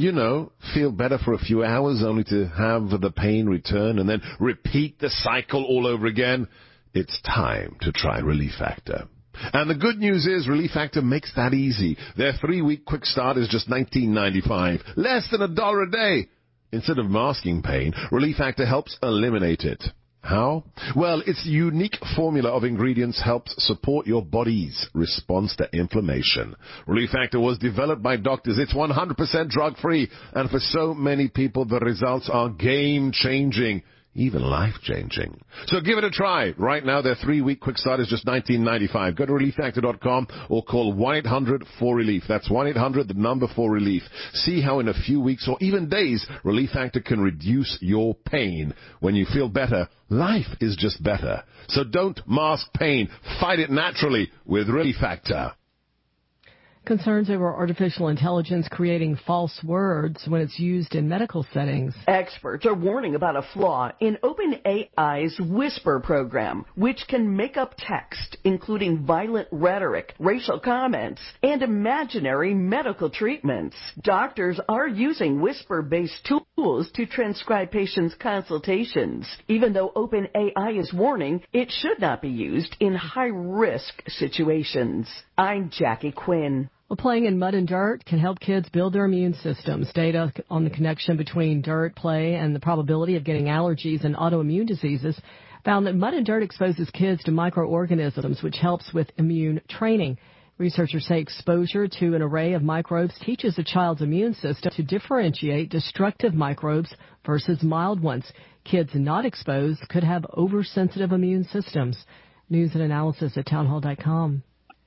S25: feel better for a few hours only to have the pain return and then repeat the cycle all over again, it's time to try Relief Factor. And the good news is Relief Factor makes that easy. Their 3-week quick start is just $19.95, less than $1 a day. Instead of masking pain, Relief Factor helps eliminate it. How? Well, its unique formula of ingredients helps support your body's response to inflammation. Relief Factor was developed by doctors. It's 100% drug-free. And for so many people, the results are game-changing, even life-changing. So give it a try. Right now, their 3-week quick start is just $19.95. Go to ReliefFactor.com or call 1-800-4RELIEF. That's 1-800-4RELIEF. See how in a few weeks or even days, Relief Factor can reduce your pain. When you feel better, life is just better. So don't mask pain. Fight it naturally with Relief Factor.
S20: Concerns over artificial intelligence creating false words when it's used in medical settings.
S5: Experts are warning about a flaw in OpenAI's Whisper program, which can make up text, including violent rhetoric, racial comments, and imaginary medical treatments. Doctors are using Whisper-based tools to transcribe patients' consultations, even though OpenAI is warning it should not be used in high-risk situations. I'm Jackie Quinn.
S20: Well, playing in mud and dirt can help kids build their immune systems. Data on the connection between dirt, play, and the probability of getting allergies and autoimmune diseases found that mud and dirt exposes kids to microorganisms, which helps with immune training. Researchers say exposure to an array of microbes teaches a child's immune system to differentiate destructive microbes versus mild ones. Kids not exposed could have oversensitive immune systems. News and analysis at townhall.com.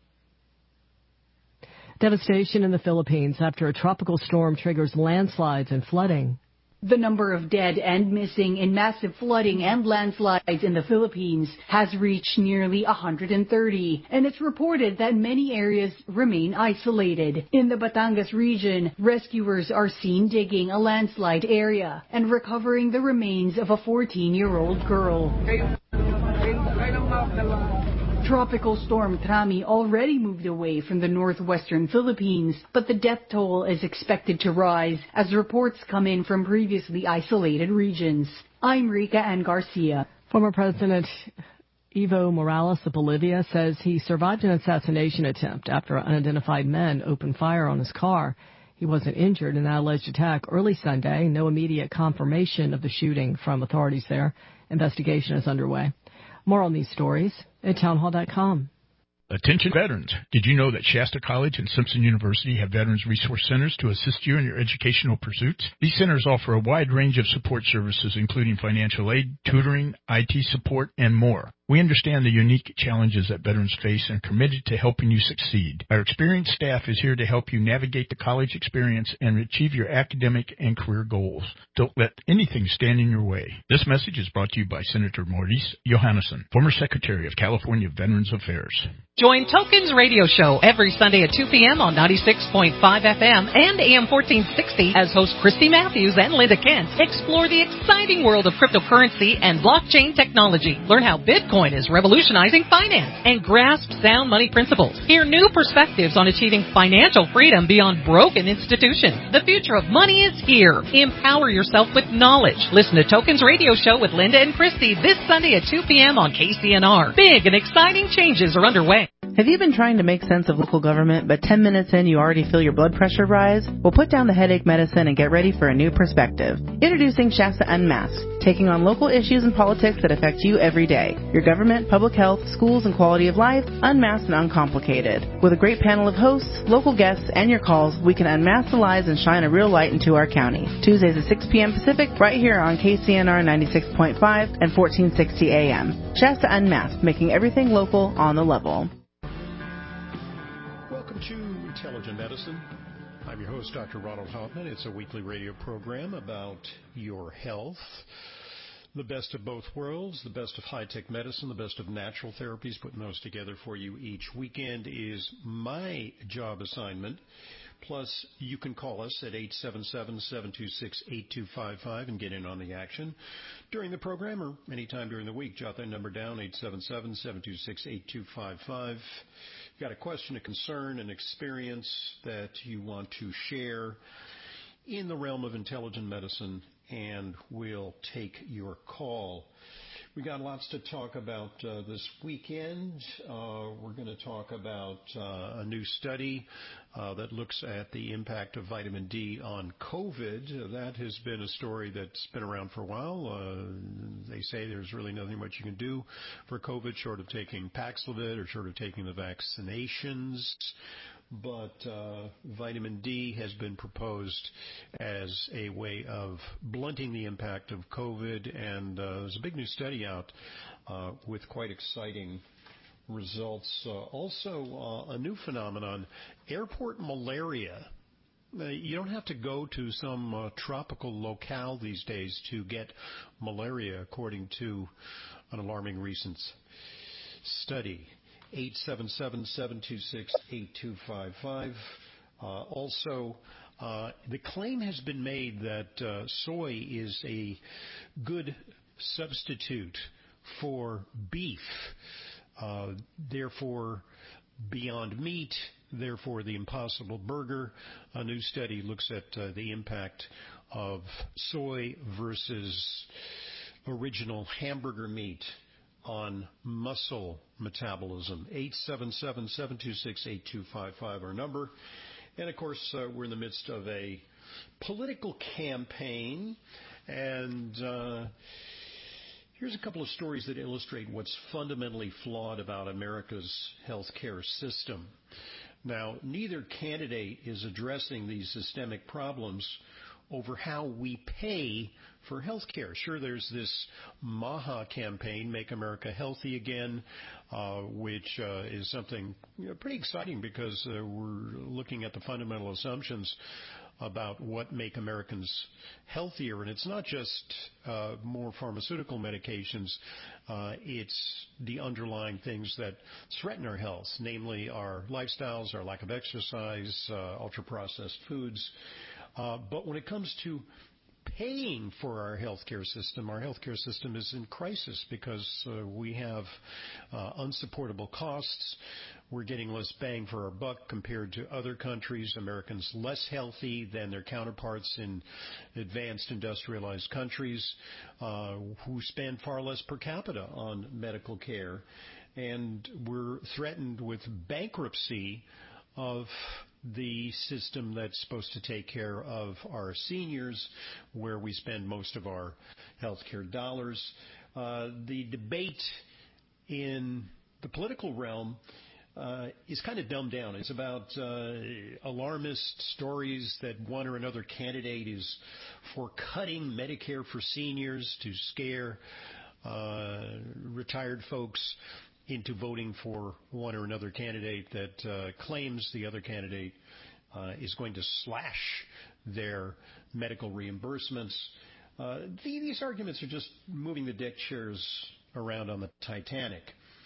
S20: Devastation in the Philippines after a tropical storm triggers landslides and flooding.
S7: The number of dead and missing in massive flooding and landslides in the Philippines has reached nearly 130, and it's reported that many areas remain isolated. In the Batangas region, rescuers are seen digging a landslide area and recovering the remains of a 14-year-old girl. Tropical storm Trami already moved away from the northwestern Philippines, but the death toll is expected to rise as reports come in from previously isolated regions. I'm Rika Ann Garcia.
S20: Former President Evo Morales of Bolivia says he survived an assassination attempt after unidentified men opened fire on his car. He wasn't injured in that alleged attack early Sunday. No immediate confirmation of the shooting from authorities there. Investigation is underway. More on these stories at townhall.com.
S8: Attention veterans. Did you know that Shasta College and Simpson University have Veterans Resource Centers to assist you in your educational pursuits? These centers offer a wide range of support services, including financial aid, tutoring, IT support, and more. We understand the unique challenges that veterans face and are committed to helping you succeed. Our experienced staff is here to help you navigate the college experience and achieve your academic and career goals. Don't let anything stand in your way. This message is brought to you by Senator Maurice Johannesson, former Secretary of California Veterans Affairs.
S10: Join Tokens Radio Show every Sunday at 2 p.m. on 96.5 FM and AM 1460 as host Christy Matthews and Linda Kent explore the exciting world of cryptocurrency and blockchain technology. Learn how Bitcoin is revolutionizing finance and grasp sound money principles. Hear new perspectives on achieving financial freedom beyond broken institutions. The future of money is here. Empower yourself with knowledge. Listen to Tokens Radio Show with Linda and Christy this Sunday at 2 p.m. on KCNR. Big and exciting changes are underway.
S11: Have you been trying to make sense of local government, but 10 minutes in you already feel your blood pressure rise? Well, put down the headache medicine and get ready for a new perspective. Introducing Shasta Unmasked, taking on local issues and politics that affect you every day. Your government, public health, schools, and quality of life, unmasked and uncomplicated. With a great panel of hosts, local guests, and your calls, we can unmask the lies and shine a real light into our county. Tuesdays at 6 p.m. Pacific, right here on KCNR 96.5 and 1460 AM. Shasta Unmasked, making everything local on the level. Welcome to Intelligent Medicine. I'm your host, Dr. Ronald Hoffman. It's a weekly radio program about your health. The best of both worlds, the best of high-tech medicine, the best of natural therapies, putting those together for you each weekend is my job assignment. Plus, you can call us at 877-726-8255 and get in on the action during the program or anytime during the week. Jot that number down, 877-726-8255. Got a question, a concern, an experience that you want to share in the realm of intelligent medicine, and we'll take your call. We got lots to talk about this weekend. We're going to talk about a new study that looks at the impact of vitamin D on COVID. That has been a story that's been around for a while. They say there's really nothing much you can do for COVID short of taking Paxlovid or short of taking the vaccinations. But vitamin D has been proposed as a way of blunting the impact of COVID, and there's a big new study out with quite exciting results. Also, a new phenomenon, airport malaria. You don't have to go to some tropical locale these days to get malaria, according to an alarming recent study. 877-726-8255. Also, the claim has been made that soy is a good substitute for beef. Therefore, Beyond Meat, therefore the Impossible Burger. A new study looks at the impact of soy versus original hamburger meat on muscle metabolism. 877-726-8255, our number. And, of course, we're in the midst of a political campaign. And here's a couple of stories that illustrate what's fundamentally flawed about America's health care system. Now, neither candidate is addressing these systemic problems over how we pay for health care. Sure, there's this MAHA campaign, Make America Healthy Again, which is something pretty exciting because we're looking at the fundamental assumptions about what make Americans healthier. And it's not just more pharmaceutical medications. It's the underlying things that threaten our health, namely our lifestyles, our lack of exercise, ultra-processed foods. But when it comes to paying for our healthcare system is in crisis because we have unsupportable costs. We're getting less bang for our buck compared to other countries. Americans less healthy than their counterparts in advanced industrialized countries who spend far less per capita on medical care. And we're threatened with bankruptcy of the system that's supposed to take care of our seniors, where we spend most of our healthcare dollars. The debate in the political realm is kind of dumbed down. It's about alarmist stories that one or another candidate is for cutting Medicare for seniors to scare retired folks into voting for one or another candidate that claims the other candidate is going to slash their medical reimbursements. These arguments are just moving the deck chairs around on the Titanic.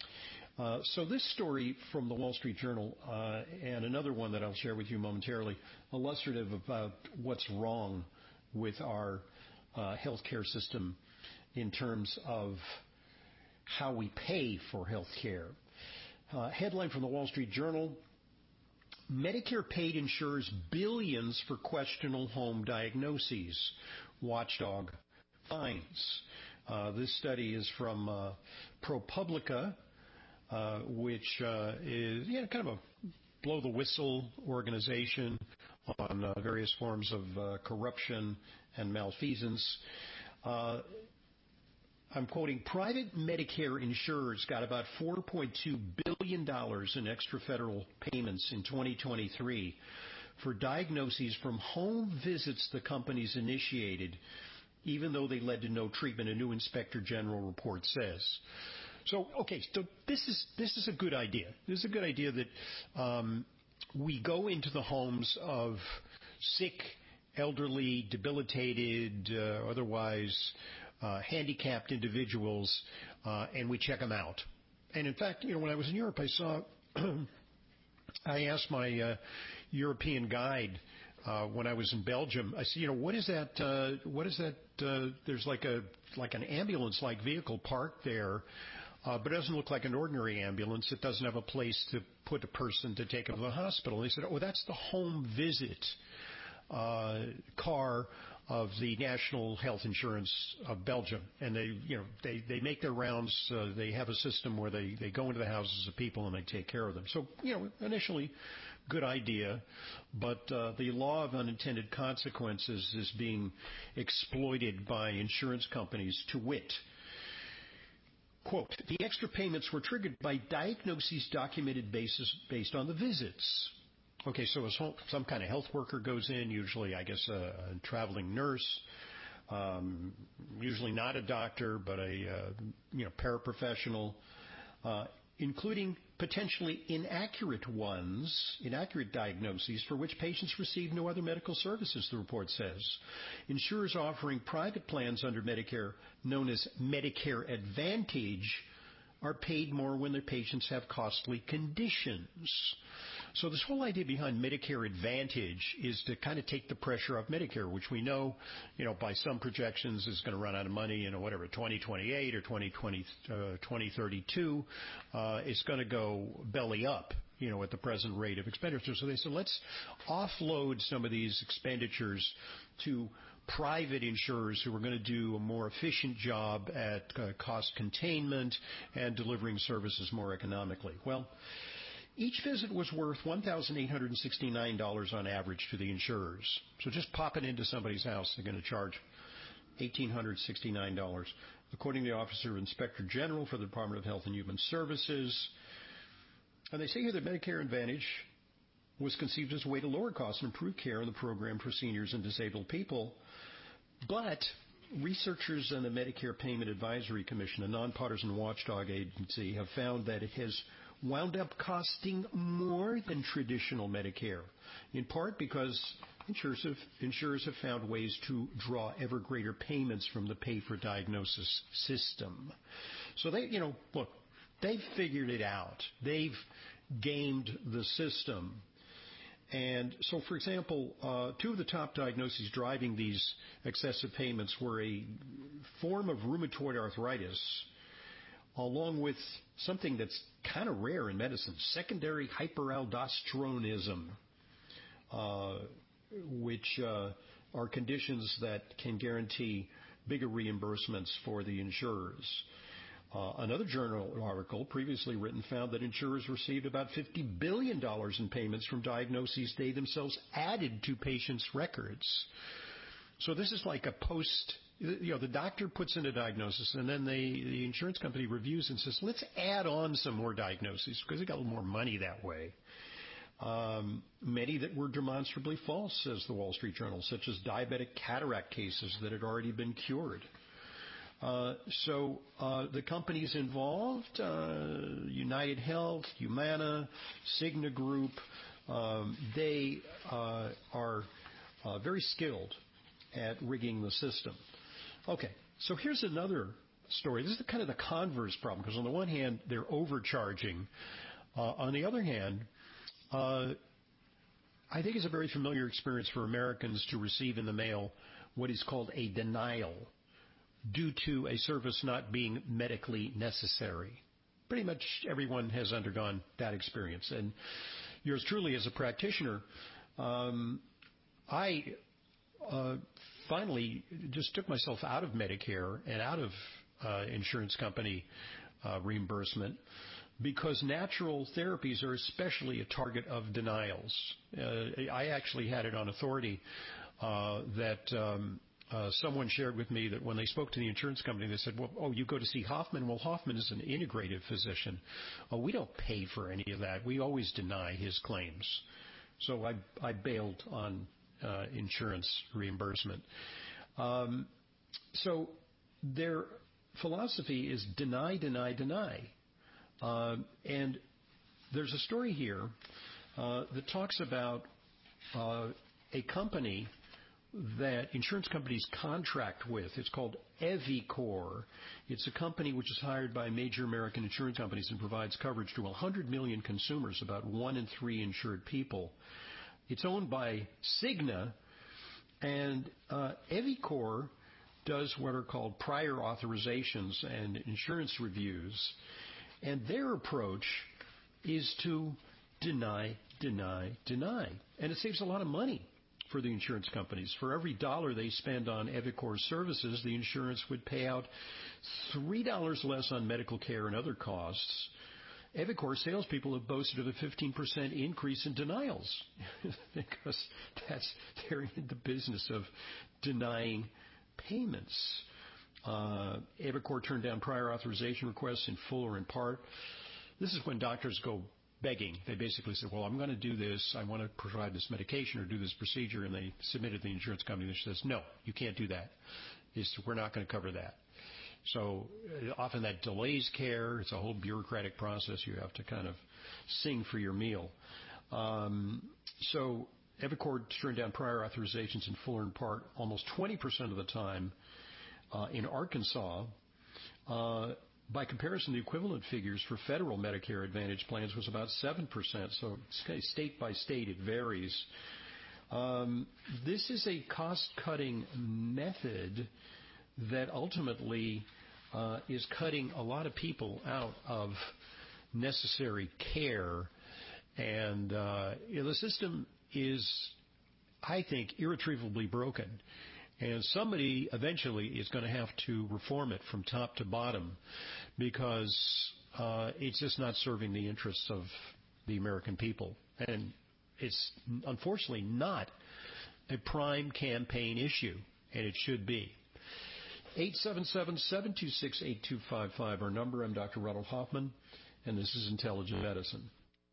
S11: So this story from the Wall Street Journal and another one that I'll share with you momentarily, illustrative about what's wrong with our healthcare system in terms of how we pay for health care. Headline from the Wall Street Journal: Medicare paid insurers billions for questionable home diagnoses. Watchdog finds. This study is from ProPublica, which is kind of a blow-the-whistle organization on various forms of corruption and malfeasance. I'm quoting, private Medicare insurers got about $4.2 billion in extra federal payments in 2023 for diagnoses from home visits the companies initiated, even though they led to no treatment, a new Inspector General report says. So this is a good idea. This is a good idea that we go into the homes of sick, elderly, debilitated, otherwise handicapped individuals, and we check them out. And in fact, when I was in Europe, I asked my European guide when I was in Belgium. I said, what is that? What is that? There's like an ambulance-like vehicle parked there, but it doesn't look like an ordinary ambulance. It doesn't have a place to put a person to take them to the hospital. And they said, that's the home visit car of the National Health Insurance of Belgium. And they make their rounds. They have a system where they go into the houses of people and they take care of them. So, initially, good idea, but the law of unintended consequences is being exploited by insurance companies, to wit. Quote, the extra payments were triggered by diagnoses documented based on the visits. Okay, so some kind of health worker goes in, usually, I guess, a traveling nurse, usually not a doctor, but a paraprofessional, including potentially inaccurate diagnoses for which patients receive no other medical services, the report says. Insurers offering private plans under Medicare, known as Medicare Advantage, are paid more when their patients have costly conditions. So this whole idea behind Medicare Advantage is to kind of take the pressure off Medicare, which we know, by some projections is going to run out of money, 2028 or 2032, it's going to go belly up, at the present rate of expenditure. So they said, let's offload some of these expenditures to private insurers who are going to do a more efficient job at cost containment and delivering services more economically. Well, each visit was worth $1,869 on average to the insurers. So just popping into somebody's house, they're going to charge $1,869. According to the Office of Inspector General for the Department of Health and Human Services. And they say here that Medicare Advantage was conceived as a way to lower costs and improve care in the program for seniors and disabled people. But researchers in the Medicare Payment Advisory Commission, a nonpartisan watchdog agency, have found that it has wound up costing more than traditional Medicare, in part because insurers have found ways to draw ever greater payments from the pay-for-diagnosis system. So they've figured it out. They've gamed the system. And so, for example, two of the top diagnoses driving these excessive payments were a form of rheumatoid arthritis, along with something that's kind of rare in medicine, secondary hyperaldosteronism, which are conditions that can guarantee bigger reimbursements for the insurers. Another journal article previously written found that insurers received about $50 billion in payments from diagnoses they themselves added to patients' records. So this is like a post, the doctor puts in a diagnosis and then the insurance company reviews and says, let's add on some more diagnoses because they got a little more money that way. Many that were demonstrably false, says the Wall Street Journal, such as diabetic cataract cases that had already been cured. So the companies involved, United Health, Humana, Cigna Group, they are very skilled at rigging the system. Okay, so here's another story. This is kind of the converse problem, because on the one hand, they're overcharging. On the other hand, I think it's a very familiar experience for Americans to receive in the mail what is called a denial due to a service not being medically necessary. Pretty much everyone has undergone that experience. And yours truly as a practitioner, I finally just took myself out of Medicare and out of insurance company reimbursement because natural therapies are especially a target of denials. I actually had it on authority that someone shared with me that when they spoke to the insurance company, they said, you go to see Hoffman? Well, Hoffman is an integrative physician. We don't pay for any of that. We always deny his claims. So I bailed on insurance reimbursement. So their philosophy is deny, deny, deny. And there's a story here that talks about a company that insurance companies contract with. It's called Evicor. It's a company which is hired by major American insurance companies and provides coverage to 100 million consumers, about 1 in 3 insured people. It's owned by Cigna, and Evicor does what are called prior authorizations and insurance reviews, and their approach is to deny, deny, deny. And it saves a lot of money for the insurance companies. For every dollar they spend on Evicor services, the insurance would pay out $3 less on medical care and other costs. Evicor salespeople have boasted of a 15% increase in denials because they're in the business of denying payments. Evicor turned down prior authorization requests in full or in part. This is when doctors go begging. They basically said, I'm going to do this. I want to provide this medication or do this procedure. And they submitted to the insurance company that says, no, you can't do that. We're not going to cover that. So often that delays care. It's a whole bureaucratic process. You have to kind of sing for your meal. So Evicor turned down prior authorizations in full or in part almost 20% of the time. In Arkansas, By comparison, the equivalent figures for federal Medicare Advantage plans was about 7%, so state by state it varies. This is a cost-cutting method that ultimately is cutting a lot of people out of necessary care. And the system is, I think, irretrievably broken. And somebody eventually is going to have to reform it from top to bottom because it's just not serving the interests of the American people. And it's unfortunately not a prime campaign issue, and it should be. 877-726-8255, our number. I'm Dr. Ronald Hoffman, and this is Intelligent Medicine.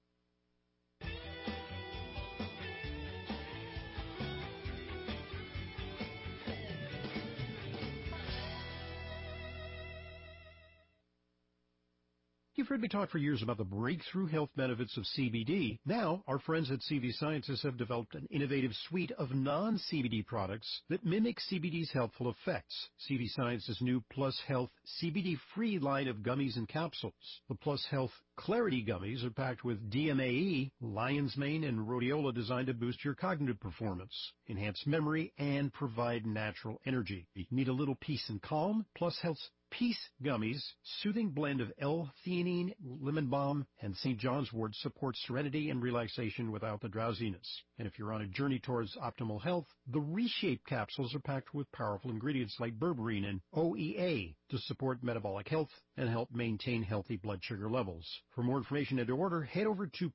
S11: You've heard me talk for years about the breakthrough health benefits of CBD. Now, our friends at CV Sciences have developed an innovative suite of non-CBD products that mimic CBD's healthful effects. CV Sciences' new Plus Health CBD-free line of gummies and capsules. The Plus Health Clarity gummies are packed with DMAE, lion's mane, and rhodiola designed to boost your cognitive performance, enhance memory, and provide natural energy. You need a little peace and calm? Plus Health's Peace Gummies, soothing blend of L-theanine, lemon balm, and St. John's wort supports serenity and relaxation without the drowsiness. And if you're on a journey towards optimal health, the Reshape capsules are packed with powerful ingredients like berberine and OEA to support metabolic health and help maintain healthy blood sugar levels. For more information and to order, head over to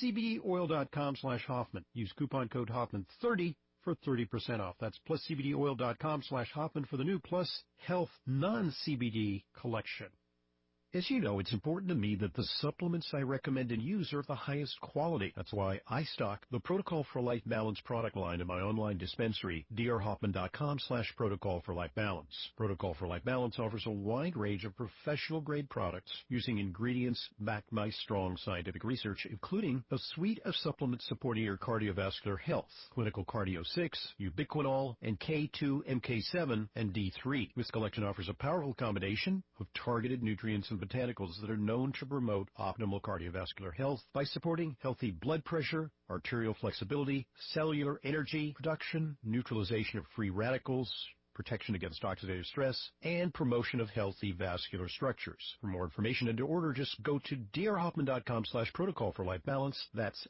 S11: pluscbdoil.com/Hoffman. Use coupon code Hoffman30 for 30% off. That's pluscbdoil.com/Hoffman for the new Plus Health non-CBD collection. As you know, it's important to me that the supplements I recommend and use are of the highest quality. That's why I stock the Protocol for Life Balance product line in my online dispensary, drhoffman.com/Protocol for Life Balance. Protocol for Life Balance offers a wide range of professional-grade products using ingredients backed by strong scientific research, including a suite of supplements supporting your cardiovascular health: Clinical Cardio 6, Ubiquinol, and K2, MK7, and D3. This collection offers a powerful combination of targeted nutrients and botanicals that are known to promote optimal cardiovascular health by supporting healthy blood pressure, arterial flexibility, cellular energy production, neutralization of free radicals, protection against oxidative stress, and promotion of healthy vascular structures. For more information and to order, just go to drhoffman.com/Protocol for Life Balance. That's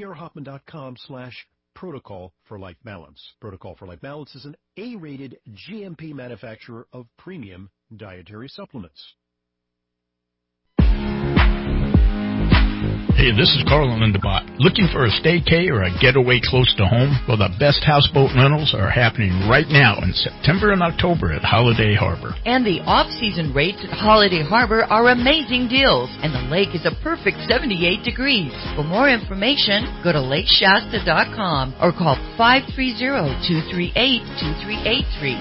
S11: drhoffman.com/Protocol for Life Balance. Protocol for Life Balance is an A-rated GMP manufacturer of premium dietary supplements.
S8: Hey, this is Carl in the bot. Looking for a staycay or a getaway close to home? Well, the best houseboat rentals are happening right now in September and October at Holiday Harbor.
S3: And the off-season rates at Holiday Harbor are amazing deals, and the lake is a perfect 78 degrees. For more information, go to lakeshasta.com or call 530-238-2383.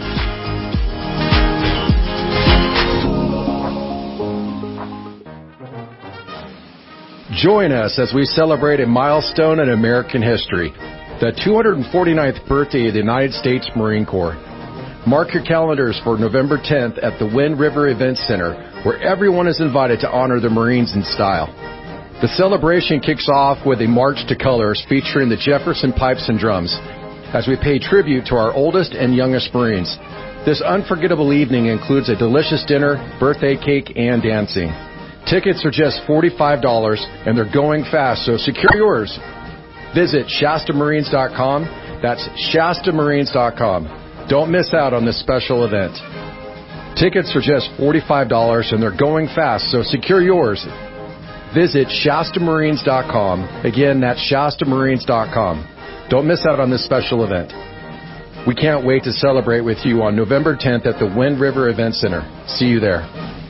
S2: Join us as we celebrate a milestone in American history, the 249th birthday of the United States Marine Corps. Mark your calendars for November 10th at the Wind River Event Center, where everyone is invited to honor the Marines in style. The celebration kicks off with a March to Colors featuring the Jefferson Pipes and Drums, as we pay tribute to our oldest and youngest Marines. This unforgettable evening includes a delicious dinner, birthday cake, and dancing. Tickets are just $45, and they're going fast, so secure yours. Visit ShastaMarines.com. That's ShastaMarines.com. Don't miss out on this special event. Tickets are just $45, and they're going fast, so secure yours. Visit ShastaMarines.com. Again, that's ShastaMarines.com. Don't miss out on this special event. We can't wait to celebrate with you on November 10th at the Wind River Event Center. See you there.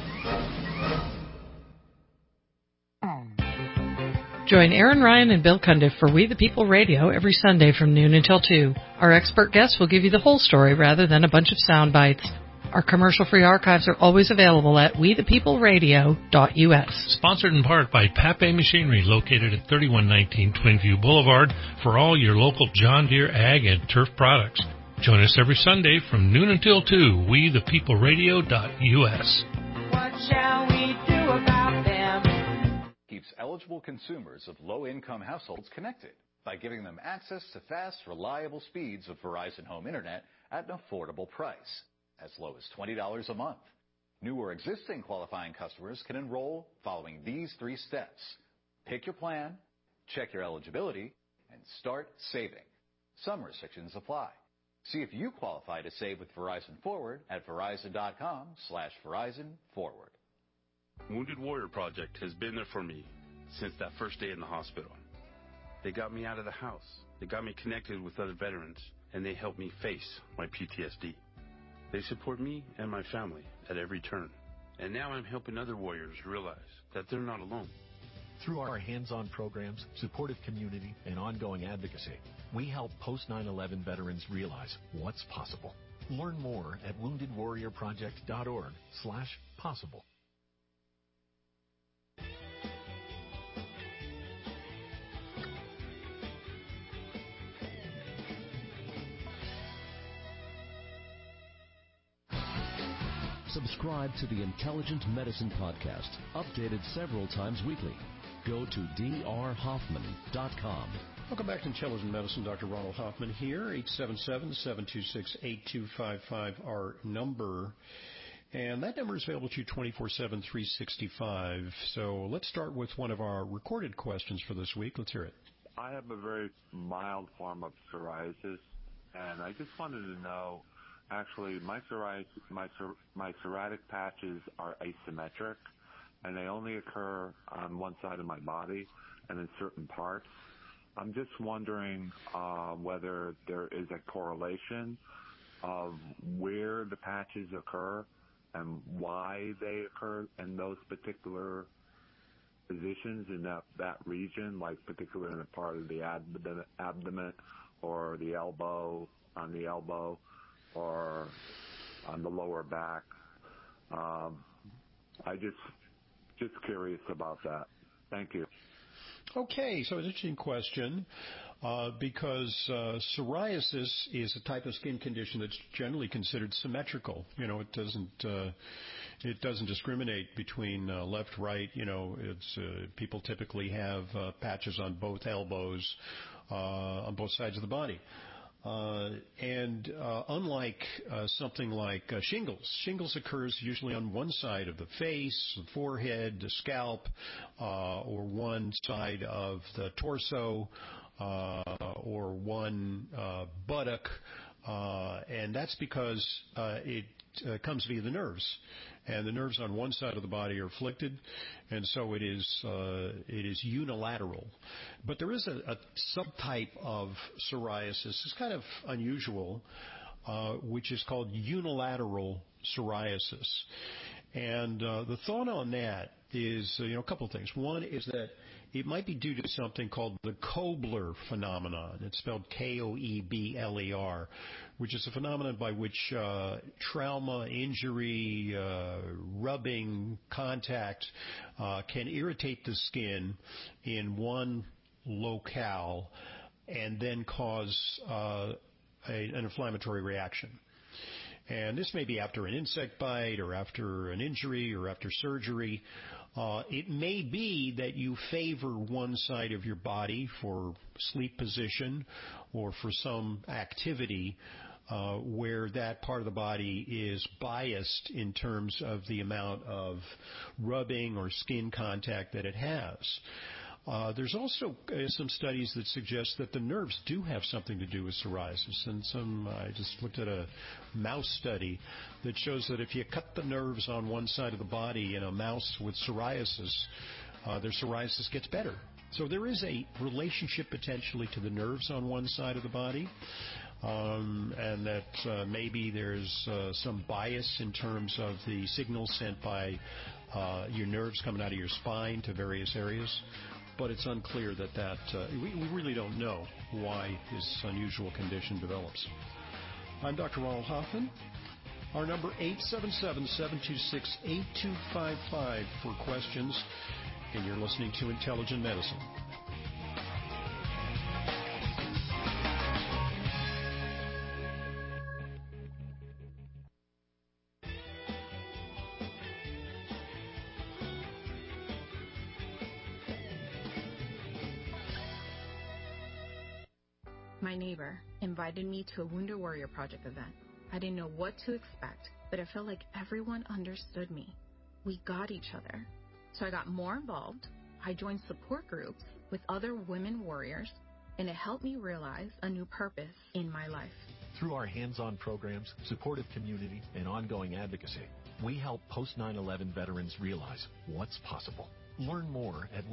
S10: Join Aaron Ryan and Bill Cundiff for We the People Radio every Sunday from noon until 2. Our expert guests will give you the whole story rather than a bunch of sound bites. Our commercial-free archives are always available at wethepeopleradio.us.
S6: Sponsored in part by Pape Machinery, located at 3119 Twinview Boulevard, for all your local John Deere ag and turf products. Join us every Sunday from noon until 2, wethepeopleradio.us.
S13: What shall we do?
S19: eligible consumers of low-income households connected by giving them access to fast, reliable speeds of Verizon Home Internet at an affordable price, as low as $20 a month. New or existing qualifying customers can enroll following these 3 steps. Pick your plan, check your eligibility, and start saving. Some restrictions apply. See if you qualify to save with Verizon Forward at Verizon.com/Verizon Forward.
S1: Wounded Warrior Project has been there for me since that first day in the hospital. They got me out of the house. They got me connected with other veterans, and they helped me face my PTSD. They support me and my family at every turn. And now I'm helping other warriors realize that they're not alone.
S12: Through our hands-on programs, supportive community, and ongoing advocacy, we help post-9/11 veterans realize what's possible. Learn more at woundedwarriorproject.org/possible.
S13: Subscribe to the Intelligent Medicine Podcast, updated several times weekly. Go to drhoffman.com.
S11: Welcome back to Intelligent Medicine. Dr. Ronald Hoffman here. 877-726-8255, our number. And that number is available to you 24/7, 365. So let's start with one of our recorded questions for this week. Let's hear it.
S14: I have a very mild form of psoriasis, and I just wanted to know, actually, my psoriatic patches are asymmetric, and they only occur on one side of my body and in certain parts. I'm just wondering whether there is a correlation of where the patches occur and why they occur in those particular positions in that region, like particularly in a part of the abdomen or the elbow, on the elbow, or on the lower back. I just curious about that. Thank you.
S11: Okay, so it's an interesting question because psoriasis is a type of skin condition that's generally considered symmetrical. You know, it doesn't discriminate between left, right. You know, it's people typically have patches on both elbows, on both sides of the body. And unlike something like shingles occurs usually on one side of the face, the forehead, the scalp, or one side of the torso, or one buttock, and that's because it comes via the nerves. And the nerves on one side of the body are afflicted, and so it is unilateral. But there is a subtype of psoriasis. It's kind of unusual, which is called unilateral psoriasis. And the thought on that is, a couple of things. One is that it might be due to something called the Koebler phenomenon. It's spelled Koebler, which is a phenomenon by which trauma, injury, rubbing, contact can irritate the skin in one locale and then cause an inflammatory reaction. And this may be after an insect bite or after an injury or after surgery. It may be that you favor one side of your body for sleep position or for some activity where that part of the body is biased in terms of the amount of rubbing or skin contact that it has. There's also some studies that suggest that the nerves do have something to do with psoriasis. And I just looked at a mouse study that shows that if you cut the nerves on one side of the body in a mouse with psoriasis, their psoriasis gets better. So there is a relationship potentially to the nerves on one side of the body, and that maybe there's some bias in terms of the signals sent by your nerves coming out of your spine to various areas. But it's unclear that we really don't know why this unusual condition develops. I'm Dr. Ronald Hoffman. Our number 877-726-8255 for questions, and you're listening to Intelligent Medicine.
S9: My neighbor invited me to a Wounded Warrior Project event. I didn't know what to expect, but it felt like everyone understood me. We got each other. So I got more involved. I joined support groups with other women warriors, and it helped me realize a new purpose in my life.
S12: Through our hands-on programs, supportive community, and ongoing advocacy, we help post 9/11 veterans realize what's possible. Learn more at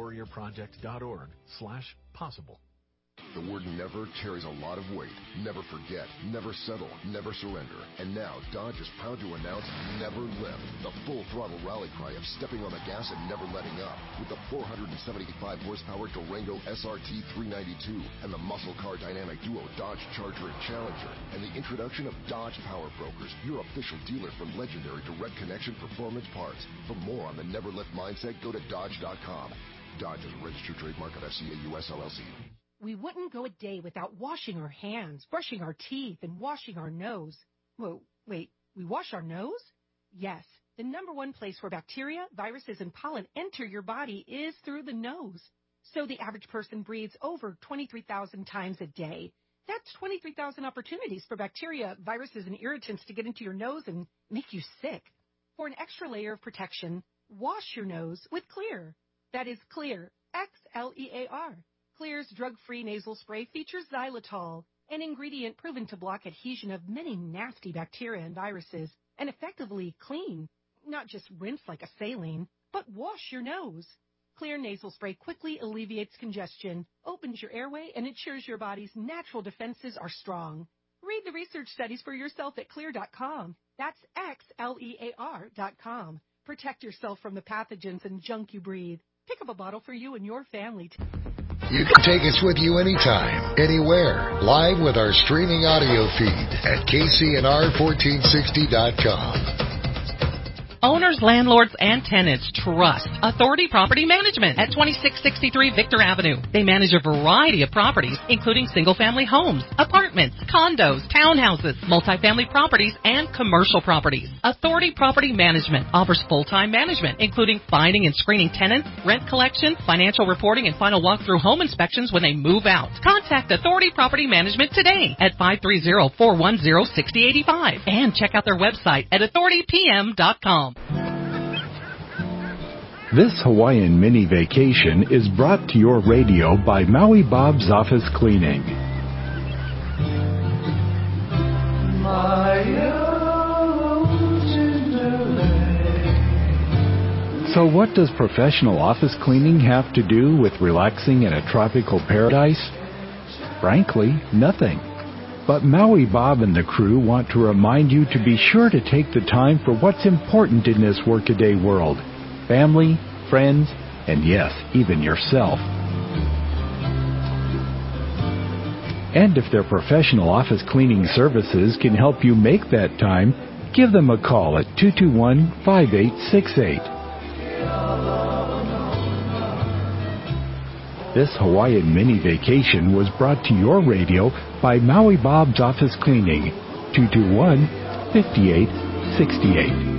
S12: woundedwarriorproject.org/possible.
S15: The word never carries a lot of weight. Never forget, never settle, never surrender. And now, Dodge is proud to announce Never Lift, the full-throttle rally cry of stepping on the gas and never letting up. With the 475-horsepower Durango SRT 392 and the muscle car dynamic duo Dodge Charger and Challenger, and the introduction of Dodge Power Brokers, your official dealer for legendary direct connection performance parts. For more on the Never Lift mindset, go to Dodge.com. Dodge is a registered trademark of FCA US LLC.
S16: We wouldn't go a day without washing our hands, brushing our teeth, and washing our nose. Whoa, wait, we wash our nose? Yes, the number one place where bacteria, viruses, and pollen enter your body is through the nose. So the average person breathes over 23,000 times a day. That's 23,000 opportunities for bacteria, viruses, and irritants to get into your nose and make you sick. For an extra layer of protection, wash your nose with Xlear. That is Xlear, Xlear. Xlear's drug-free nasal spray features xylitol, an ingredient proven to block adhesion of many nasty bacteria and viruses and effectively clean. Not just rinse like a saline, but wash your nose. Xlear nasal spray quickly alleviates congestion, opens your airway, and ensures your body's natural defenses are strong. Read the research studies for yourself at Xlear.com. That's Xlear.com. Protect yourself from the pathogens and junk you breathe. Pick up a bottle for you and your family.
S17: You can take us with you anytime, anywhere, live with our streaming audio feed at KCNR1460.com.
S10: Owners, landlords, and tenants trust Authority Property Management at 2663 Victor Avenue. They manage a variety of properties, including single-family homes, apartments, condos, townhouses, multifamily properties, and commercial properties. Authority Property Management offers full-time management, including finding and screening tenants, rent collection, financial reporting, and final walkthrough home inspections when they move out. Contact Authority Property Management today at 530-410-6085 and check out their website at authoritypm.com.
S4: This Hawaiian mini vacation is brought to your radio by Maui Bob's Office Cleaning. So what does professional office cleaning have to do with relaxing in a tropical paradise? Frankly, nothing. But Maui Bob and the crew want to remind you to be sure to take the time for what's important in this workaday world. Family, friends, and yes, even yourself. And if their professional office cleaning services can help you make that time, give them a call at 221-5868. This Hawaiian mini vacation was brought to your radio by Maui Bob's Office Cleaning, 221-5868.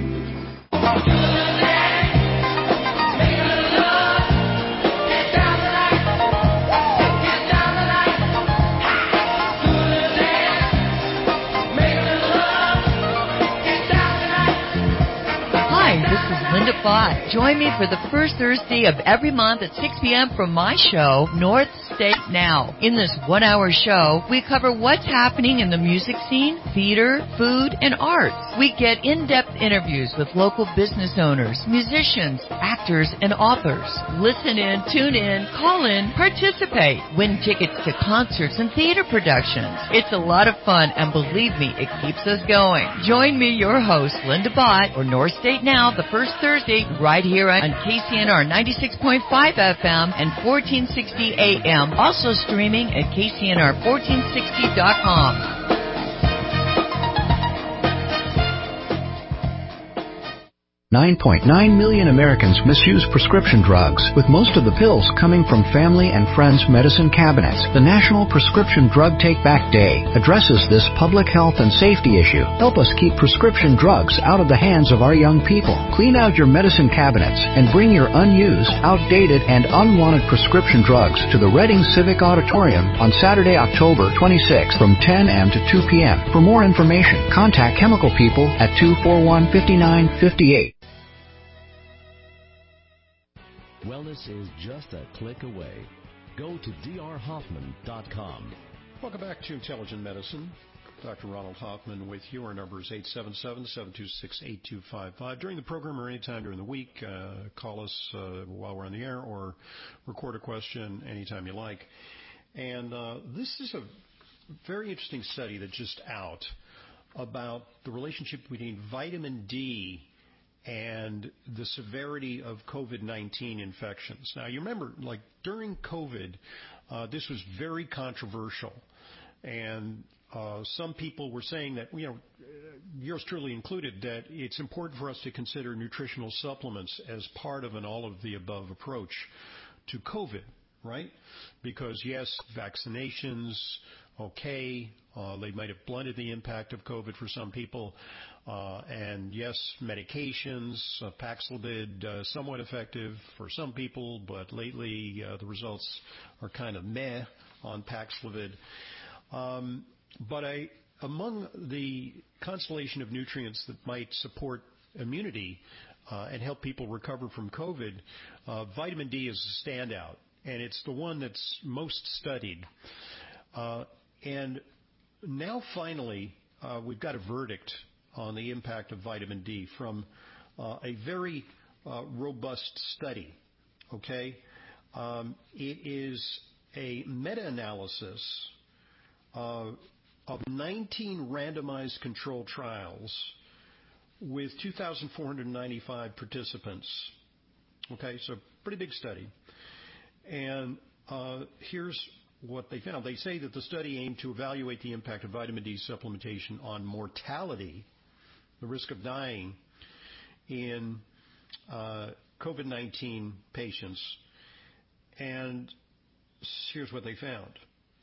S3: Linda Bott. Join me for the first Thursday of every month at 6 p.m. from my show, North State Now. In this one-hour show, we cover what's happening in the music scene, theater, food, and arts. We get in-depth interviews with local business owners, musicians, actors, and authors. Listen in, tune in, call in, participate, win tickets to concerts and theater productions. It's a lot of fun, and believe me, it keeps us going. Join me, your host, Linda Bott, for North State Now, the first Thursday, right here on KCNR 96.5 FM and 1460 AM. Also streaming at KCNR1460.com.
S18: 9.9 million Americans misuse prescription drugs, with most of the pills coming from family and friends' medicine cabinets. The National Prescription Drug Take Back Day addresses this public health and safety issue. Help us keep prescription drugs out of the hands of our young people. Clean out your medicine cabinets and bring your unused, outdated, and unwanted prescription drugs to the Reading Civic Auditorium on Saturday, October 26th from 10 a.m. to 2 p.m. For more information, contact Chemical People at 241-5958.
S13: Wellness is just a click away. Go to drhoffman.com.
S11: Welcome back to Intelligent Medicine. Dr. Ronald Hoffman with you. Our number is 877-726-8255. During the program or anytime during the week, call us while we're on the air or record a question anytime you like. And this is a very interesting study that's just out about the relationship between vitamin D and the severity of COVID-19 infections. Now, you remember, like during COVID, this was very controversial, and some people were saying that, yours truly included, that it's important for us to consider nutritional supplements as part of an all-of-the-above approach to COVID, right? Because, yes, vaccinations, okay, they might have blunted the impact of COVID for some people. And yes, medications, Paxlovid, somewhat effective for some people, but lately the results are kind of meh on Paxlovid. But among the constellation of nutrients that might support immunity and help people recover from COVID, vitamin D is a standout, and it's the one that's most studied. And now finally, we've got a verdict on the impact of vitamin D from a very robust study, okay? It is a meta-analysis of 19 randomized controlled trials with 2,495 participants, okay? So pretty big study. And here's what they found. They say that the study aimed to evaluate the impact of vitamin D supplementation on mortality, the risk of dying in COVID-19 patients. And here's what they found.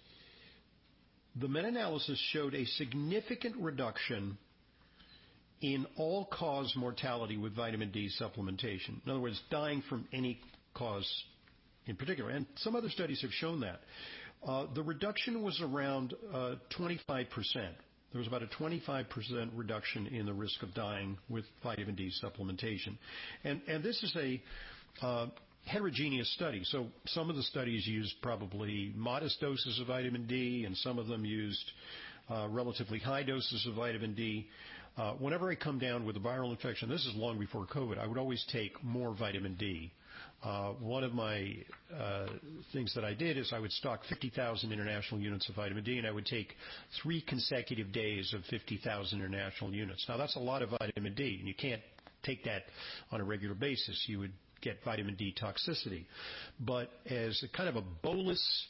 S11: The meta-analysis showed a significant reduction in all-cause mortality with vitamin D supplementation. In other words, dying from any cause in particular. And some other studies have shown that. The reduction was around 25%. There was about a 25% reduction in the risk of dying with vitamin D supplementation. And this is a heterogeneous study. So some of the studies used probably modest doses of vitamin D, and some of them used relatively high doses of vitamin D. Whenever I come down with a viral infection, this is long before COVID, I would always take more vitamin D. One of my things that I did is I would stock 50,000 international units of vitamin D, and I would take 3 consecutive days of 50,000 international units. Now, that's a lot of vitamin D, and you can't take that on a regular basis. You would get vitamin D toxicity. But as a kind of a bolus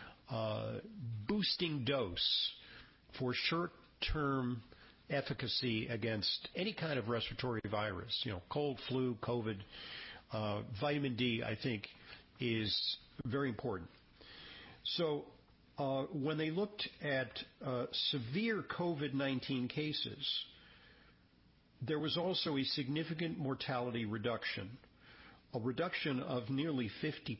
S11: boosting dose for short-term efficacy against any kind of respiratory virus, cold, flu, COVID, vitamin D, I think, is very important. So when they looked at severe COVID-19 cases, there was also a significant mortality reduction, a reduction of nearly 50%,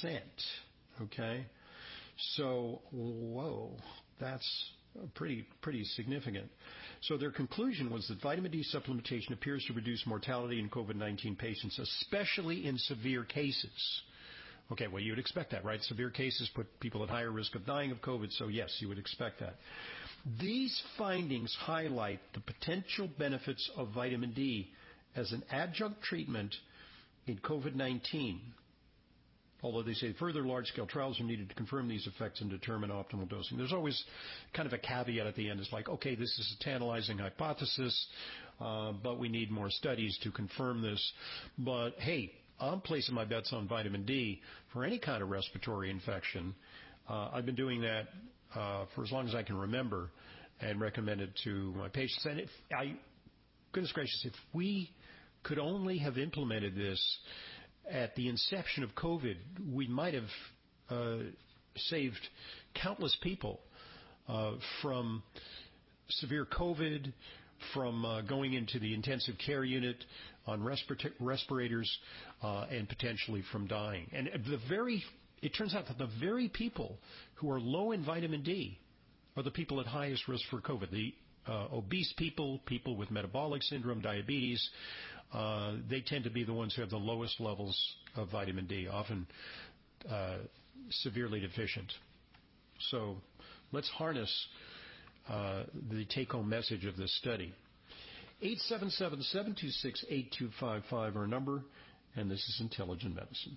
S11: okay? So, whoa, that's pretty significant. So their conclusion was that vitamin D supplementation appears to reduce mortality in COVID-19 patients, especially in severe cases. Okay, well, you would expect that, right? Severe cases put people at higher risk of dying of COVID, so yes, you would expect that. These findings highlight the potential benefits of vitamin D as an adjunct treatment in COVID-19. Although they say further large-scale trials are needed to confirm these effects and determine optimal dosing. There's always kind of a caveat at the end. It's like, okay, this is a tantalizing hypothesis, but we need more studies to confirm this. But, hey, I'm placing my bets on vitamin D for any kind of respiratory infection. I've been doing that for as long as I can remember and recommend it to my patients. And goodness gracious, if we could only have implemented this at the inception of COVID, we might have saved countless people from severe COVID, from going into the intensive care unit on respirators, and potentially from dying. And it turns out that the very people who are low in vitamin D are the people at highest risk for COVID. The obese people with metabolic syndrome, diabetes, they tend to be the ones who have the lowest levels of vitamin D, often severely deficient. So let's harness the take-home message of this study. 877-726-8255, our number, and this is Intelligent Medicine.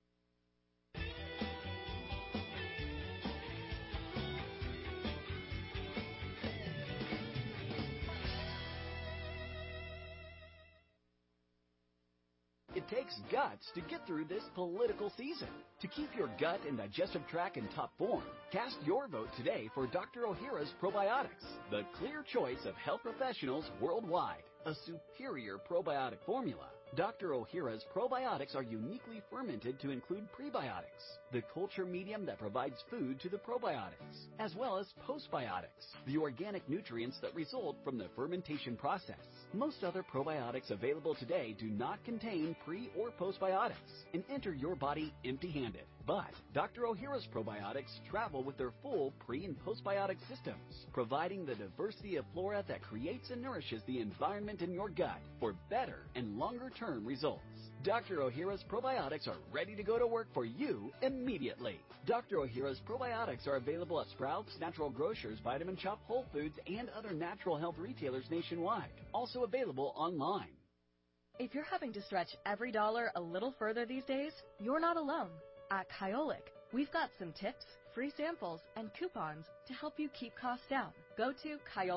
S21: It takes guts to get through this political season. To keep your gut and digestive tract in top form, cast your vote today for Dr. Ohhira's Probiotics, the clear choice of health professionals worldwide. A superior probiotic formula. Dr. Ohhira's probiotics are uniquely fermented to include prebiotics, the culture medium that provides food to the probiotics, as well as postbiotics, the organic nutrients that result from the fermentation process. Most other probiotics available today do not contain pre- or postbiotics and enter your body empty-handed. But Dr. Ohhira's probiotics travel with their full pre- and postbiotic systems, providing the diversity of flora that creates and nourishes the environment in your gut for better and longer-term results. Dr. Ohhira's probiotics are ready to go to work for you immediately. Dr. Ohhira's probiotics are available at Sprouts, Natural Grocers, Vitamin Shoppe, Whole Foods, and other natural health retailers nationwide. Also available online.
S22: If you're having to stretch every dollar a little further these days, you're not alone. At Kyolic, we've got some tips, free samples, and coupons to help you keep costs down. Go to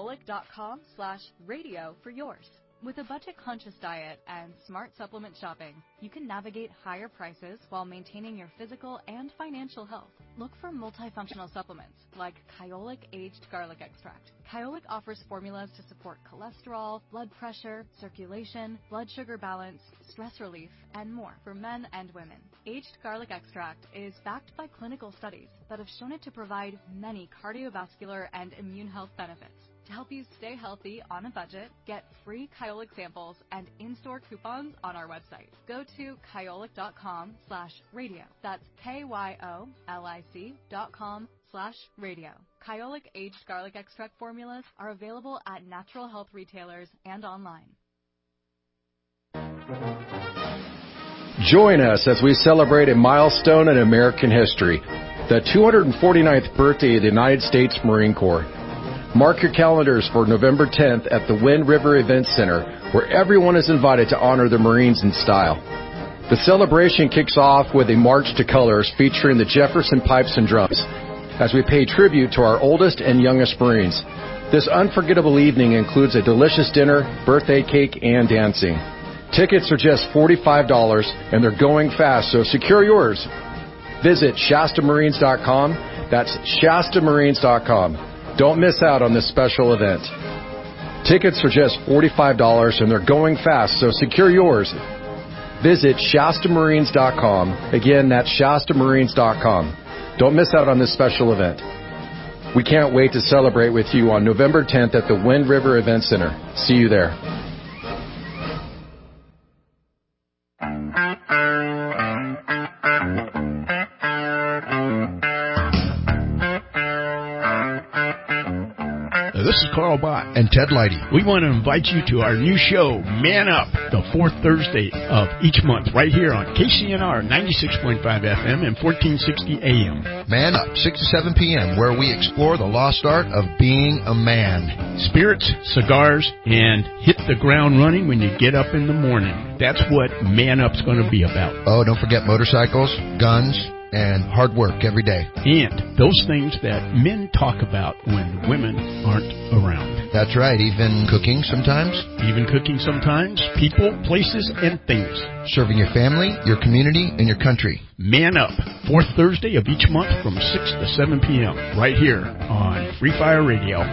S22: kyolic.com/radio for yours. With a budget-conscious diet and smart supplement shopping, you can navigate higher prices while maintaining your physical and financial health. Look for multifunctional supplements like Kyolic Aged Garlic Extract. Kyolic offers formulas to support cholesterol, blood pressure, circulation, blood sugar balance, stress relief, and more for men and women. Aged Garlic Extract is backed by clinical studies that have shown it to provide many cardiovascular and immune health benefits. To help you stay healthy on a budget, get free Kyolic samples and in-store coupons on our website. Go to kyolic.com/radio. That's KYOLIC.com/radio. Kyolic Aged Garlic Extract formulas are available at natural health retailers and online.
S2: Join us as we celebrate a milestone in American history, the 249th birthday of the United States Marine Corps. Mark your calendars for November 10th at the Wind River Event Center, where everyone is invited to honor the Marines in style. The celebration kicks off with a March to Colors featuring the Jefferson Pipes and Drums, as we pay tribute to our oldest and youngest Marines. This unforgettable evening includes a delicious dinner, birthday cake, and dancing. Tickets are just $45, and they're going fast, so secure yours. Visit ShastaMarines.com. That's ShastaMarines.com. Don't miss out on this special event. Tickets are just $45 and they're going fast, so secure yours. Visit ShastaMarines.com. Again, that's ShastaMarines.com. Don't miss out on this special event. We can't wait to celebrate with you on November 10th at the Wind River Event Center. See you there.
S8: This is Carl Bott and Ted Leidy. We want to invite you to our new show, Man Up, the fourth Thursday of each month, right here on KCNR 96.5 FM and 1460 AM.
S23: Man Up, 6 to 7 p.m., where we explore the lost art of being a man.
S8: Spirits, cigars, and hit the ground running when you get up in the morning. That's what Man Up's going to be about.
S23: Oh, don't forget motorcycles, guns, and hard work every day.
S8: And those things that men talk about when women aren't around.
S23: That's right, even cooking sometimes. People, places, and things. Serving your family, your community, and your country.
S8: Man Up, fourth Thursday of each month from 6 to 7 p.m. right here on Free Fire Radio.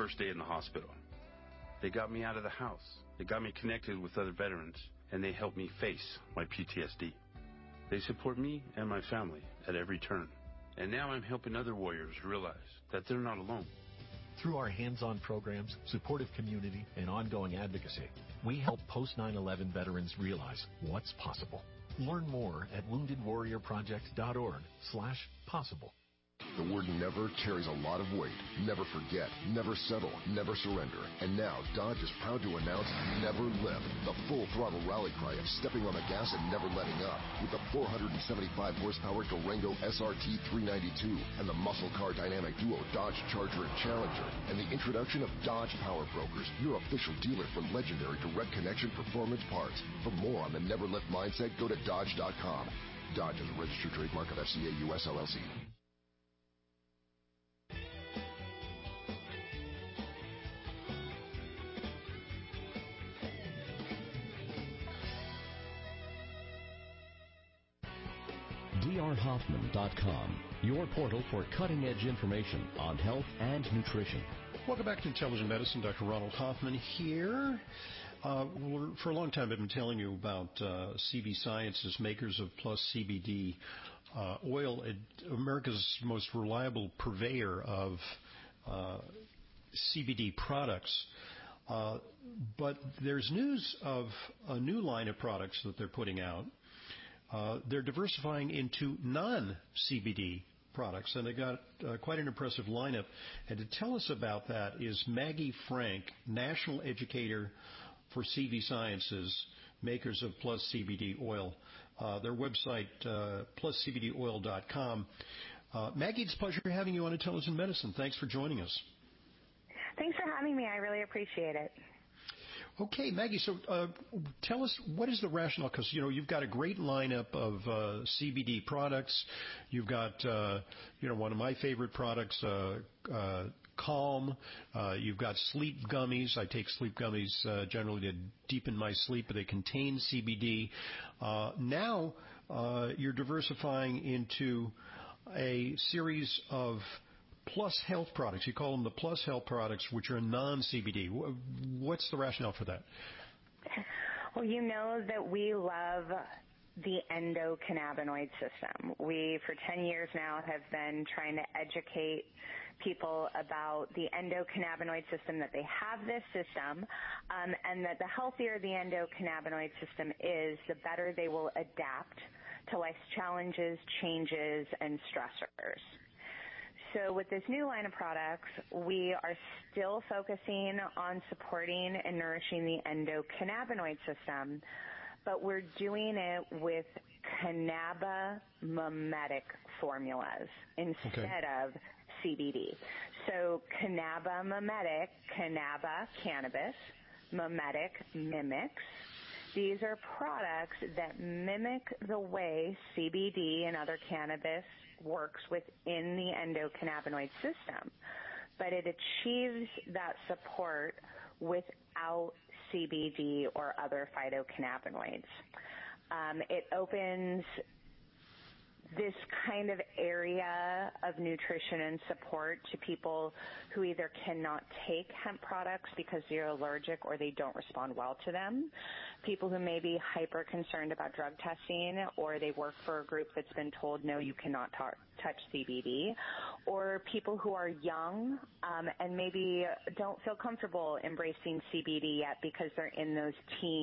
S1: first day in the hospital. They got me out of the house. They got me connected with other veterans, and they helped me face my PTSD. They support me and my family at every turn. And now I'm helping other warriors realize that they're not alone.
S12: Through our hands-on programs, supportive community, and ongoing advocacy, we help post 9/11 veterans realize what's possible. Learn more at woundedwarriorproject.org/possible.
S15: The word never carries a lot of weight. Never forget, never settle, never surrender. And now, Dodge is proud to announce Never Lift, the full-throttle rally cry of stepping on the gas and never letting up. With the 475-horsepower Durango SRT 392 and the muscle car dynamic duo Dodge Charger and Challenger, and the introduction of Dodge Power Brokers, your official dealer for legendary direct connection performance parts. For more on the Never Lift mindset, go to Dodge.com. Dodge is a registered trademark of FCA US LLC.
S13: drhoffman.com, your portal for cutting-edge information on health and nutrition.
S11: Welcome back to Intelligent Medicine. Dr. Ronald Hoffman here. For a long time, I've been telling you about CV Sciences, makers of Plus CBD oil, America's most reliable purveyor of CBD products. But there's news of a new line of products that they're putting out. They're diversifying into non-CBD products, and they got quite an impressive lineup. And to tell us about that is Maggie Frank, National Educator for CV Sciences, makers of Plus CBD oil. Their website, pluscbdoil.com. Maggie, it's a pleasure having you on Intelligent Medicine. Thanks for joining us.
S5: Thanks for having me. I really appreciate it.
S11: Okay, Maggie, so tell us, what is the rationale? Because, you've got a great lineup of CBD products. You've got, one of my favorite products, Calm. You've got sleep gummies. I take sleep gummies generally to deepen my sleep, but they contain CBD. Now you're diversifying into a series of Plus Health products. You call them the Plus Health products, which are non-CBD. What's the rationale for that?
S5: Well, you know that we love the endocannabinoid system. We, for 10 years now, have been trying to educate people about the endocannabinoid system, that they have this system, and that the healthier the endocannabinoid system is, the better they will adapt to life's challenges, changes, and stressors. So with this new line of products, we are still focusing on supporting and nourishing the endocannabinoid system, but we're doing it with cannabimimetic formulas instead of CBD. So cannabimimetic, cannaba, cannabis, mimetic, mimics. These are products that mimic the way CBD and other cannabis works within the endocannabinoid system, but it achieves that support without CBD or other phytocannabinoids. It opens this kind of area of nutrition and support to people who either cannot take hemp products because they're allergic or they don't respond well to them, people who may be hyper concerned about drug testing, or they work for a group that's been told, no, you cannot touch CBD, or people who are young and maybe don't feel comfortable embracing CBD yet because they're in those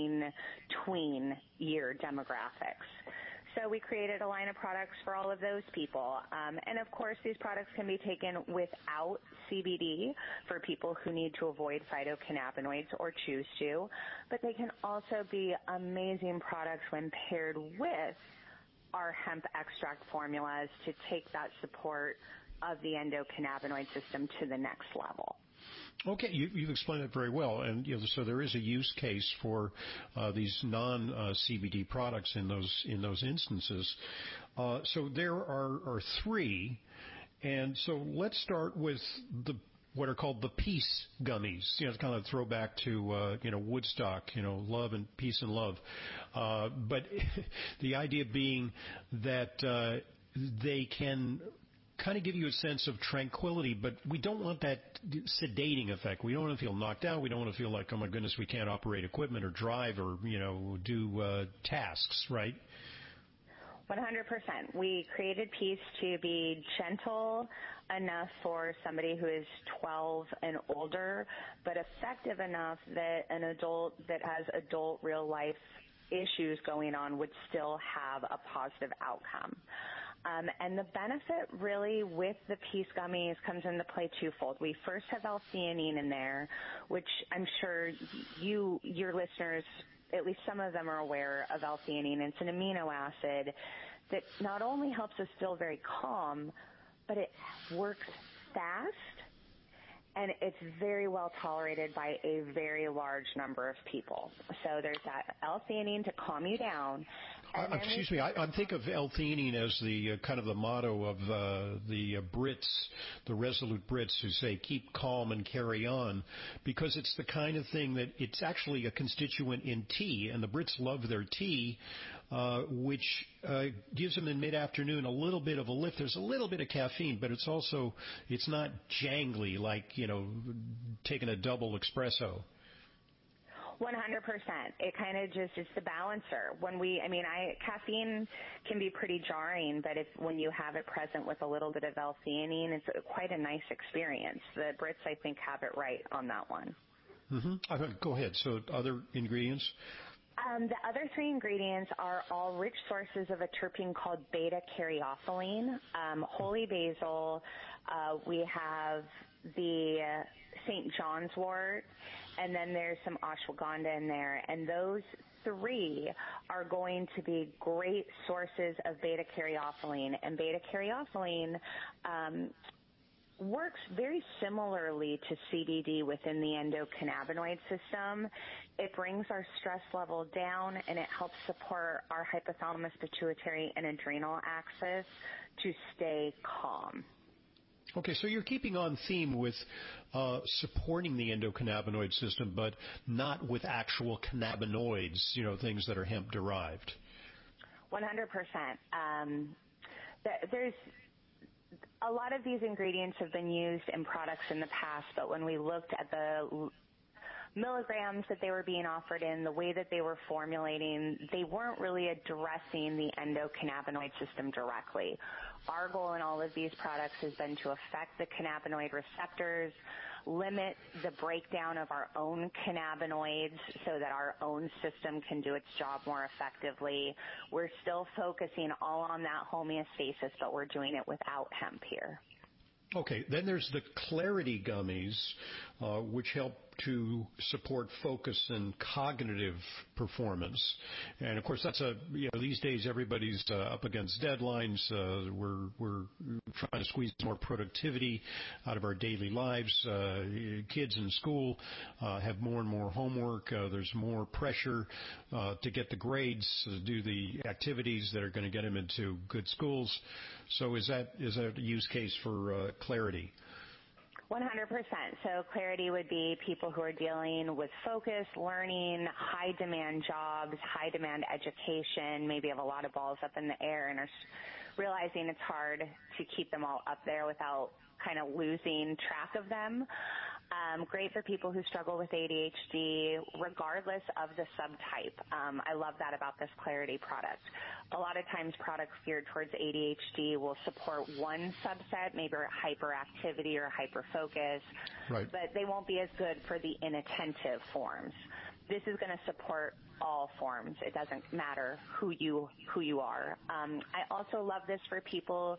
S5: tween year demographics. So we created a line of products for all of those people. And, of course, these products can be taken without CBD for people who need to avoid phytocannabinoids or choose to. But they can also be amazing products when paired with our hemp extract formulas to take that support of the endocannabinoid system to the next level.
S11: Okay, you've explained it very well, and so there is a use case for these non-CBD products in those instances. So there are three, and so let's start with what are called the peace gummies. To kind of throw back to Woodstock, love and peace and love. But the idea being that they can kind of give you a sense of tranquility, but we don't want that sedating effect. We don't want to feel knocked out. We don't want to feel like, oh my goodness, we can't operate equipment or drive or, do tasks, right?
S5: 100%. We created Peace to be gentle enough for somebody who is 12 and older, but effective enough that an adult that has adult real life issues going on would still have a positive outcome. And the benefit really with the Peace gummies comes into play twofold. We first have L-theanine in there, which I'm sure your listeners, at least some of them are aware of L-theanine. It's an amino acid that not only helps us feel very calm, but it works fast, and it's very well tolerated by a very large number of people. So there's that L-theanine to calm you down.
S11: Excuse me, I think of L-theanine as the kind of the motto of the Brits, the resolute Brits who say, keep calm and carry on, because it's the kind of thing that it's actually a constituent in tea, and the Brits love their tea, which gives them in mid-afternoon a little bit of a lift. There's a little bit of caffeine, but it's not jangly like, taking a double espresso.
S5: 100%. It kind of it's the balancer. Caffeine can be pretty jarring, but when you have it present with a little bit of L-theanine, it's quite a nice experience. The Brits, I think, have it right on that one.
S11: Mm-hmm. Go ahead. So other ingredients?
S5: The other three ingredients are all rich sources of a terpene called beta-caryophyllene, holy basil, we have the St. John's wort, and then there's some ashwagandha in there. And those three are going to be great sources of beta-caryophyllene. And beta-caryophyllene works very similarly to CBD within the endocannabinoid system. It brings our stress level down, and it helps support our hypothalamus, pituitary, and adrenal axis to stay calm.
S11: Okay, so you're keeping on theme with supporting the endocannabinoid system, but not with actual cannabinoids, things that are hemp-derived.
S5: 100%. There's a lot of these ingredients have been used in products in the past, but when we looked at the milligrams that they were being offered in, the way that they were formulating, they weren't really addressing the endocannabinoid system directly. Our goal in all of these products has been to affect the cannabinoid receptors, limit the breakdown of our own cannabinoids so that our own system can do its job more effectively. We're still focusing all on that homeostasis, but we're doing it without hemp here.
S11: Okay, then there's the Clarity gummies, which help to support focus and cognitive performance. And of course, that's these days everybody's up against deadlines. We're trying to squeeze more productivity out of our daily lives. Kids in school have more and more homework. There's more pressure to get the grades, to do the activities that are going to get them into good schools. So is that a use case for Clarity?
S5: 100%. So Clarity would be people who are dealing with focus, learning, high-demand jobs, high-demand education, maybe have a lot of balls up in the air and are realizing it's hard to keep them all up there without kind of losing track of them. Great for people who struggle with ADHD, regardless of the subtype. I love that about this Clarity product. A lot of times products geared towards ADHD will support one subset, maybe hyperactivity or hyperfocus, right, but they won't be as good for the inattentive forms. This is going to support all forms. It doesn't matter who you are. I also love this for people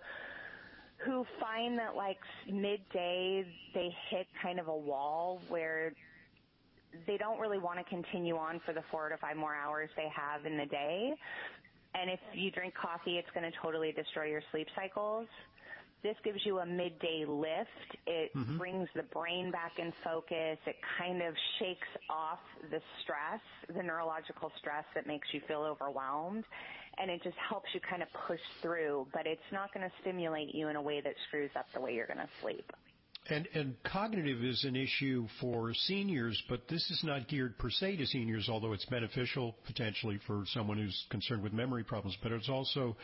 S5: who find that like midday they hit kind of a wall where they don't really want to continue on for the 4 to 5 more hours they have in the day. And if you drink coffee, it's going to totally destroy your sleep cycles. This gives you a midday lift. It brings the brain back in focus. It kind of shakes off the stress, the neurological stress that makes you feel overwhelmed. And it just helps you kind of push through, but it's not going to stimulate you in a way that screws up the way you're going to sleep.
S11: And cognitive is an issue for seniors, but this is not geared per se to seniors, although it's beneficial potentially for someone who's concerned with memory problems. But it's also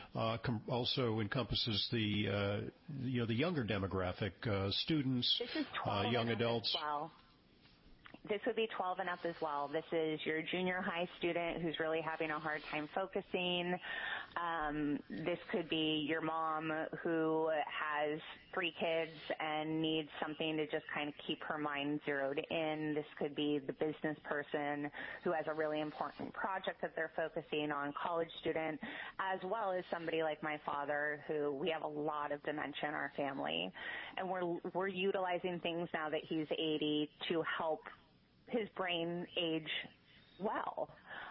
S11: encompasses the the younger demographic, students, young adults.
S5: Well. This would be 12 and up as well. This is your junior high student who's really having a hard time focusing. This could be your mom who has 3 kids and needs something to just kind of keep her mind zeroed in. This could be the business person who has a really important project that they're focusing on, college student, as well as somebody like my father, who we have a lot of dementia in our family. And we're utilizing things now that he's 80 to help his brain age well.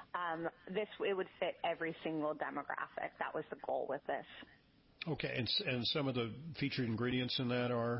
S5: It would fit every single demographic. That was the goal with this.
S11: Okay, and some of the featured ingredients in that are?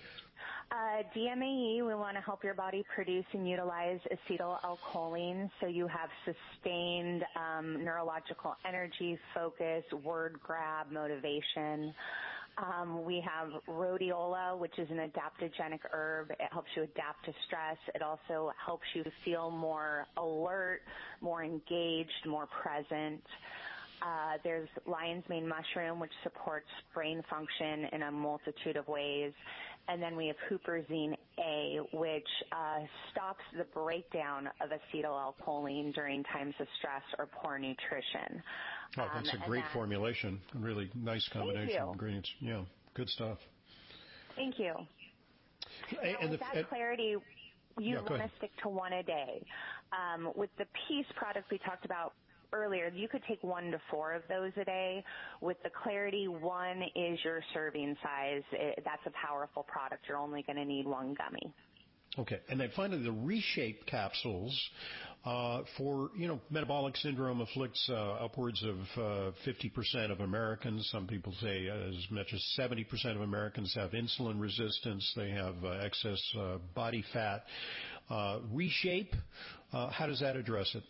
S5: DMAE, we want to help your body produce and utilize acetylcholine so you have sustained neurological energy, focus, word grab, motivation. We have rhodiola, which is an adaptogenic herb. It helps you adapt to stress. It also helps you feel more alert, more engaged, more present. There's lion's mane mushroom, which supports brain function in a multitude of ways. And then we have huperzine A, which stops the breakdown of acetylcholine during times of stress or poor nutrition.
S11: Oh, that's a great formulation. A really nice combination of ingredients. Yeah, good stuff.
S5: Thank you. And with that clarity, you want to stick to 1 a day. With the Peace product we talked about earlier, you could take 1 to 4 of those a day. With the Clarity, 1 is your serving size. That's a powerful product. You're only going to need 1 gummy.
S11: Okay, and then finally the Reshape capsules for, metabolic syndrome afflicts upwards of 50% of Americans. Some people say as much as 70% of Americans have insulin resistance. They have excess body fat. Reshape, how does that address it?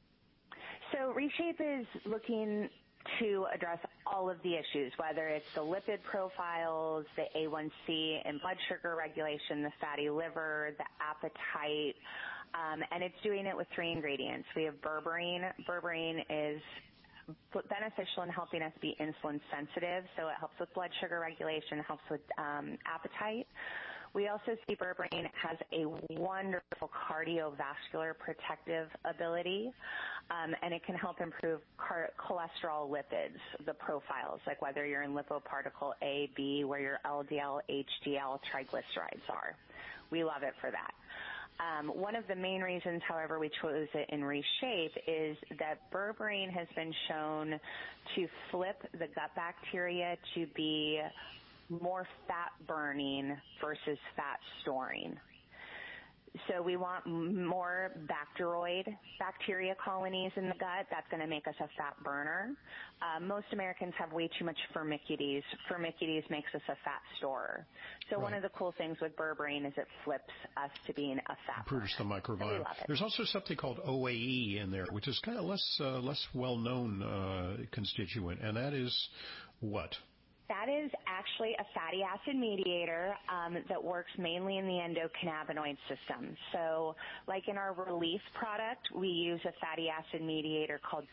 S5: So Reshape is looking to address all of the issues, whether it's the lipid profiles, the A1C and blood sugar regulation, the fatty liver, the appetite, and it's doing it with 3 ingredients. We have berberine. Berberine is beneficial in helping us be insulin sensitive, so it helps with blood sugar regulation, helps with appetite. We also see berberine has a wonderful cardiovascular protective ability, and it can help improve cholesterol lipids, the profiles, like whether you're in lipoparticle A, B, where your LDL, HDL, triglycerides are. We love it for that. One of the main reasons, however, we chose it in Reshape is that berberine has been shown to flip the gut bacteria to be more fat burning versus fat storing. So we want more bacteroid bacteria colonies in the gut. That's going to make us a fat burner. Most Americans have way too much Firmicutes. Firmicutes makes us a fat storer. So one of the cool things with berberine is it flips us to being a fat burner.
S11: Improves the microbiome. There's also something called OAE in there, which is kind of less well-known constituent, and that is what?
S5: That is actually a fatty acid mediator that works mainly in the endocannabinoid system. So like in our Relief product, we use a fatty acid mediator called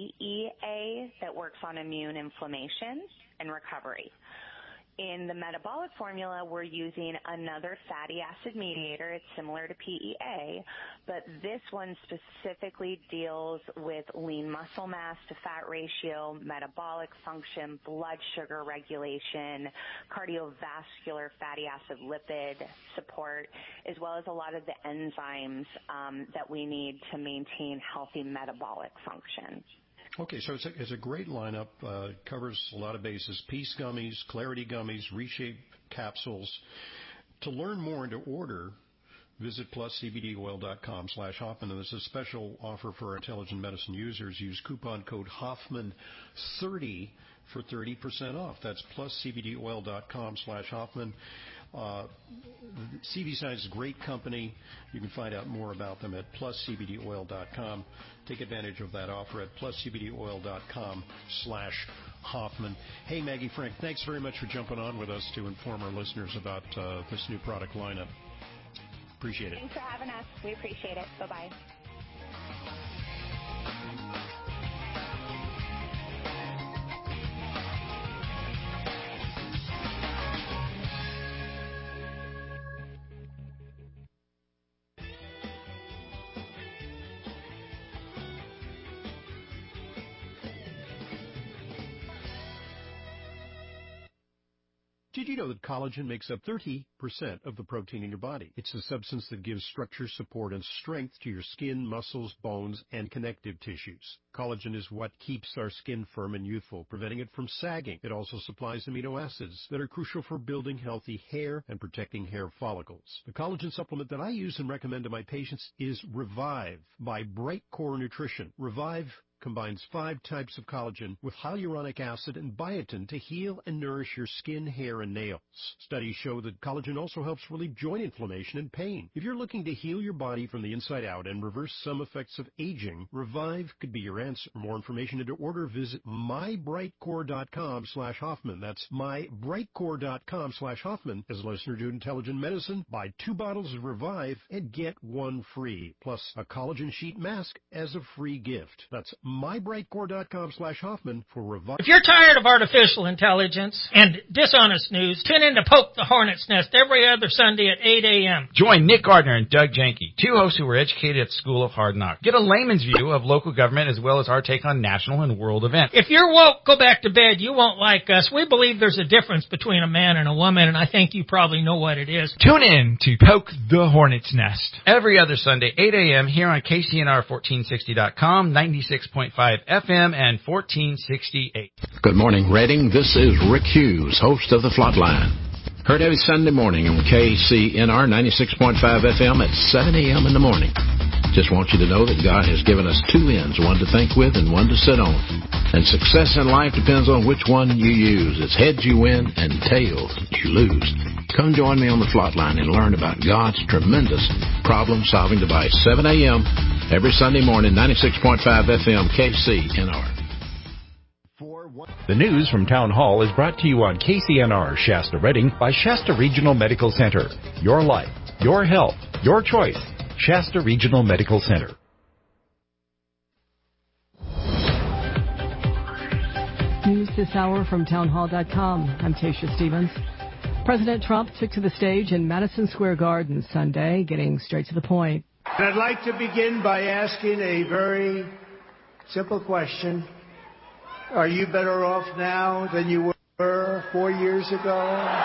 S5: PEA that works on immune inflammation and recovery. In the metabolic formula, we're using another fatty acid mediator. It's similar to PEA, but this one specifically deals with lean muscle mass to fat ratio, metabolic function, blood sugar regulation, cardiovascular fatty acid lipid support, as well as a lot of the enzymes that we need to maintain healthy metabolic function.
S11: Okay, so it's a great lineup. Covers a lot of bases. Peace gummies, Clarity gummies, Reshape capsules. To learn more and to order, visit pluscbdoil.com/Hoffman. And there's a special offer for our intelligent medicine users. Use coupon code Hoffman30 for 30% off. That's pluscbdoil.com/Hoffman. CV Science is a great company. You can find out more about them at pluscbdoil.com. Take advantage of that offer at pluscbdoil.com/Hoffman. Hoffman. Hey, Maggie Frank, thanks very much for jumping on with us to inform our listeners about this new product lineup. Appreciate it.
S5: Thanks for having us. We appreciate it. Bye-bye.
S11: Did you know that collagen makes up 30% of the protein in your body? It's the substance that gives structure, support, and strength to your skin, muscles, bones, and connective tissues. Collagen is what keeps our skin firm and youthful, preventing it from sagging. It also supplies amino acids that are crucial for building healthy hair and protecting hair follicles. The collagen supplement that I use and recommend to my patients is Revive by Bright Core Nutrition. Revive combines 5 types of collagen with hyaluronic acid and biotin to heal and nourish your skin, hair, and nails. Studies show that collagen also helps relieve joint inflammation and pain. If you're looking to heal your body from the inside out and reverse some effects of aging, Revive could be your answer. For more information and to order, visit mybrightcore.com/Hoffman. That's mybrightcore.com/Hoffman. As a listener to Intelligent Medicine, buy 2 bottles of Revive and get 1 free, plus a collagen sheet mask as a free gift. That's mybrightcore.com/Hoffman for Revive.
S6: If you're tired of artificial intelligence and dishonest news, tune in to Poke the Hornet's Nest every other Sunday at 8 a.m.
S7: Join Nick Gardner and Doug Janke, 2 hosts who were educated at School of Hard Knocks. Get a layman's view of local government as well as our take on national and world events.
S6: If you're woke, go back to bed. You won't like us. We believe there's a difference between a man and a woman, and I think you probably know what it is.
S7: Tune in to Poke the Hornet's Nest every other Sunday, 8 a.m. here on KCNR1460.com, 96.5 FM and 1468.
S20: Good morning, Reading. This is Rick Hughes, host of The Flatline. Heard every Sunday morning on KCNR 96.5 FM at 7 a.m. in the morning. Just want you to know that God has given us 2 ends, one to think with and one to sit on. And success in life depends on which one you use. It's heads you win and tails you lose. Come join me on The Flatline and learn about God's tremendous problem-solving device. 7 a.m. every Sunday morning, 96.5 FM, KCNR.
S4: The news from Town Hall is brought to you on KCNR Shasta Reading by Shasta Regional Medical Center. Your life, your health, your choice. Shasta Regional Medical Center.
S24: News this hour from townhall.com. I'm Tasha Stevens. President Trump took to the stage in Madison Square Garden Sunday, getting straight to the point.
S25: And I'd like to begin by asking a very simple question. Are you better off now than you were 4 years ago?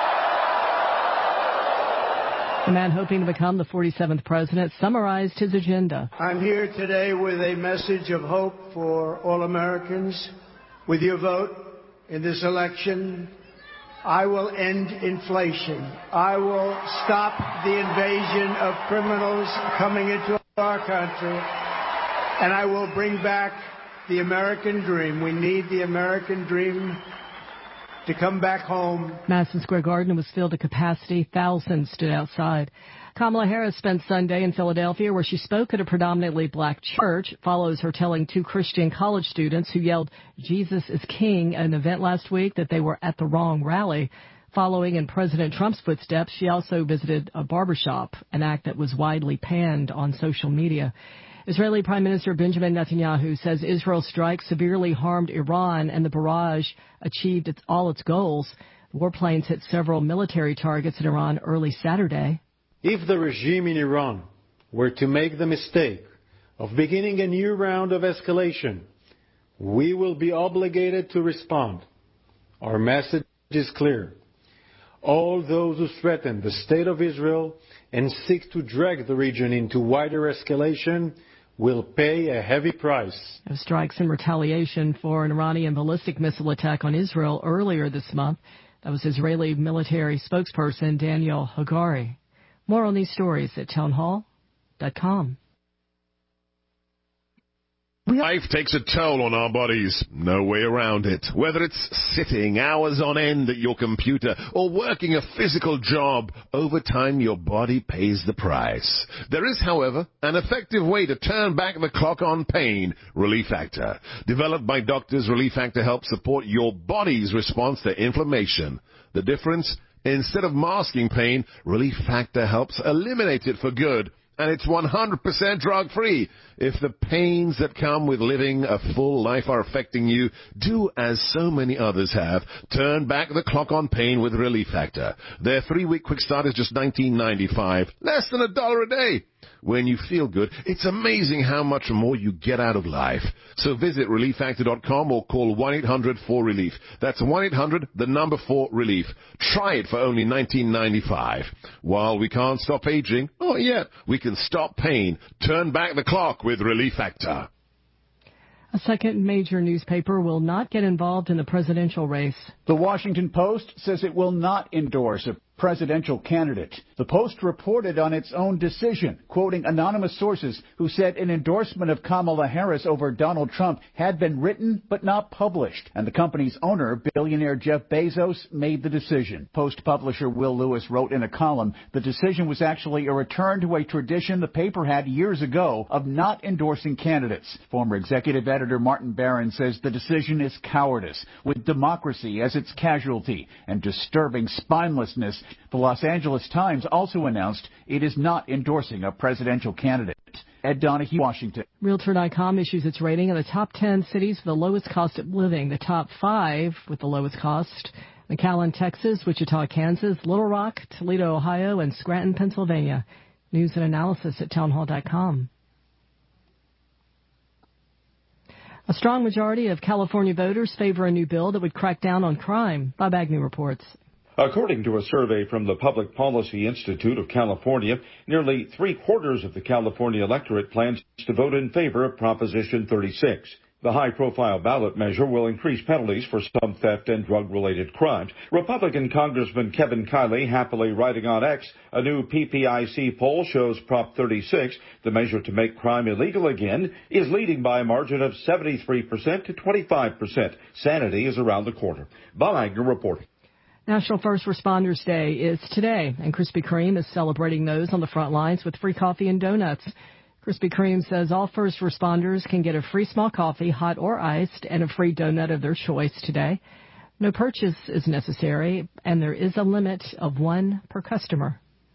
S24: The man hoping to become the 47th president summarized his agenda.
S25: I'm here today with a message of hope for all Americans. With your vote in this election, I will end inflation. I will stop the invasion of criminals coming into our country. And I will bring back the American dream. We need the American dream to come back home.
S24: Madison Square Garden was filled to capacity. Thousands stood outside. Kamala Harris spent Sunday in Philadelphia, where she spoke at a predominantly black church. Follows her telling 2 Christian college students who yelled, "Jesus is King," at an event last week that they were at the wrong rally. Following in President Trump's footsteps, she also visited a barbershop, an act that was widely panned on social media. Israeli Prime Minister Benjamin Netanyahu says Israel's strike severely harmed Iran and the barrage achieved all its goals. Warplanes hit several military targets in Iran early Saturday.
S26: If the regime in Iran were to make the mistake of beginning a new round of escalation, we will be obligated to respond. Our message is clear. All those who threaten the state of Israel and seek to drag the region into wider escalation will pay a heavy price.
S24: Strikes in retaliation for an Iranian ballistic missile attack on Israel earlier this month. That was Israeli military spokesperson Daniel Hagari. More on these stories at townhall.com.
S27: We
S9: Life takes a toll on our bodies. No way around it. Whether it's sitting hours on end at your computer or working a physical job, over time your body pays the price. There is, however, an effective way to turn back the clock on pain, Relief Factor. Developed by doctors, Relief Factor helps support your body's response to inflammation. The difference? Instead of masking pain, Relief Factor helps eliminate it for good. And it's 100% drug-free. If the pains that come with living a full life are affecting you, do as so many others have. Turn back the clock on pain with Relief Factor. Their 3-week quick start is just $19.95, less than $1 a day. When you feel good, it's amazing how much more you get out of life. So visit ReliefFactor.com or call 1-800-4RELIEF. That's 1-800-4RELIEF. Try it for only $19.95. While we can't stop aging, not yet, we can stop pain. Turn back the clock with Relief Factor.
S24: A second major newspaper will not get involved in the presidential race.
S10: The Washington Post says it will not endorse a presidential candidate. The Post reported on its own decision, quoting anonymous sources who said an endorsement of Kamala Harris over Donald Trump had been written but not published. And the company's owner, billionaire Jeff Bezos, made the decision. Post publisher Will Lewis wrote in a column, the decision was actually a return to a tradition the paper had years ago of not endorsing candidates. Former executive editor Martin Barron says the decision is cowardice, with democracy as its casualty, and disturbing spinelessness. The Los Angeles Times also announced it is not endorsing a presidential candidate. Ed Donahue, Washington.
S24: Realtor.com issues its rating of the top 10 cities with the lowest cost of living. The top 5 with the lowest cost: McAllen, Texas; Wichita, Kansas; Little Rock; Toledo, Ohio; and Scranton, Pennsylvania. News and analysis at townhall.com. A strong majority of California voters favor a new bill that would crack down on crime. Bob Agnew reports.
S14: According to a survey from the Public Policy Institute of California, nearly 3/4 of the California electorate plans to vote in favor of Proposition 36. The high-profile ballot measure will increase penalties for some theft and drug-related crimes. Republican Congressman Kevin Kiley happily writing on X, a new PPIC poll shows Prop 36, the measure to make crime illegal again, is leading by a margin of 73% to 25%. Sanity is around the corner. Bob Agnew reporting.
S24: National First Responders Day is today, and Krispy Kreme is celebrating those on the front lines with free coffee and donuts. Krispy Kreme says all first responders can get a free small coffee, hot or iced, and a free donut of their choice today. No purchase is necessary, and there is a limit of 1 per customer.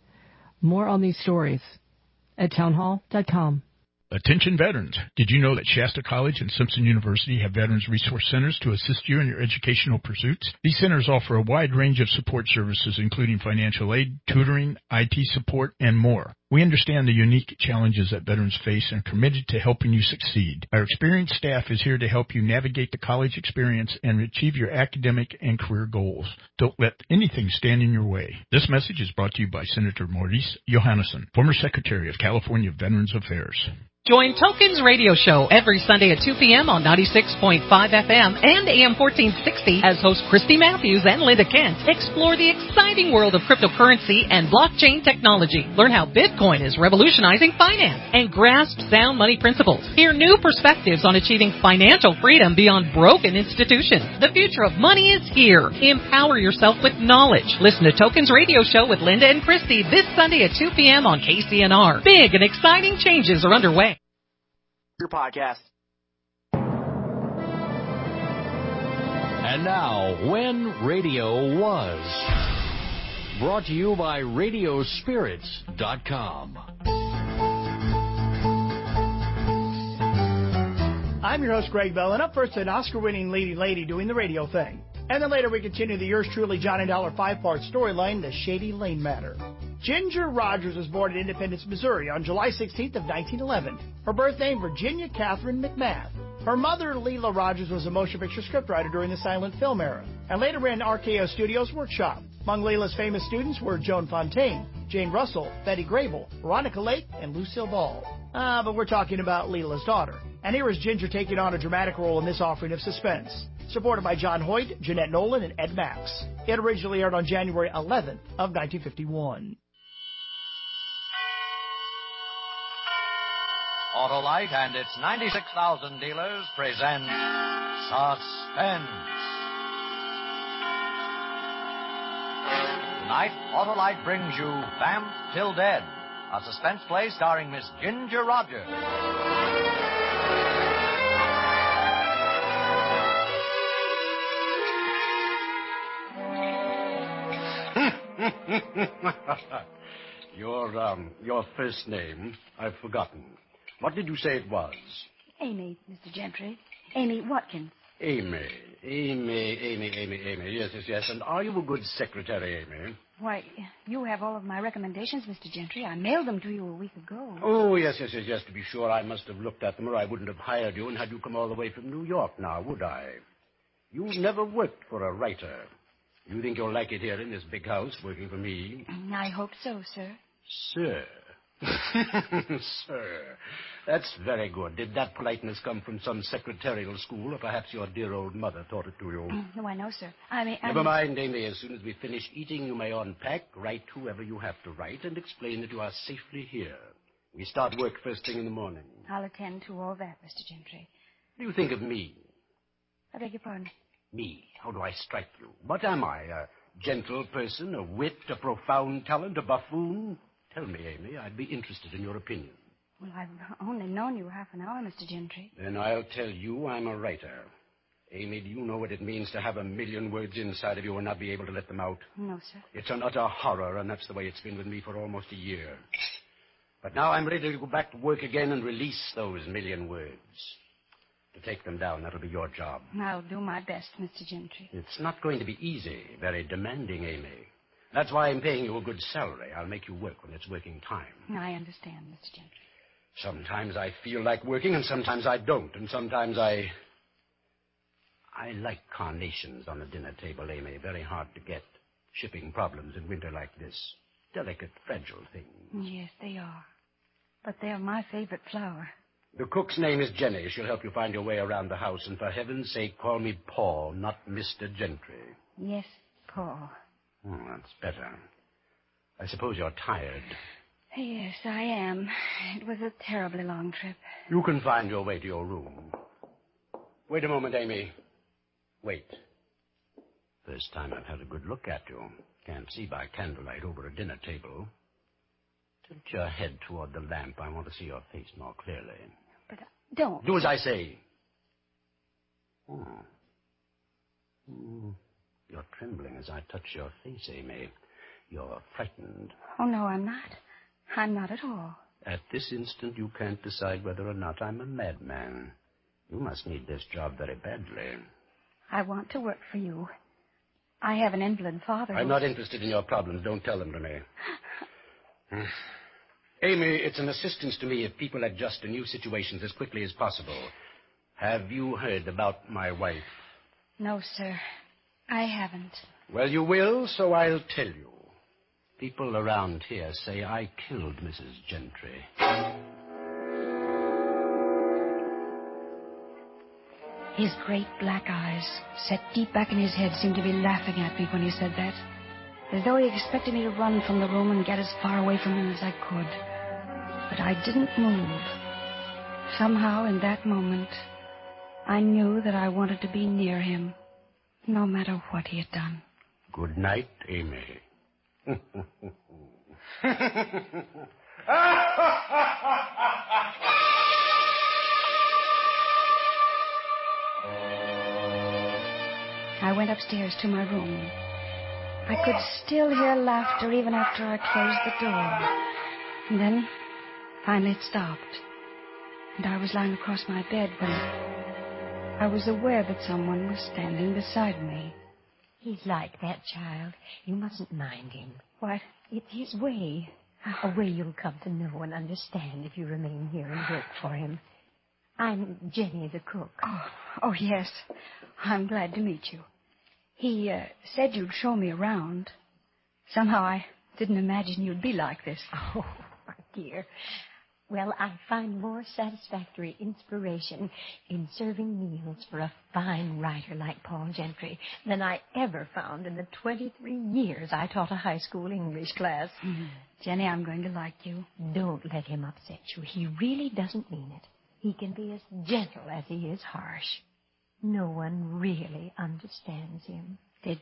S24: More on these stories at townhall.com.
S8: Attention veterans. Did you know that Shasta College and Simpson University have Veterans Resource Centers to assist you in your educational pursuits? These centers offer a wide range of support services, including financial aid, tutoring, IT support, and more. We understand the unique challenges that veterans face and are committed to helping you succeed. Our experienced staff is here to help you navigate the college experience and achieve your academic and career goals. Don't let anything stand in your way. This message is brought to you by Senator Maurice Johannesson, former Secretary of California Veterans Affairs.
S16: Join Tokens Radio Show every Sunday at 2 p.m. on 96.5 FM and AM 1460 as hosts Christy Matthews and Linda Kent explore the exciting world of cryptocurrency and blockchain technology. Learn how Bitcoin is revolutionizing finance and grasp sound money principles. Hear new perspectives on achieving financial freedom beyond broken institutions. The future of money is here. Empower yourself with knowledge. Listen to Tokens Radio Show with Linda and Christy this Sunday at 2 p.m. on KCNR. Big and exciting changes are underway.
S17: Your podcast.
S13: And now, When Radio Was. Brought to you by Radiospirits.com.
S19: I'm your host, Greg Bell, and up first, an Oscar-winning leading lady doing the radio thing. And then later we continue the yours truly Johnny Dollar 5-part storyline, The Shady Lane Matter. Ginger Rogers was born in Independence, Missouri on July 16th of 1911. Her birth name, Virginia Catherine McMath. Her mother, Leela Rogers, was a motion picture scriptwriter during the silent film era, and later ran RKO Studios Workshop. Among Leela's famous students were Joan Fontaine, Jane Russell, Betty Grable, Veronica Lake, and Lucille Ball. But we're talking about Leela's daughter. And here is Ginger taking on a dramatic role in this offering of suspense, supported by John Hoyt, Jeanette Nolan, and Ed Max. It originally aired on January 11th of 1951.
S2: Autolite and its 96,000 dealers present Suspense. Tonight, Autolite brings you Vamp Till Dead, a suspense play starring Miss Ginger Rogers.
S3: Your first name, I've forgotten. What did you say it was?
S18: Amy, Mr. Gentry. Amy Watkins.
S3: Amy. Yes. And are you a good secretary, Amy?
S18: Why, you have all of my recommendations, Mr. Gentry. I mailed them to you a week ago.
S3: Oh, yes. To be sure, I must have looked at them, or I wouldn't have hired you and had you come all the way from New York now, would I? You've never worked for a writer. You think you'll like it here in this big house, working for me?
S18: I hope so, sir.
S3: Sir. Sir. That's very good. Did that politeness come from some secretarial school, or perhaps your dear old mother taught it to you?
S18: No, I know, sir.
S3: Never mind, Amy. As soon as we finish eating, you may unpack, write whoever you have to write, and explain that you are safely here. We start work first thing in the morning.
S18: I'll attend to all that, Mr. Gentry.
S3: What do you think of me?
S18: I beg your pardon?
S3: Me? How do I strike you? What am I? A gentle person, a wit, a profound talent, a buffoon? Tell me, Amy. I'd be interested in your opinion.
S18: Well, I've only known you half an hour, Mr. Gentry.
S3: Then I'll tell you I'm a writer. Amy, do you know what it means to have 1,000,000 words inside of you and not be able to let them out?
S18: No, sir.
S3: It's an utter horror, and that's the way it's been with me for almost a year. But now I'm ready to go back to work again and release those 1,000,000 words. To take them down, that'll be your job.
S18: I'll do my best, Mr. Gentry.
S3: It's not going to be easy. Very demanding, Amy. That's why I'm paying you a good salary. I'll make you work when it's working time.
S18: I understand, Mr. Gentry.
S3: Sometimes I feel like working, and sometimes I don't. And sometimes I like carnations on the dinner table, Amy. Very hard to get. Shipping problems in winter like this. Delicate, fragile things.
S18: Yes, they are. But they're my favorite flower.
S3: The cook's name is Jenny. She'll help you find your way around the house. And for heaven's sake, call me Paul, not Mr. Gentry.
S18: Yes, Paul.
S3: Oh, that's better. I suppose you're tired.
S18: Yes, I am. It was a terribly long trip.
S3: You can find your way to your room. Wait a moment, Amy. Wait. First time I've had a good look at you. Can't see by candlelight over a dinner table. Tilt your head toward the lamp. I want to see your face more clearly.
S18: But don't.
S3: Do as I say. You're trembling as I touch your face, Amy. You're frightened.
S18: Oh, no, I'm not. I'm not at all.
S3: At this instant, you can't decide whether or not I'm a madman. You must need this job very badly.
S18: I want to work for you. I have an invalid father.
S3: I'm not interested in your problems. Don't tell them to me. Amy, it's an assistance to me if people adjust to new situations as quickly as possible. Have you heard about my wife?
S18: No, sir. I haven't.
S3: Well, you will, so I'll tell you. People around here say I killed Mrs. Gentry.
S18: His great black eyes, set deep back in his head, seemed to be laughing at me when he said that, as though he expected me to run from the room and get as far away from him as I could. But I didn't move. Somehow, in that moment, I knew that I wanted to be near him, no matter what he had done.
S3: Good night, Amy.
S18: I went upstairs to my room. I could still hear laughter even after I closed the door. And then, finally it stopped. And I was lying across my bed when I was aware that someone was standing beside me.
S21: He's like that, child. You mustn't mind him.
S18: What?
S21: It's his way. A way you'll come to know and understand if you remain here and work for him. I'm Jenny, the cook.
S18: Oh, yes. I'm glad to meet you. He said you'd show me around. Somehow I didn't imagine you'd be like this.
S21: Oh, my dear. Well, I find more satisfactory inspiration in serving meals for a fine writer like Paul Gentry than I ever found in the 23 years I taught a high school English class.
S18: Jenny, I'm going to like you.
S21: Don't let him upset you. He really doesn't mean it. He can be as gentle as he is harsh. No one really understands him.
S18: Did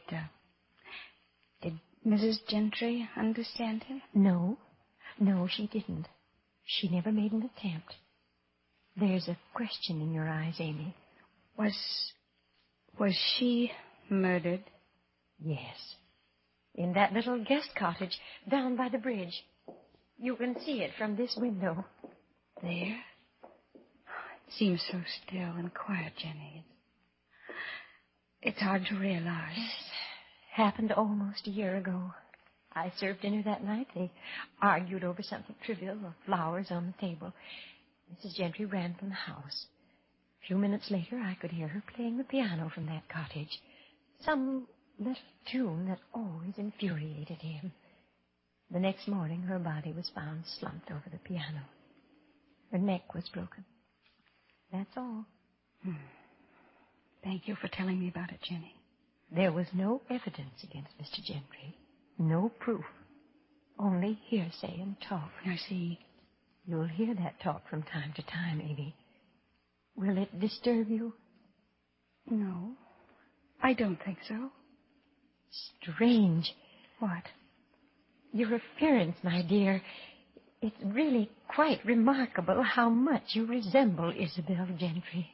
S18: Mrs. Gentry understand him?
S21: No, she didn't. She never made an attempt. There's a question in your eyes, Amy.
S18: Was she murdered?
S21: Yes. In that little guest cottage down by the bridge. You can see it from this window.
S18: There? It seems so still and quiet, Jenny. It's hard to realize.
S21: Yes. Happened almost a year ago. I served dinner that night. They argued over something trivial, or flowers on the table. Mrs. Gentry ran from the house. A few minutes later, I could hear her playing the piano from that cottage. Some little tune that always infuriated him. The next morning, her body was found slumped over the piano. Her neck was broken. That's all.
S18: Thank you for telling me about it, Jenny.
S21: There was no evidence against Mr. Gentry. No proof. Only hearsay and talk.
S18: I see.
S21: You'll hear that talk from time to time, Amy. Will it disturb you?
S18: No, I don't think so.
S21: Strange.
S18: What?
S21: Your appearance, my dear. It's really quite remarkable how much you resemble Isabel Gentry.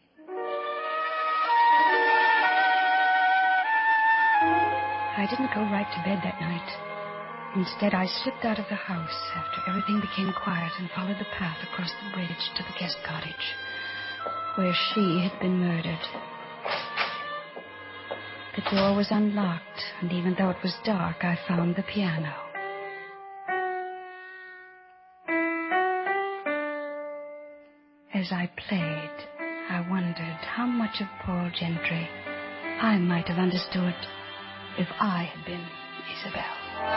S18: I didn't go right to bed that night. Instead, I slipped out of the house after everything became quiet and followed the path across the bridge to the guest cottage, where she had been murdered. The door was unlocked, and even though it was dark, I found the piano. As I played, I wondered how much of Paul Gentry I might have understood if I had been Isabel.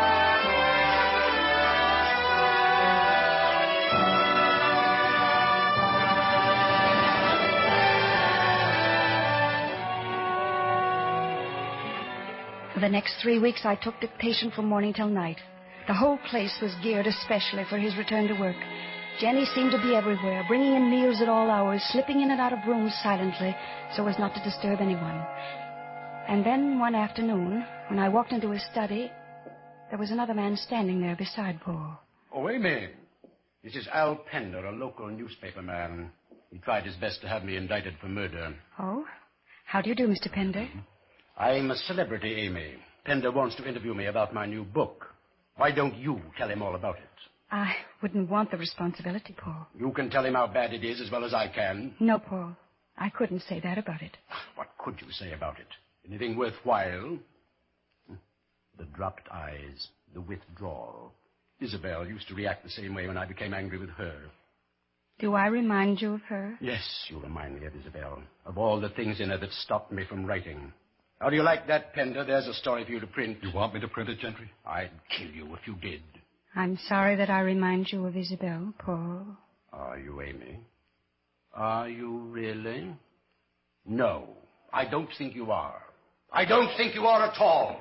S18: For the next 3 weeks, I took dictation from morning till night. The whole place was geared especially for his return to work. Jenny seemed to be everywhere, bringing in meals at all hours, slipping in and out of rooms silently so as not to disturb anyone. And then one afternoon, when I walked into his study, there was another man standing there beside Paul.
S3: Oh, Amy. This is Al Pender, a local newspaper man. He tried his best to have me indicted for murder.
S18: Oh? How do you do, Mr. Pender?
S3: I'm a celebrity, Amy. Pender wants to interview me about my new book. Why don't you tell him all about it?
S18: I wouldn't want the responsibility, Paul.
S3: You can tell him how bad it is as well as I can.
S18: No, Paul. I couldn't say that about it.
S3: What could you say about it? Anything worthwhile? The dropped eyes, the withdrawal. Isabel used to react the same way when I became angry with her.
S18: Do I remind you of her?
S3: Yes, you remind me of Isabel, of all the things in her that stopped me from writing. How do you like that, Pender? There's a story for you to print.
S1: You want me to print it, Gentry?
S3: I'd kill you if you did.
S18: I'm sorry that I remind you of Isabel, Paul.
S3: Are you, Amy? Are you really? No, I don't think you are. I don't think you are at all.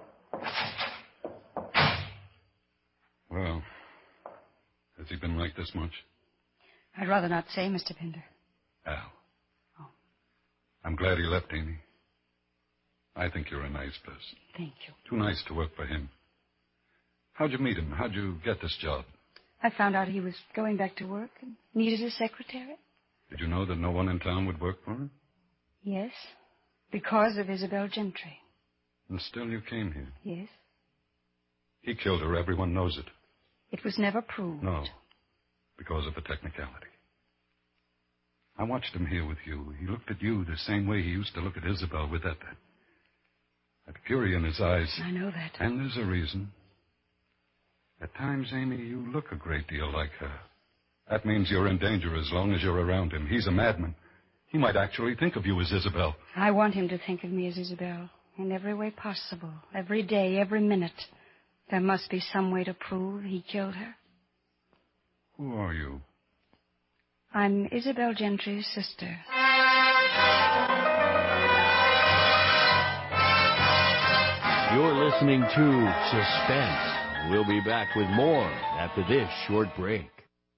S1: Well, has he been like this much?
S18: I'd rather not say, Mr. Pender.
S1: Al. Oh. I'm glad he left, Amy. I think you're a nice person.
S18: Thank you.
S1: Too nice to work for him. How'd you meet him? How'd you get this job?
S18: I found out he was going back to work and needed a secretary.
S1: Did you know that no one in town would work for him?
S18: Yes, because of Isabel Gentry.
S1: And still you came here?
S18: Yes.
S1: He killed her. Everyone knows it.
S18: It was never proved.
S1: No, because of a technicality. I watched him here with you. He looked at you the same way he used to look at Isabel, with that fury in his eyes.
S18: I know that.
S1: And there's a reason. At times, Amy, you look a great deal like her. That means you're in danger as long as you're around him. He's a madman. He might actually think of you as Isabel.
S18: I want him to think of me as Isabel in every way possible, every day, every minute. There must be some way to prove he killed her.
S1: Who are you?
S18: I'm Isabel Gentry's sister.
S13: You're listening to Suspense. We'll be back with more after this short break.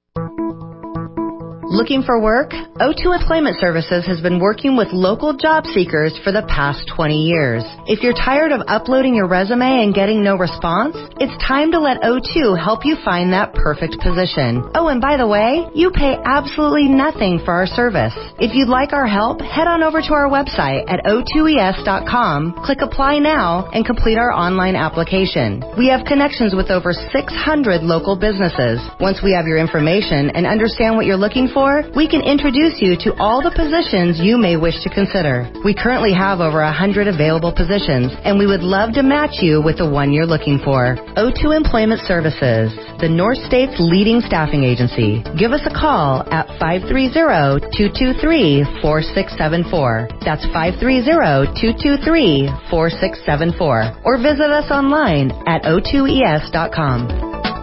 S5: Looking for work? O2 Employment Services has been working with local job seekers for the past 20 years. If you're tired of uploading your resume and getting no response, it's time to let O2 help you find that perfect position. Oh, and by the way, you pay absolutely nothing for our service. If you'd like our help, head on over to our website at o2es.com, click Apply Now, and complete our online application. We have connections with over 600 local businesses. Once we have your information and understand what you're looking for, we can introduce you to all the positions you may wish to consider. We currently have over 100 available positions, and we would love to match you with the one you're looking for. O2 Employment Services, the North State's leading staffing agency. Give us a call at 530-223-4674. That's 530-223-4674. Or visit us online at o2es.com.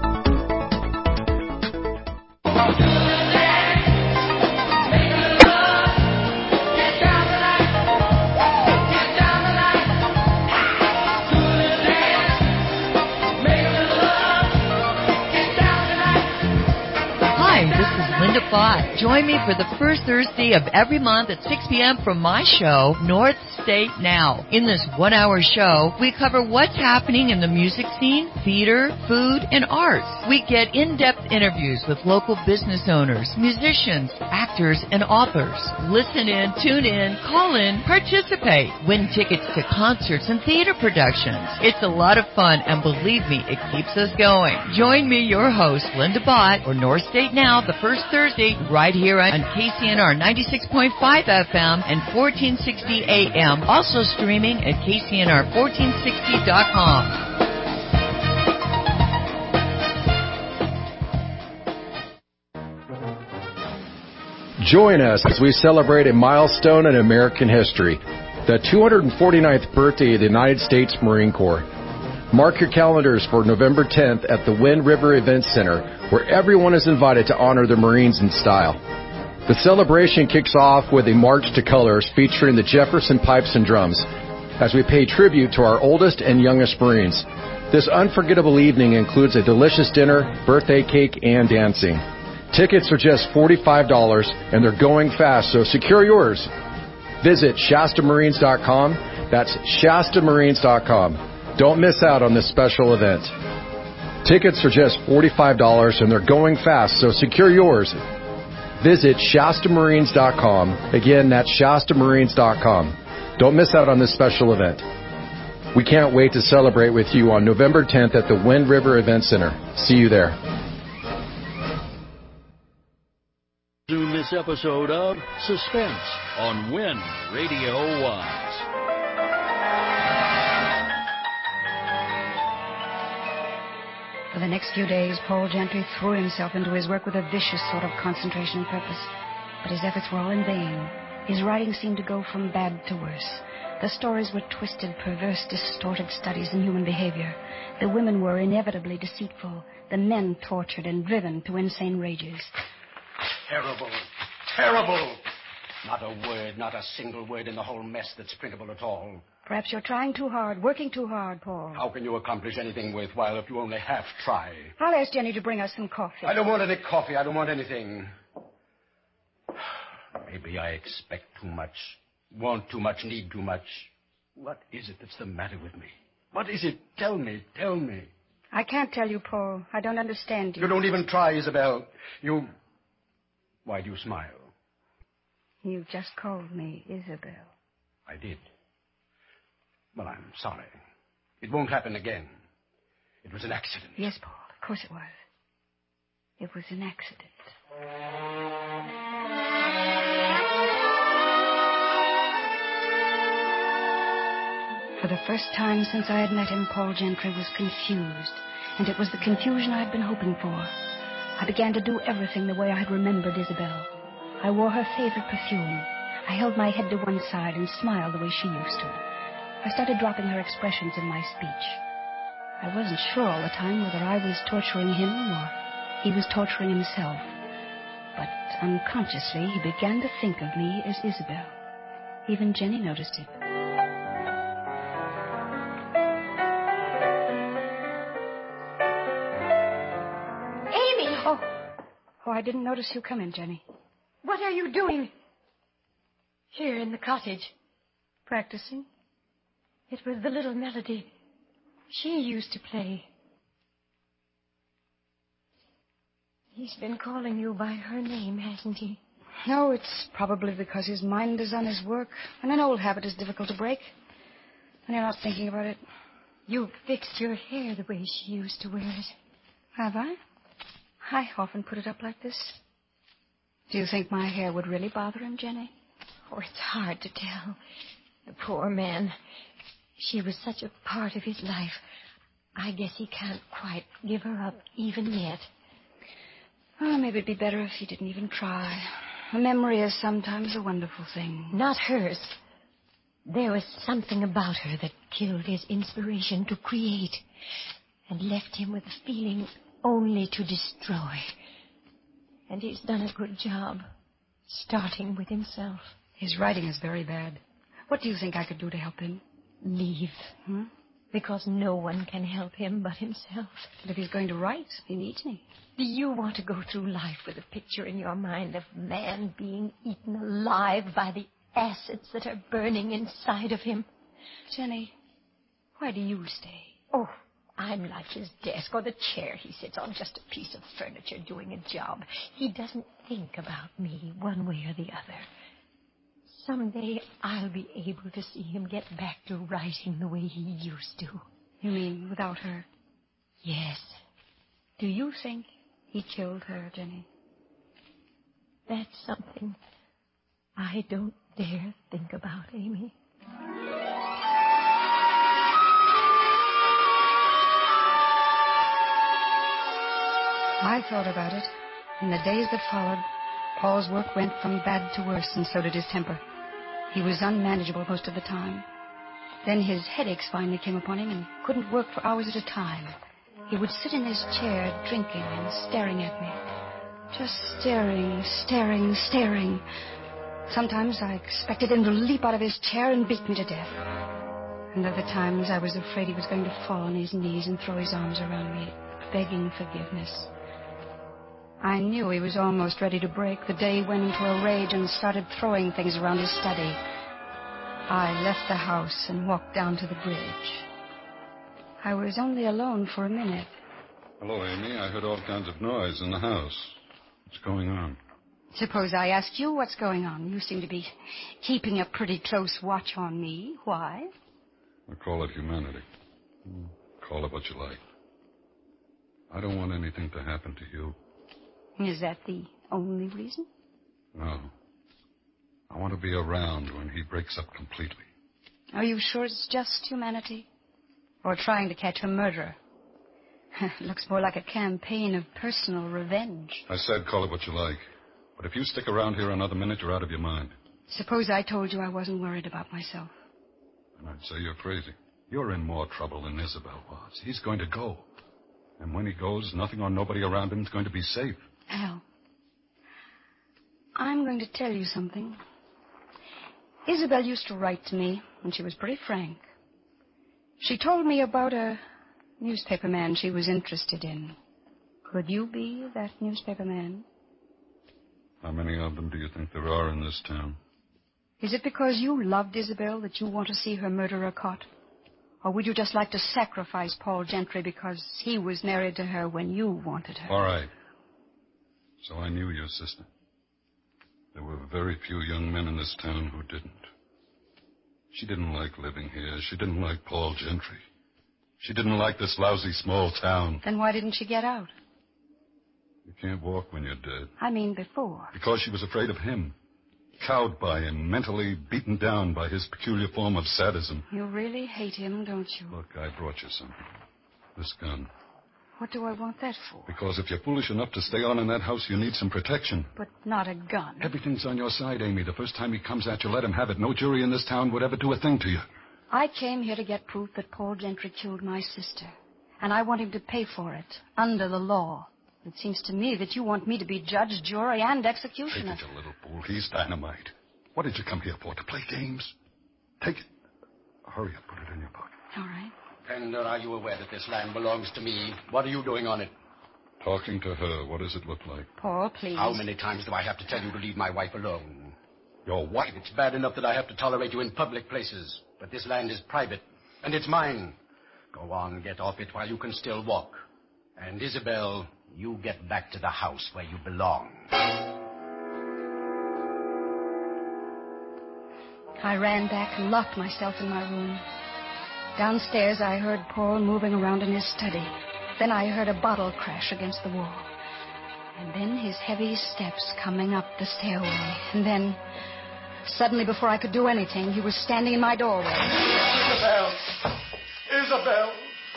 S11: Join me for the first Thursday of every month at 6 p.m. for my show, North State Now. In this one-hour show, we cover what's happening in the music scene, theater, food, and arts. We get in-depth interviews with local business owners, musicians, actors, and authors. Listen in, tune in, call in, participate. Win tickets to concerts and theater productions. It's a lot of fun, and believe me, it keeps us going. Join me, your host, Linda Bott, for North State Now, the first Thursday, right here on KCNR 96.5 FM and 1460 AM. Also streaming at KCNR1460.com.
S12: Join us as we celebrate a milestone in American history, the 249th birthday of the United States Marine Corps. Mark your calendars for November 10th at the Wind River Event Center, where everyone is invited to honor the Marines in style. The celebration kicks off with a March to Colors featuring the Jefferson Pipes and Drums, as we pay tribute to our oldest and youngest Marines. This unforgettable evening includes a delicious dinner, birthday cake, and dancing. Tickets are just $45, and they're going fast, so secure yours. Visit ShastaMarines.com. That's ShastaMarines.com. Don't miss out on this special event. Tickets are just $45, and they're going fast, so secure yours. Visit ShastaMarines.com. Again, that's ShastaMarines.com. Don't miss out on this special event. We can't wait to celebrate with you on November 10th at the Wind River Event Center. See you there.
S13: To this episode of Suspense on Wind Radio Wise.
S18: For the next few days, Paul Gentry threw himself into his work with a vicious sort of concentration and purpose. But his efforts were all in vain. His writing seemed to go from bad to worse. The stories were twisted, perverse, distorted studies in human behavior. The women were inevitably deceitful. The men tortured and driven to insane rages.
S3: Terrible. Terrible. Not a word, not a single word in the whole mess that's printable at all.
S18: Perhaps you're trying too hard, working too hard, Paul.
S3: How can you accomplish anything worthwhile if you only half try?
S18: I'll ask Jenny to bring us some coffee.
S3: I don't want any coffee. I don't want anything. Maybe I expect too much, want too much, need too much. What is it that's the matter with me? What is it? Tell me. Tell me.
S18: I can't tell you, Paul. I don't understand you.
S3: You don't even try, Isabel. Why do you smile?
S18: You just called me Isabel.
S3: I did. Well, I'm sorry. It won't happen again. It was an accident.
S18: Yes, Paul. Of course it was. It was an accident. For the first time since I had met him, Paul Gentry was confused. And it was the confusion I had been hoping for. I began to do everything the way I had remembered Isabel. I wore her favorite perfume. I held my head to one side and smiled the way she used to. I started dropping her expressions in my speech. I wasn't sure all the time whether I was torturing him or he was torturing himself. But unconsciously, he began to think of me as Isabel. Even Jenny noticed it.
S21: Amy!
S18: Oh, I didn't notice you come in, Jenny.
S21: What are you doing? Here in the cottage.
S18: Practicing?
S21: It was the little melody she used to play. He's been calling you by her name, hasn't he?
S18: No, it's probably because his mind is on his work, and an old habit is difficult to break. And you're not thinking about it.
S21: You fixed your hair the way she used to wear it.
S18: Have I? I often put it up like this. Do you think my hair would really bother him, Jenny?
S21: Oh, it's hard to tell. The poor man. She was such a part of his life. I guess he can't quite give her up even yet.
S18: Oh, maybe it'd be better if he didn't even try. A memory is sometimes a wonderful thing.
S21: Not hers. There was something about her that killed his inspiration to create and left him with a feeling only to destroy. And he's done a good job, starting with himself.
S18: His writing is very bad. What do you think I could do to help him?
S21: Leave. Because no one can help him but himself.
S18: But if he's going to write, he needs me.
S21: Do you want to go through life with a picture in your mind of man being eaten alive by the acids that are burning inside of him?
S18: Jenny, why do you stay?
S21: Oh, I'm like his desk or the chair he sits on, just a piece of furniture doing a job. He doesn't think about me one way or the other. Someday I'll be able to see him get back to writing the way he used to.
S18: You mean without her?
S21: Yes.
S18: Do you think he killed her, Jenny?
S21: That's something I don't dare think about, Amy.
S18: I thought about it. In the days that followed, Paul's work went from bad to worse, and so did his temper. He was unmanageable most of the time. Then his headaches finally came upon him and couldn't work for hours at a time. He would sit in his chair drinking and staring at me. Just staring, staring, staring. Sometimes I expected him to leap out of his chair and beat me to death. And other times I was afraid he was going to fall on his knees and throw his arms around me, begging forgiveness. I knew he was almost ready to break the day he went into a rage and started throwing things around his study. I left the house and walked down to the bridge. I was only alone for a minute.
S1: Hello, Amy. I heard all kinds of noise in the house. What's going on?
S18: Suppose I asked you what's going on. You seem to be keeping a pretty close watch on me. Why?
S1: I call it humanity. Call it what you like. I don't want anything to happen to you.
S18: Is that the only reason?
S1: No. I want to be around when he breaks up completely.
S18: Are you sure it's just humanity? Or trying to catch a murderer? It looks more like a campaign of personal revenge.
S1: I said call it what you like. But if you stick around here another minute, you're out of your mind.
S18: Suppose I told you I wasn't worried about myself.
S1: And I'd say you're crazy. You're in more trouble than Isabel was. He's going to go. And when he goes, nothing or nobody around him is going to be safe.
S18: Al, I'm going to tell you something. Isabel used to write to me, and she was pretty frank. She told me about a newspaper man she was interested in. Could you be that newspaper man?
S1: How many of them do you think there are in this town?
S18: Is it because you loved Isabel that you want to see her murderer caught? Or would you just like to sacrifice Paul Gentry because he was married to her when you wanted her?
S1: All right. So I knew your sister. There were very few young men in this town who didn't. She didn't like living here. She didn't like Paul Gentry. She didn't like this lousy small town.
S18: Then why didn't she get out?
S1: You can't walk when you're dead.
S18: I mean before.
S1: Because she was afraid of him. Cowed by him, mentally beaten down by his peculiar form of sadism.
S18: You really hate him, don't you?
S1: Look, I brought you something. This gun.
S18: What do I want that for?
S1: Because if you're foolish enough to stay on in that house, you need some protection.
S18: But not a gun.
S1: Everything's on your side, Amy. The first time he comes at you, let him have it. No jury in this town would ever do a thing to you.
S18: I came here to get proof that Paul Gentry killed my sister. And I want him to pay for it, under the law. It seems to me that you want me to be judge, jury, and executioner.
S1: Take it, you little fool. He's dynamite. What did you come here for? To play games? Take it. Hurry up. Put it in your pocket.
S18: All right.
S3: Pender, are you aware that this land belongs to me? What are you doing on it?
S1: Talking to her. What does it look like?
S18: Paul, please.
S3: How many times do I have to tell you to leave my wife alone?
S1: Your wife?
S3: It's bad enough that I have to tolerate you in public places. But this land is private, and it's mine. Go on, get off it while you can still walk. And Isabel, you get back to the house where you belong.
S18: I ran back and locked myself in my room. Downstairs, I heard Paul moving around in his study. Then I heard a bottle crash against the wall. And then his heavy steps coming up the stairway. And then, suddenly, before I could do anything, he was standing in my doorway.
S3: Isabel! Isabel!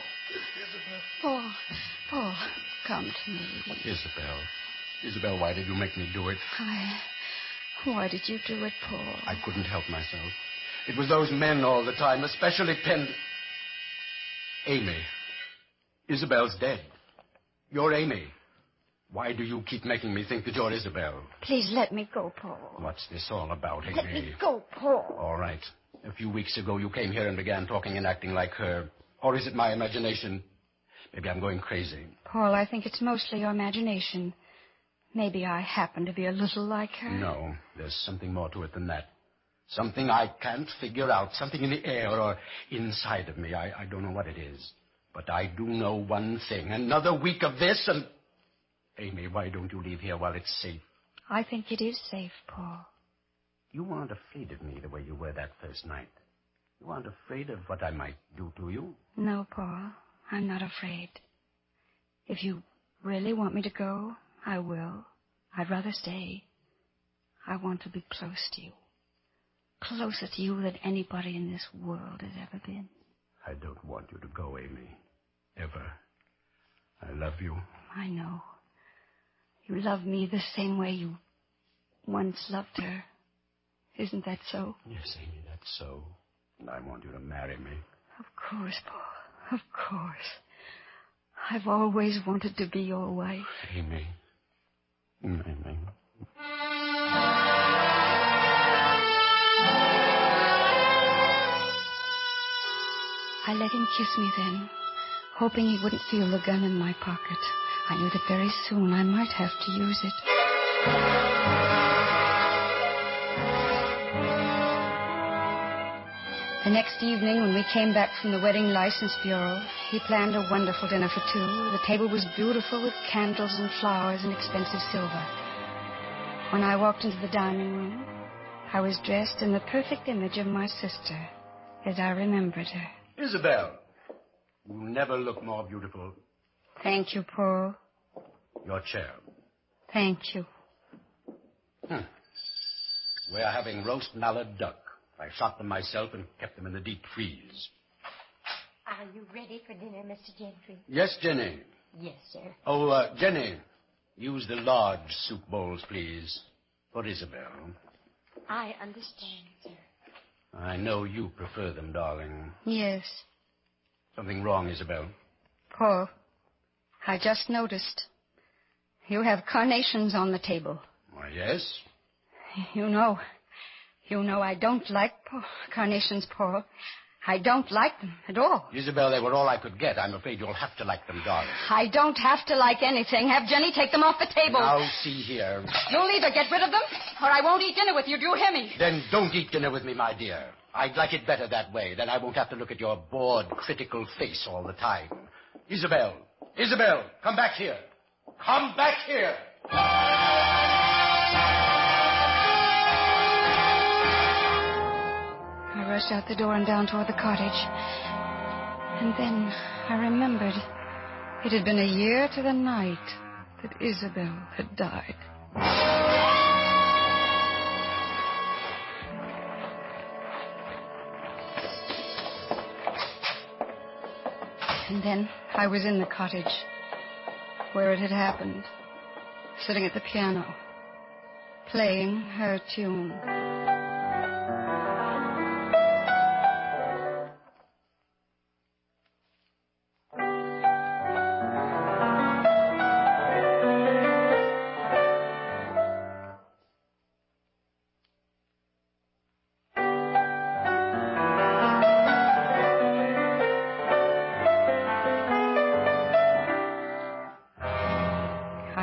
S18: Paul, come to me.
S3: Isabel. Isabel, why did you make me do it?
S18: Why did you do it, Paul?
S3: I couldn't help myself. It was those men all the time, especially Amy. Isabel's dead. You're Amy. Why do you keep making me think that you're Isabel?
S18: Please let me go, Paul.
S3: What's this all about, Amy?
S18: Let me go, Paul.
S3: All right. A few weeks ago, you came here and began talking and acting like her. Or is it my imagination? Maybe I'm going crazy.
S18: Paul, I think it's mostly your imagination. Maybe I happen to be a little like her.
S3: No, there's something more to it than that. Something I can't figure out. Something in the air or inside of me. I don't know what it is. But I do know one thing. Another week of this and... Amy, why don't you leave here while it's safe?
S18: I think it is safe, Paul.
S3: You aren't afraid of me the way you were that first night. You aren't afraid of what I might do to you.
S18: No, Paul. I'm not afraid. If you really want me to go, I will. I'd rather stay. I want to be close to you. Closer to you than anybody in this world has ever been.
S3: I don't want you to go, Amy. Ever. I love you.
S18: I know. You love me the same way you once loved her. Isn't that so?
S3: Yes, Amy, that's so. And I want you to marry me.
S18: Of course, Paul. Of course. I've always wanted to be your wife.
S3: Amy. Amy.
S18: I let him kiss me then, hoping he wouldn't feel the gun in my pocket. I knew that very soon I might have to use it. The next evening, when we came back from the wedding license bureau, he planned a wonderful dinner for two. The table was beautiful with candles and flowers and expensive silver. When I walked into the dining room, I was dressed in the perfect image of my sister, as I remembered her.
S3: Isabel, you never look more beautiful.
S18: Thank you, Paul.
S3: Your chair.
S18: Thank you.
S3: We're having roast mallard duck. I shot them myself and kept them in the deep freeze.
S21: Are you ready for dinner, Mr. Gentry?
S3: Yes, Jenny.
S21: Yes, sir.
S3: Oh, Jenny, use the large soup bowls, please, for Isabel.
S21: I understand, sir.
S3: I know you prefer them, darling.
S18: Yes.
S3: Something wrong, Isabel?
S18: Paul, I just noticed. You have carnations on the table.
S3: Why, yes.
S18: You know I don't like carnations, Paul. I don't like them at all.
S3: Isabel, they were all I could get. I'm afraid you'll have to like them, darling.
S18: I don't have to like anything. Have Jenny take them off the table.
S3: Now, see here.
S18: You'll either get rid of them, or I won't eat dinner with you. Do you hear me?
S3: Then don't eat dinner with me, my dear. I'd like it better that way. Then I won't have to look at your bored, critical face all the time. Isabel, come back here. Come back here.
S18: I rushed out the door and down toward the cottage. And then I remembered it had been a year to the night that Isabel had died. And then I was in the cottage where it had happened, sitting at the piano, playing her tune.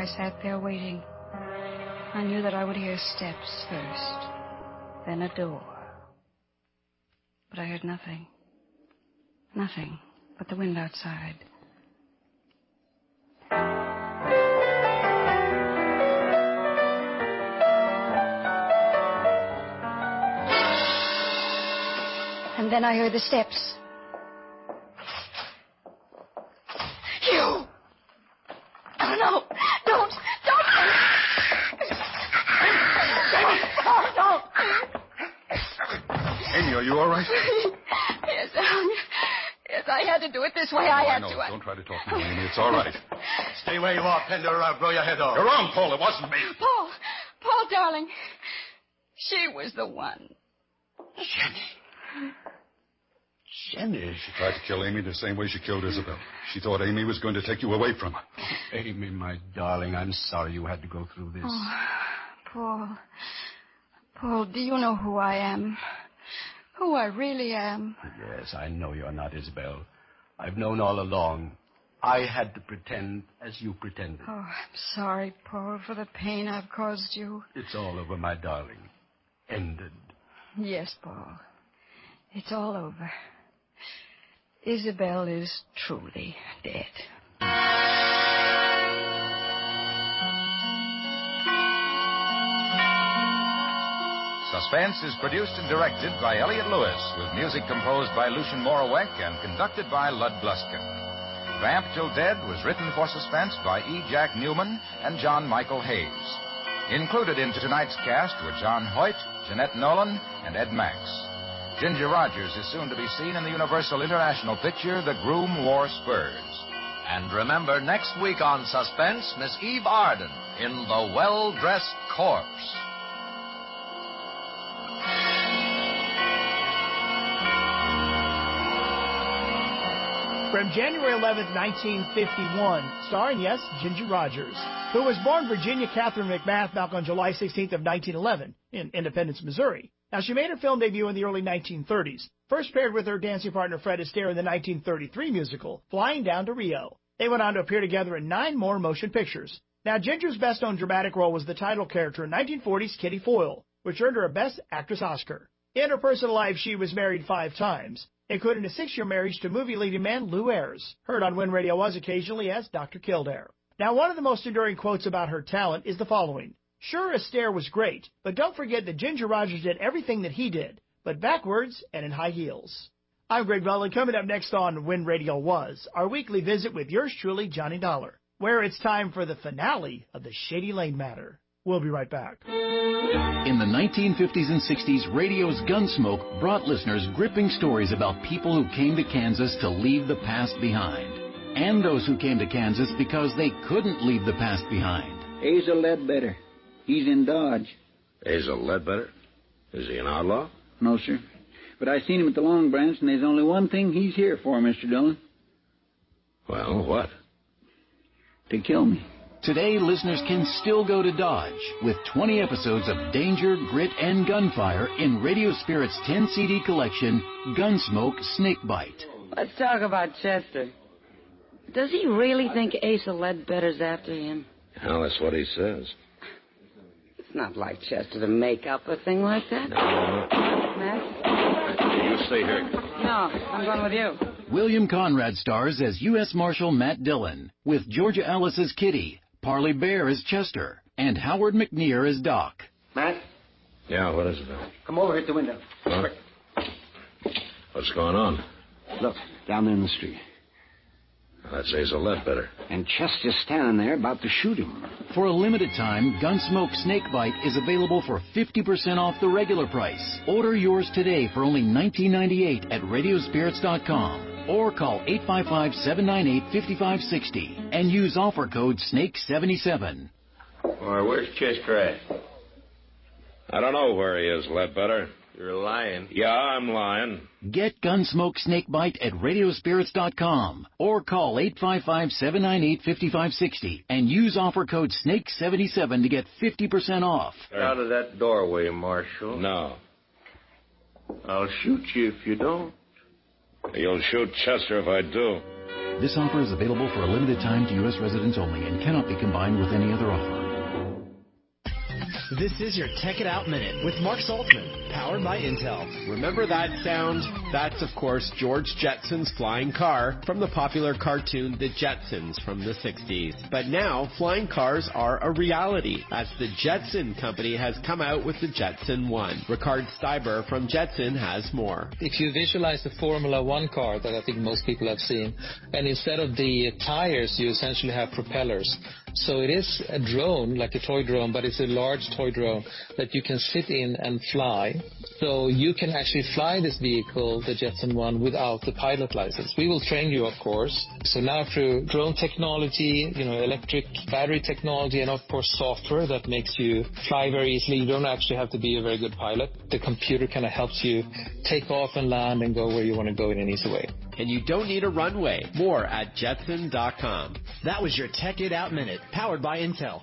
S18: I sat there waiting. I knew that I would hear steps first, then a door. But I heard nothing. Nothing but the wind outside. And then I heard the steps. You! Oh, no! Don't! Don't!
S1: Amy, are you all right?
S18: Yes, yes, I had to do it this way. I had
S1: to.
S18: Don't
S1: try to talk to me, Amy. It's all right.
S6: Stay where you are, Pender, or I'll blow your head off.
S1: You're wrong, Paul. It wasn't me.
S18: Paul, darling. She was the one.
S6: Jenny.
S1: She tried to kill Amy the same way she killed Isabel. She thought Amy was going to take you away from her.
S3: Amy, my darling, I'm sorry you had to go through this.
S18: Oh, Paul, do you know who I am? Who I really am?
S3: Yes, I know you're not Isabel. I've known all along. I had to pretend as you pretended.
S18: Oh, I'm sorry, Paul, for the pain I've caused you.
S3: It's all over, my darling. Ended.
S18: Yes, Paul. It's all over. Isabel is truly dead.
S2: Suspense is produced and directed by Elliott Lewis, with music composed by Lucien Moraweck and conducted by Lud Gluskin. Vamp Till Dead was written for Suspense by E. Jack Newman and John Michael Hayes. Included in tonight's cast were John Hoyt, Jeanette Nolan, and Ed Max. Ginger Rogers is soon to be seen in the Universal International picture, The Groom Wore Spurs. And remember, next week on Suspense, Miss Eve Arden in The Well-Dressed Corpse.
S19: From January 11th, 1951, starring, yes, Ginger Rogers, who was born Virginia Catherine McMath back on July 16th of 1911 in Independence, Missouri. Now, she made her film debut in the early 1930s, first paired with her dancing partner Fred Astaire in the 1933 musical, Flying Down to Rio. They went on to appear together in 9 more motion pictures. Now, Ginger's best-known dramatic role was the title character in 1940's Kitty Foyle, which earned her a Best Actress Oscar. In her personal life, she was married 5 times, including a 6-year marriage to movie leading man Lou Ayres, heard on When Radio Was occasionally as Dr. Kildare. Now, one of the most enduring quotes about her talent is the following. Sure, Astaire was great, but don't forget that Ginger Rogers did everything that he did, but backwards and in high heels. I'm Greg Bell, and coming up next on When Radio Was, our weekly visit with yours truly, Johnny Dollar, where it's time for the finale of the Shady Lane Matter. We'll be right back.
S7: In the 1950s and 60s, radio's Gunsmoke brought listeners gripping stories about people who came to Kansas to leave the past behind, and those who came to Kansas because they couldn't leave the past behind.
S15: Asa Ledbetter. He's in Dodge.
S20: Asa Ledbetter? Is he an outlaw?
S15: No, sir. But I seen him at the Long Branch, and there's only one thing he's here for, Mr. Dillon.
S20: Well, what?
S15: To kill me.
S7: Today, listeners can still go to Dodge with 20 episodes of danger, grit, and gunfire in Radio Spirit's 10-CD collection, Gunsmoke Snakebite.
S15: Let's talk about Chester. Does he really think Asa Ledbetter's after him?
S20: Well, that's what he says.
S15: It's not like Chester to make up a thing like that.
S20: No.
S15: Matt?
S20: You stay here.
S15: No, I'm going with you.
S7: William Conrad stars as U.S. Marshal Matt Dillon, with Georgia Ellis as Kitty, Parley Bear as Chester, and Howard McNear as Doc.
S15: Matt?
S20: Yeah, what is it?
S15: Come over here at the window.
S20: Huh? What's going on?
S15: Look, down there in the street.
S20: That's Asa Ledbetter.
S15: And Chester's standing there about to shoot him.
S7: For a limited time, Gunsmoke Snakebite is available for 50% off the regular price. Order yours today for only $19.98 at radiospirits.com or call 855-798-5560 and use offer code SNAKE77.
S20: Why, where's Chester at? I don't know where he is, Ledbetter. You're lying. Yeah, I'm lying.
S7: Get Gunsmoke Snakebite at radiospirits.com or call 855-798-5560 and use offer code SNAKE77 to get 50% off.
S20: Out of that doorway, Marshal. No. I'll shoot you if you don't. You'll shoot Chester if I do.
S7: This offer is available for a limited time to U.S. residents only and cannot be combined with any other offer.
S4: This is your Tech It Out Minute with Mark Saltzman, powered by Intel. Remember that sound? That's, of course, George Jetson's flying car from the popular cartoon The Jetsons from the 60s. But now, flying cars are a reality, as the Jetson Company has come out with the Jetson 1. Ricard Steiber from Jetson has more.
S9: If you visualize the Formula One car that I think most people have seen, and instead of the tires, you essentially have propellers. So it is a drone, like a toy drone, but it's a large toy drone that you can sit in and fly. So you can actually fly this vehicle, the Jetson 1, without the pilot license. We will train you, of course. So now through drone technology, electric battery technology, and of course software that makes you fly very easily. You don't actually have to be a very good pilot. The computer kind of helps you take off and land and go where you want to go in an easy way.
S4: And you don't need a runway. More at Jetson.com. That was your Tech It Out Minute, powered by Intel.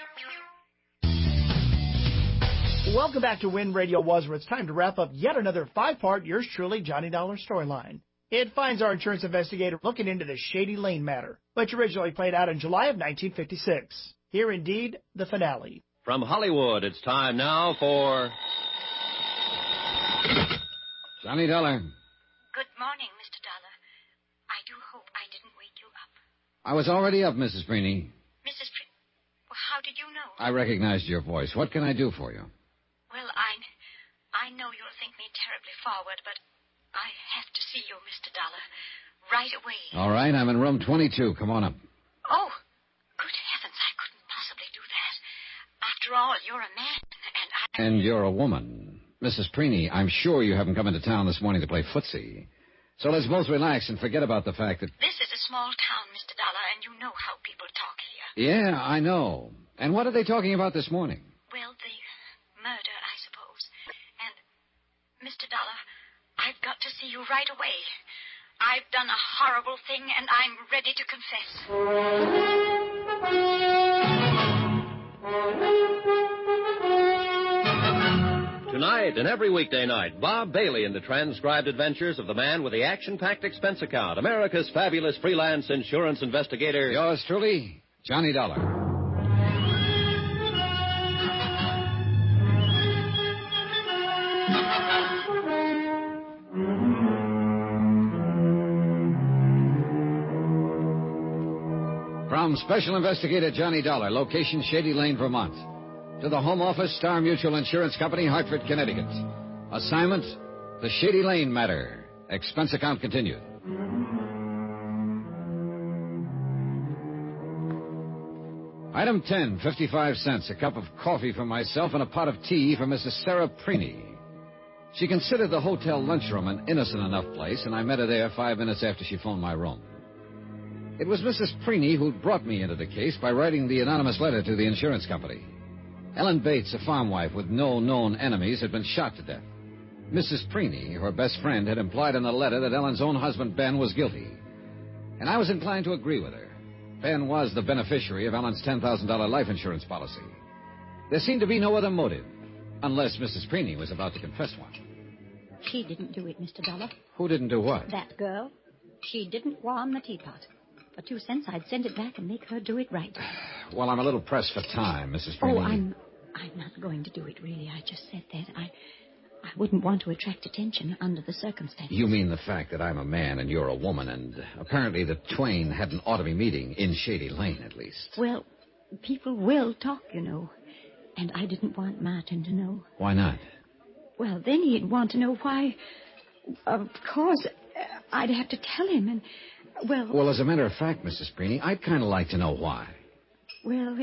S19: Welcome back to Wind Radio Was, where it's time to wrap up yet another 5-part Yours Truly Johnny Dollar storyline. It finds our insurance investigator looking into the Shady Lane matter, which originally played out in July of 1956. Here indeed, the finale.
S22: From Hollywood, it's time now for
S23: Johnny Dollar.
S25: Good morning, Mr. Dollar. I do hope I didn't wake you up.
S23: I was already up, Mrs. Freeney.
S25: Mrs. Well, how did you know?
S23: I recognized your voice. What can I do for you?
S25: Well, I know you'll think me terribly forward, but I have to see you, Mr. Dollar, right away.
S23: All right, I'm in room 22. Come on up.
S25: Oh, good heavens, I couldn't possibly do that. After all, you're a man, and I...
S23: And you're a woman. Mrs. Freeney, I'm sure you haven't come into town this morning to play footsie. So let's both relax and forget about the fact that...
S25: This is a small town, Mr. Dollar, and you know how people talk here.
S23: Yeah, I know. And what are they talking about this morning?
S25: Well, the murder, I suppose. And, Mr. Dollar, I've got to see you right away. I've done a horrible thing, and I'm ready to confess.
S22: Tonight and every weekday night, Bob Bailey in the transcribed adventures of the man with the action-packed expense account, America's fabulous freelance insurance investigator.
S23: Yours truly, Johnny Dollar. From Special Investigator Johnny Dollar, location Shady Lane, Vermont. To the Home Office, Star Mutual Insurance Company, Hartford, Connecticut. Assignment, the Shady Lane matter. Expense account continued. Item 10, 55 cents. A cup of coffee for myself and a pot of tea for Mrs. Sarah Preeney. She considered the hotel lunchroom an innocent enough place, and I met her there 5 minutes after she phoned my room. It was Mrs. Preeney who brought me into the case by writing the anonymous letter to the insurance company. Ellen Bates, a farm wife with no known enemies, had been shot to death. Mrs. Preeney, her best friend, had implied in the letter that Ellen's own husband, Ben, was guilty. And I was inclined to agree with her. Ben was the beneficiary of Ellen's $10,000 life insurance policy. There seemed to be no other motive, unless Mrs. Preeney was about to confess one.
S26: She didn't do it, Mr. Dollar.
S23: Who didn't do what?
S26: That girl. She didn't warm the teapot. For 2 cents, I'd send it back and make her do it right.
S23: Well, I'm a little pressed for time, Mrs. Preeney.
S26: Oh, I'm not going to do it, really. I just said that. I wouldn't want to attract attention under the circumstances.
S23: You mean the fact that I'm a man and you're a woman, and apparently the twain hadn't ought to be meeting in Shady Lane, at least.
S26: Well, people will talk, you know. And I didn't want Martin to know.
S23: Why not?
S26: Well, then he'd want to know why. Of course, I'd have to tell him, and... Well,
S23: as a matter of fact, Mrs. Preeney, I'd kind of like to know why.
S26: Well,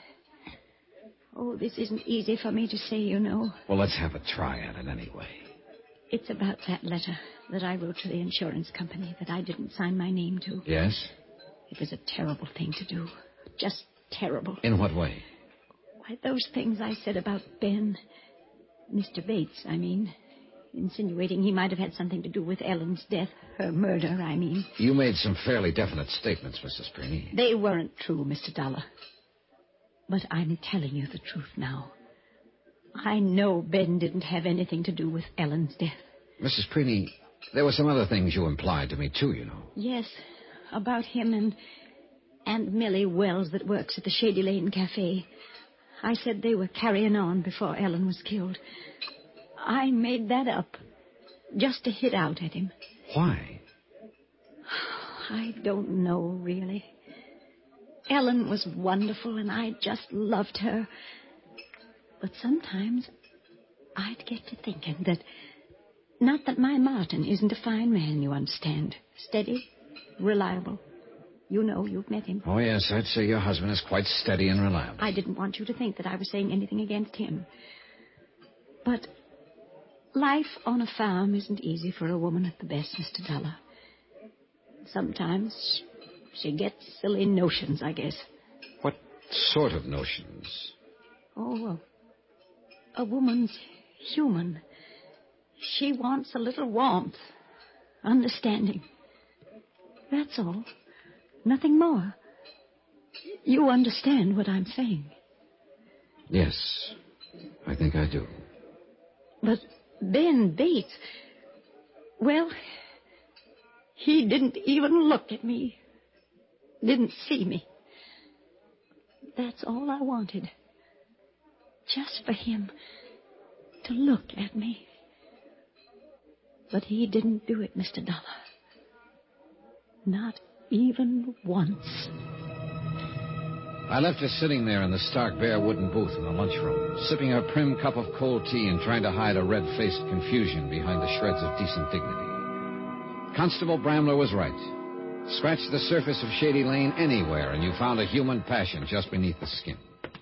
S26: this isn't easy for me to say, you know.
S23: Well, let's have a try at it anyway.
S26: It's about that letter that I wrote to the insurance company that I didn't sign my name to.
S23: Yes?
S26: It was a terrible thing to do. Just terrible.
S23: In what way?
S26: Why, those things I said about Ben. Mr. Bates, I mean. Insinuating he might have had something to do with Ellen's death. Her murder, I mean.
S23: You made some fairly definite statements, Mrs. Preeney.
S26: They weren't true, Mr. Dollar. But I'm telling you the truth now. I know Ben didn't have anything to do with Ellen's death.
S23: Mrs. Preeney, there were some other things you implied to me, too, you know.
S26: Yes. about him and Millie Wells that works at the Shady Lane Cafe. I said they were carrying on before Ellen was killed. I made that up just to hit out at him.
S23: Why?
S26: I don't know, really. Ellen was wonderful, and I just loved her. But sometimes I'd get to thinking that... Not that my Martin isn't a fine man, you understand. Steady, reliable. You know, you've met him.
S23: Oh, yes, I'd say your husband is quite steady and reliable.
S26: I didn't want you to think that I was saying anything against him. But life on a farm isn't easy for a woman at the best, Mr. Dollar. Sometimes she gets silly notions, I guess.
S23: What sort of notions?
S26: Oh, a woman's human. She wants a little warmth, understanding. That's all. Nothing more. You understand what I'm saying.
S23: Yes, I think I do.
S26: But Ben Bates, well, he didn't even look at me. Didn't see me. That's all I wanted. Just for him to look at me. But he didn't do it, Mr. Dollar. Not even once.
S23: I left her sitting there in the stark, bare wooden booth in the lunchroom, sipping her prim cup of cold tea and trying to hide a red-faced confusion behind the shreds of decent dignity. Constable Bramler was right. Scratch the surface of Shady Lane anywhere, and you found a human passion just beneath the skin.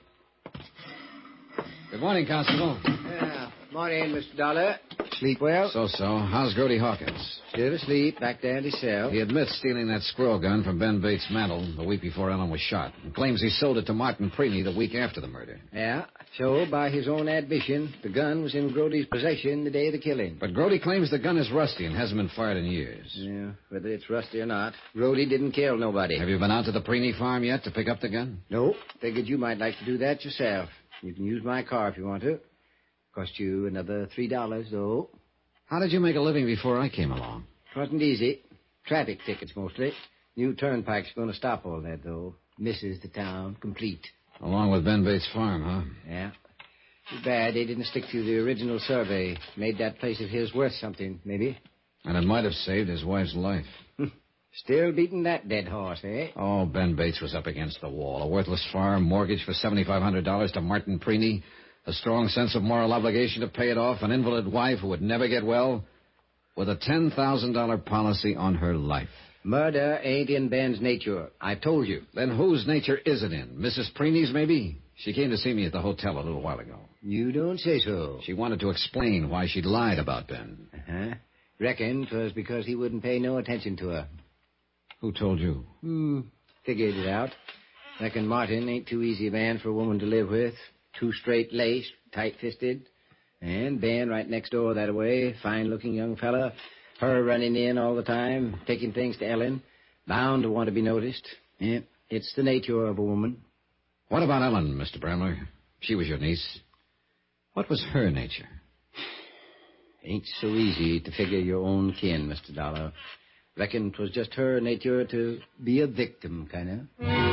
S23: Good morning, Constable.
S8: Yeah, morning, Mr. Dollar. Sleep well?
S23: So-so. How's Grody Hawkins?
S8: Still asleep, back there in his cell.
S23: He admits stealing that squirrel gun from Ben Bates' mantle the week before Ellen was shot, and claims he sold it to Martin Preeny the week after the murder.
S8: Yeah, so by his own admission, the gun was in Grody's possession the day of the killing.
S23: But Grody claims the gun is rusty and hasn't been fired in years.
S8: Yeah, whether it's rusty or not, Grody didn't kill nobody.
S23: Have you been out to the Preeny farm yet to pick up the gun?
S8: No, figured you might like to do that yourself. You can use my car if you want to. Cost you another $3, though.
S23: How did you make a living before I came along?
S8: Wasn't easy. Traffic tickets, mostly. New turnpike's going to stop all that, though. Misses the town complete.
S23: Along with Ben Bates' farm, huh?
S8: Yeah. Too bad they didn't stick to the original survey. Made that place of his worth something, maybe.
S23: And it might have saved his wife's life.
S8: Still beating that dead horse, eh?
S23: Oh, Ben Bates was up against the wall. A worthless farm, mortgage for $7,500 to Martin Preeny, a strong sense of moral obligation to pay it off, an invalid wife who would never get well, with a $10,000 policy on her life.
S8: Murder ain't in Ben's nature. I told you.
S23: Then whose nature is it in? Mrs. Preeny's, maybe? She came to see me at the hotel a little while ago.
S8: You don't say so.
S23: She wanted to explain why she'd lied about Ben.
S8: Uh-huh. Reckon 'twas because he wouldn't pay no attention to her.
S23: Who told you?
S8: Figured it out. Reckon Martin ain't too easy a man for a woman to live with. Too straight-laced, tight-fisted. And Ben right next door that way, fine-looking young fella. Her running in all the time, taking things to Ellen. Bound to want to be noticed. Yeah, it's the nature of a woman.
S23: What about Ellen, Mr. Bramler? She was your niece. What was her nature?
S8: Ain't so easy to figure your own kin, Mr. Dollar. Reckon 'twas just her nature to be a victim, kind of.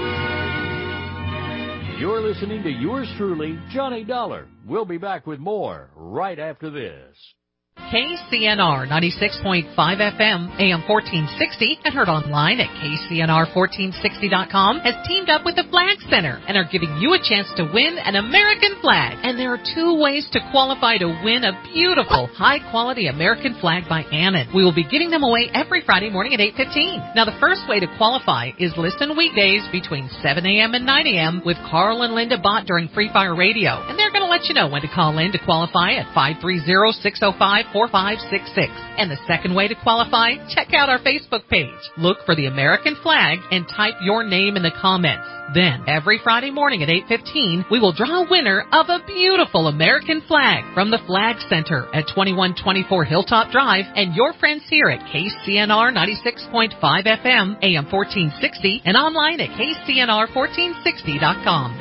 S13: You're listening to yours truly, Johnny Dollar. We'll be back with more right after this.
S10: KCNR 96.5 FM, AM 1460, and heard online at KCNR1460.com, has teamed up with the Flag Center and are giving you a chance to win an American flag. And there are 2 ways to qualify to win a beautiful, high-quality American flag by Annan. We will be giving them away every Friday morning at 8:15. Now, the first way to qualify is listen weekdays between 7 a.m. and 9 a.m. with Carl and Linda Bott during Free Fire Radio. And they're going to let you know when to call in to qualify at 530-605-4566. And the second way to qualify, check out our Facebook page. Look for the American flag and type your name in the comments. Then, every Friday morning at 8:15, we will draw a winner of a beautiful American flag from the Flag Center at 2124 Hilltop Drive and your friends here at KCNR 96.5 FM, AM 1460, and online at KCNR1460.com.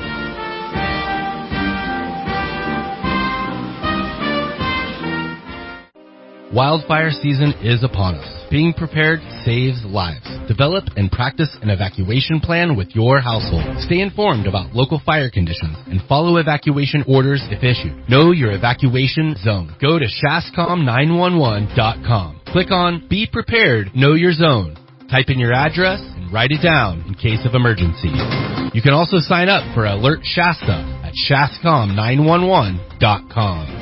S5: Wildfire season is upon us. Being prepared saves lives. Develop and practice an evacuation plan with your household. Stay informed about local fire conditions and follow evacuation orders if issued. Know your evacuation zone. Go to shascom911.com. Click on Be Prepared, Know Your Zone. Type in your address and write it down in case of emergency. You can also sign up for Alert Shasta at shascom911.com.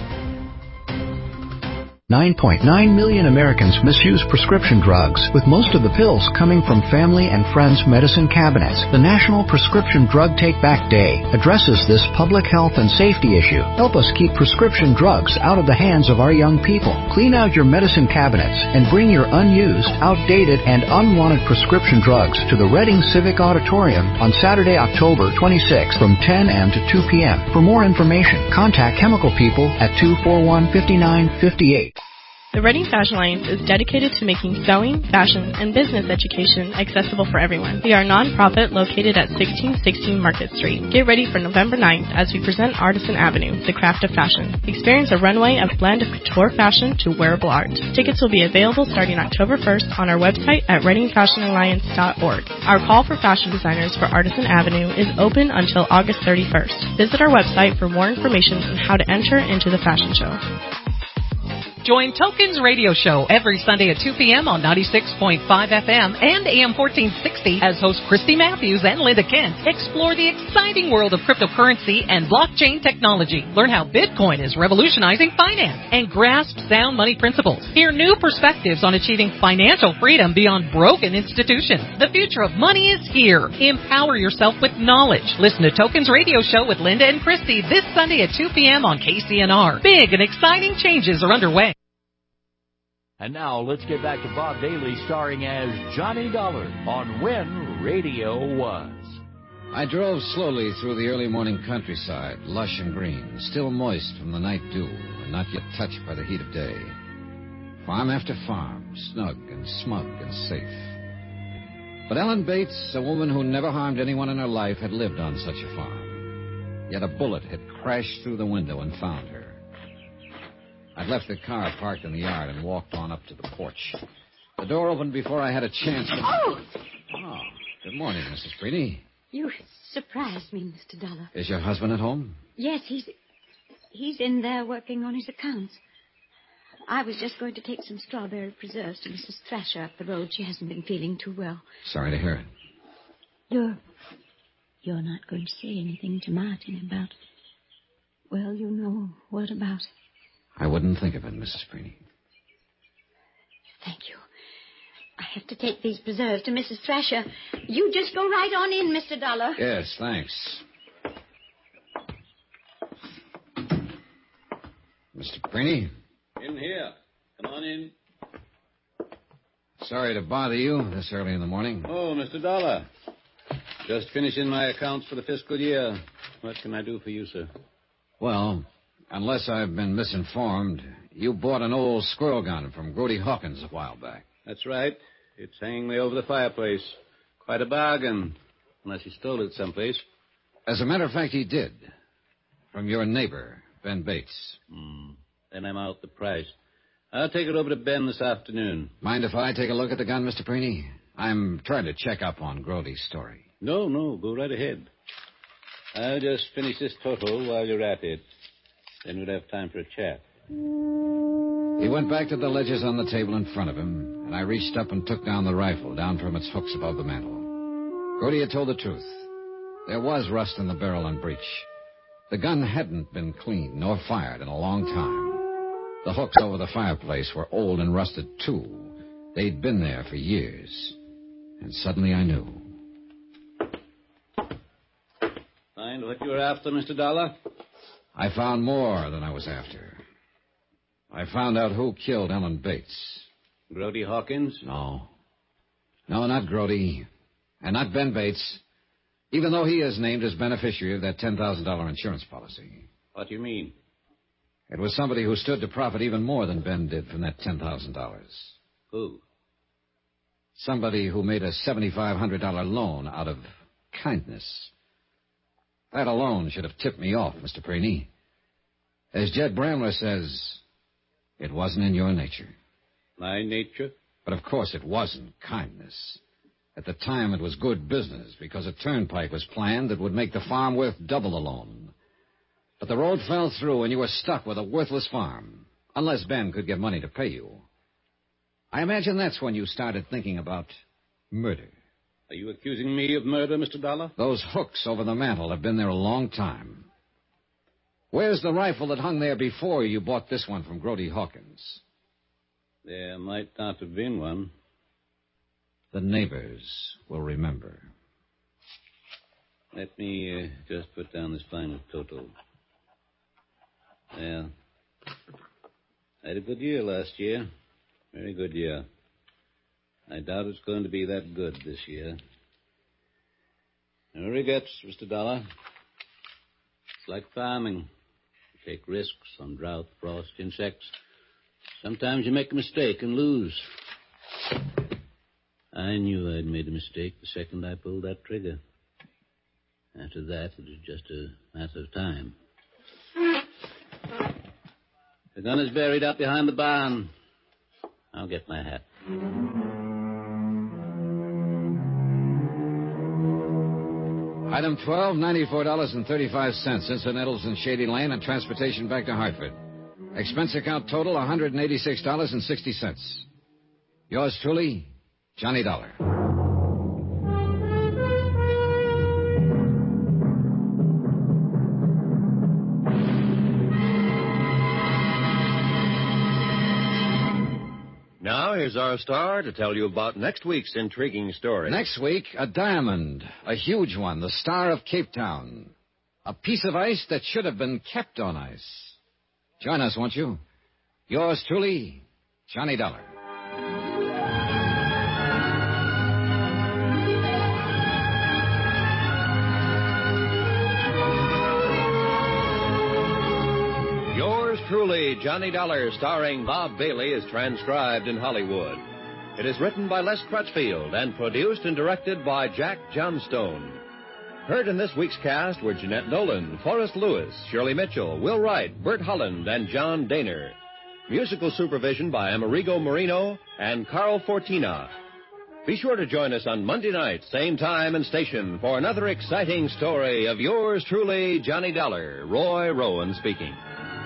S11: 9.9 million Americans misuse prescription drugs, with most of the pills coming from family and friends' medicine cabinets. The National Prescription Drug Take Back Day addresses this public health and safety issue. Help us keep prescription drugs out of the hands of our young people. Clean out your medicine cabinets and bring your unused, outdated, and unwanted prescription drugs to the Reading Civic Auditorium on Saturday, October 26th from 10 a.m. to 2 p.m. For more information, contact Chemical People at 241-5958.
S14: The Reading Fashion Alliance is dedicated to making sewing, fashion, and business education accessible for everyone. We are a non-profit located at 1616 Market Street. Get ready for November 9th as we present Artisan Avenue, the craft of fashion. Experience a runway of blend of couture fashion to wearable art. Tickets will be available starting October 1st on our website at readingfashionalliance.org. Our call for fashion designers for Artisan Avenue is open until August 31st. Visit our website for more information on how to enter into the fashion show.
S10: Join Tokens Radio Show every Sunday at 2 p.m. on 96.5 FM and AM 1460 as hosts Christy Matthews and Linda Kent explore the exciting world of cryptocurrency and blockchain technology. Learn how Bitcoin is revolutionizing finance and grasp sound money principles. Hear new perspectives on achieving financial freedom beyond broken institutions. The future of money is here. Empower yourself with knowledge. Listen to Tokens Radio Show with Linda and Christy this Sunday at 2 p.m. on KCNR. Big and exciting changes are underway.
S13: And now let's get back to Bob Bailey starring as Johnny Dollar on When Radio Was.
S23: I drove slowly through the early morning countryside, lush and green, still moist from the night dew, and not yet touched by the heat of day. Farm after farm, snug and smug and safe. But Ellen Bates, a woman who never harmed anyone in her life, had lived on such a farm. Yet a bullet had crashed through the window and found her. I'd left the car parked in the yard and walked on up to the porch. The door opened before I had a chance to... Oh, good morning, Mrs. Freeney.
S26: You surprised me, Mr. Dollar.
S23: Is your husband at home?
S26: Yes, he's in there working on his accounts. I was just going to take some strawberry preserves to Mrs. Thrasher up the road. She hasn't been feeling too well.
S23: Sorry to hear it.
S26: You're not going to say anything to Martin about... Well, you know what about...
S23: I wouldn't think of it, Mrs. Freeney.
S26: Thank you. I have to take these preserves to Mrs. Thrasher. You just go right on in, Mr. Dollar.
S23: Yes, thanks. Mr. Freeney?
S16: In here. Come on in.
S23: Sorry to bother you this early in the morning.
S16: Oh, Mr. Dollar. Just finishing my accounts for the fiscal year. What can I do for you, sir?
S23: Well... unless I've been misinformed, you bought an old squirrel gun from Grody Hawkins a while back.
S16: That's right. It's hanging there over the fireplace. Quite a bargain, unless he stole it someplace.
S23: As a matter of fact, he did. From your neighbor, Ben Bates.
S16: Then I'm out the price. I'll take it over to Ben this afternoon.
S23: Mind if I take a look at the gun, Mr. Freeney? I'm trying to check up on Grody's story.
S16: No, go right ahead. I'll just finish this total while you're at it. Then we'd have time for a chat.
S23: He went back to the ledgers on the table in front of him, and I reached up and took down the rifle, down from its hooks above the mantel. Grody had told the truth. There was rust in the barrel and breech. The gun hadn't been cleaned nor fired in a long time. The hooks over the fireplace were old and rusted, too. They'd been there for years. And suddenly I knew.
S16: Find what you were after, Mr. Dollar?
S23: I found more than I was after. I found out who killed Ellen Bates.
S16: Grody Hawkins?
S23: No, not Grody. And not Ben Bates. Even though he is named as beneficiary of that $10,000 insurance policy.
S16: What do you mean?
S23: It was somebody who stood to profit even more than Ben did from that $10,000.
S16: Who?
S23: Somebody who made a $7,500 loan out of kindness. That alone should have tipped me off, Mr. Freeney. As Jed Bramler says, it wasn't in your nature.
S16: My nature?
S23: But of course it wasn't kindness. At the time, it was good business because a turnpike was planned that would make the farm worth double the loan. But the road fell through and you were stuck with a worthless farm, unless Ben could get money to pay you. I imagine that's when you started thinking about murder.
S16: Are you accusing me of murder, Mr. Dollar?
S23: Those hooks over the mantel have been there a long time. Where's the rifle that hung there before you bought this one from Grody Hawkins?
S16: There might not have been one.
S23: The neighbors will remember.
S16: Let me just put down this final total. Well, I had a good year last year. Very good year. I doubt it's going to be that good this year. No regrets, Mr. Dollar. It's like farming. You take risks on drought, frost, insects. Sometimes you make a mistake and lose. I knew I'd made a mistake the second I pulled that trigger. After that, it was just a matter of time. The gun is buried up behind the barn. I'll get my hat.
S23: Item 12, $94.35. Incidentals in Shady Lane and transportation back to Hartford. Expense account total, $186.60. Yours truly, Johnny Dollar.
S22: Now, here's our star to tell you about next week's intriguing story.
S23: Next week, a diamond, a huge one, the Star of Cape Town. A piece of ice that should have been kept on ice. Join us, won't you? Yours truly, Johnny Dollar.
S22: Yours truly, Johnny Dollar, starring Bob Bailey, is transcribed in Hollywood. It is written by Les Crutchfield and produced and directed by Jack Johnstone. Heard in this week's cast were Jeanette Nolan, Forrest Lewis, Shirley Mitchell, Will Wright, Bert Holland, and John Daner. Musical supervision by Amerigo Marino and Carl Fortina. Be sure to join us on Monday night, same time and station, for another exciting story of yours truly, Johnny Dollar. Roy Rowan speaking.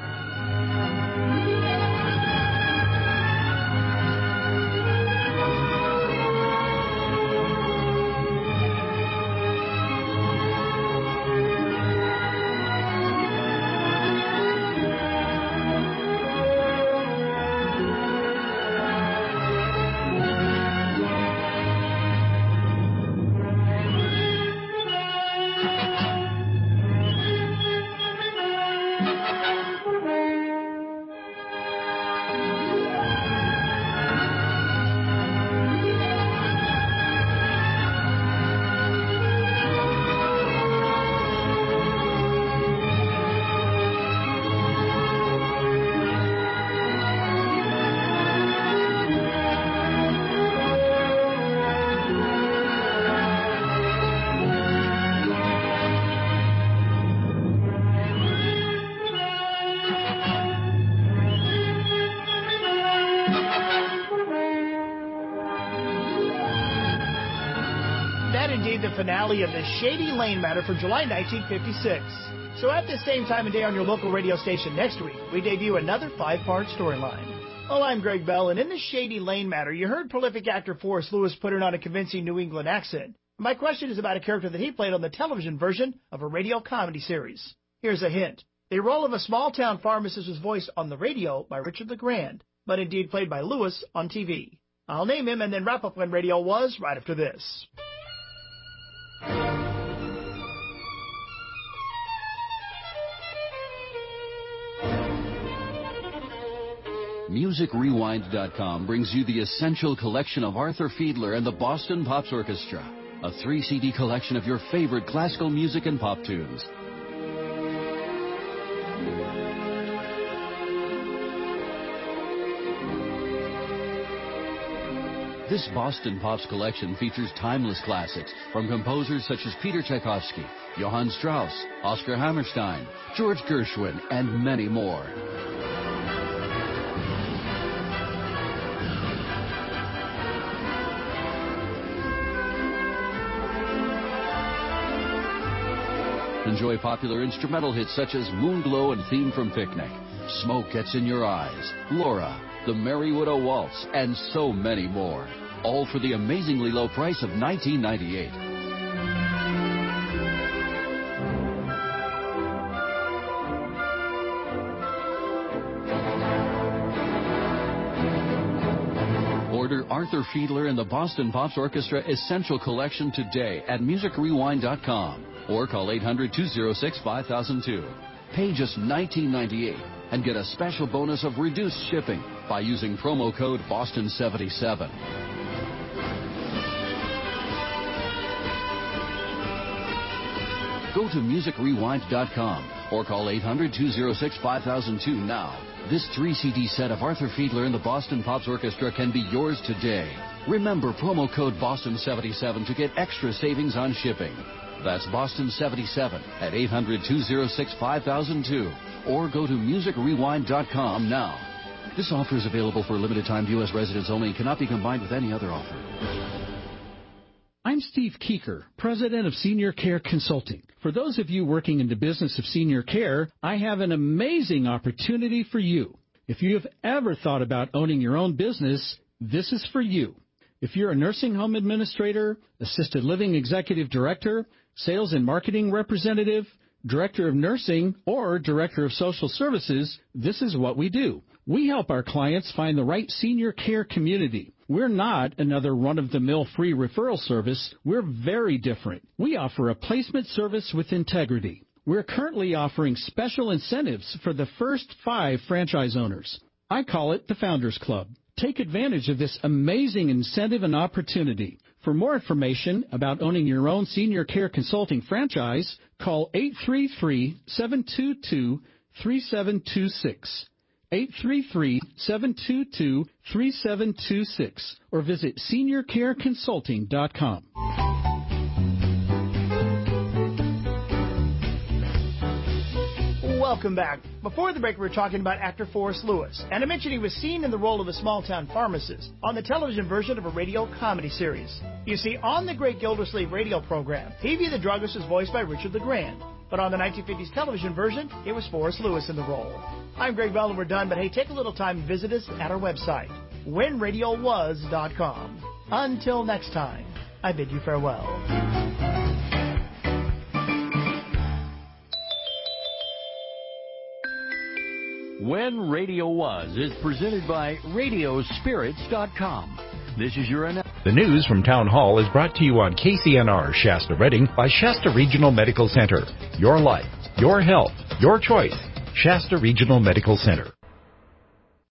S19: The finale of the Shady Lane matter for July 1956. So at the same time and day on your local radio station next week, we debut another 5-part storyline. Well, I'm Greg Bell, and in the Shady Lane matter, you heard prolific actor Forrest Lewis put it on a convincing New England accent. My question is about a character that he played on the television version of a radio comedy series. Here's a hint. The role of a small-town pharmacist was voiced on the radio by Richard LeGrand, but indeed played by Lewis on TV. I'll name him and then wrap up when radio was right after this.
S1: MusicRewind.com brings you the essential collection of Arthur Fiedler and the Boston Pops Orchestra, a 3-CD collection of your favorite classical music and pop tunes. This Boston Pops collection features timeless classics from composers such as Peter Tchaikovsky, Johann Strauss, Oscar Hammerstein, George Gershwin, and many more. Enjoy popular instrumental hits such as Moonglow and Theme from Picnic, Smoke Gets in Your Eyes, Laura, The Merry-Widow Waltz, and so many more. All for the amazingly low price of $19.98. Order Arthur Fiedler and the Boston Pops Orchestra Essential Collection today at musicrewind.com or call 800-206-5002. Pay just $19.98 and get a special bonus of reduced shipping by using promo code BOSTON77. Go to musicrewind.com or call 800-206-5002 now. This 3-CD set of Arthur Fiedler and the Boston Pops Orchestra can be yours today. Remember promo code BOSTON77 to get extra savings on shipping. That's BOSTON77 at 800-206-5002 or go to musicrewind.com now. This offer is available for a limited time to U.S. residents only and cannot be combined with any other offer.
S3: I'm Steve Keeker, president of Senior Care Consulting. For those of you working in the business of senior care, I have an amazing opportunity for you. If you have ever thought about owning your own business, this is for you. If you're a nursing home administrator, assisted living executive director, sales and marketing representative, director of nursing, or director of social services, this is what we do. We help our clients find the right senior care community. We're not another run-of-the-mill free referral service. We're very different. We offer a placement service with integrity. We're currently offering special incentives for the first 5 franchise owners. I call it the Founders Club. Take advantage of this amazing incentive and opportunity. For more information about owning your own senior care consulting franchise, call 833-722-3726. 833-722-3726 or visit seniorcareconsulting.com.
S19: Welcome back. Before the break, we were talking about actor Forrest Lewis, and I mentioned he was seen in the role of a small-town pharmacist on the television version of a radio comedy series. You see, on the Great Gildersleeve radio program, Peavy the Druggist was voiced by Richard LeGrand, but on the 1950s television version, it was Forrest Lewis in the role. I'm Greg Bell, and we're done, but hey, take a little time and visit us at our website, whenradiowas.com. Until next time, I bid you farewell.
S13: When Radio Was is presented by Radiospirits.com. This is your
S6: The news from Town Hall is brought to you on KCNR Shasta Redding by Shasta Regional Medical Center. Your life, your health, your choice. Shasta Regional Medical Center.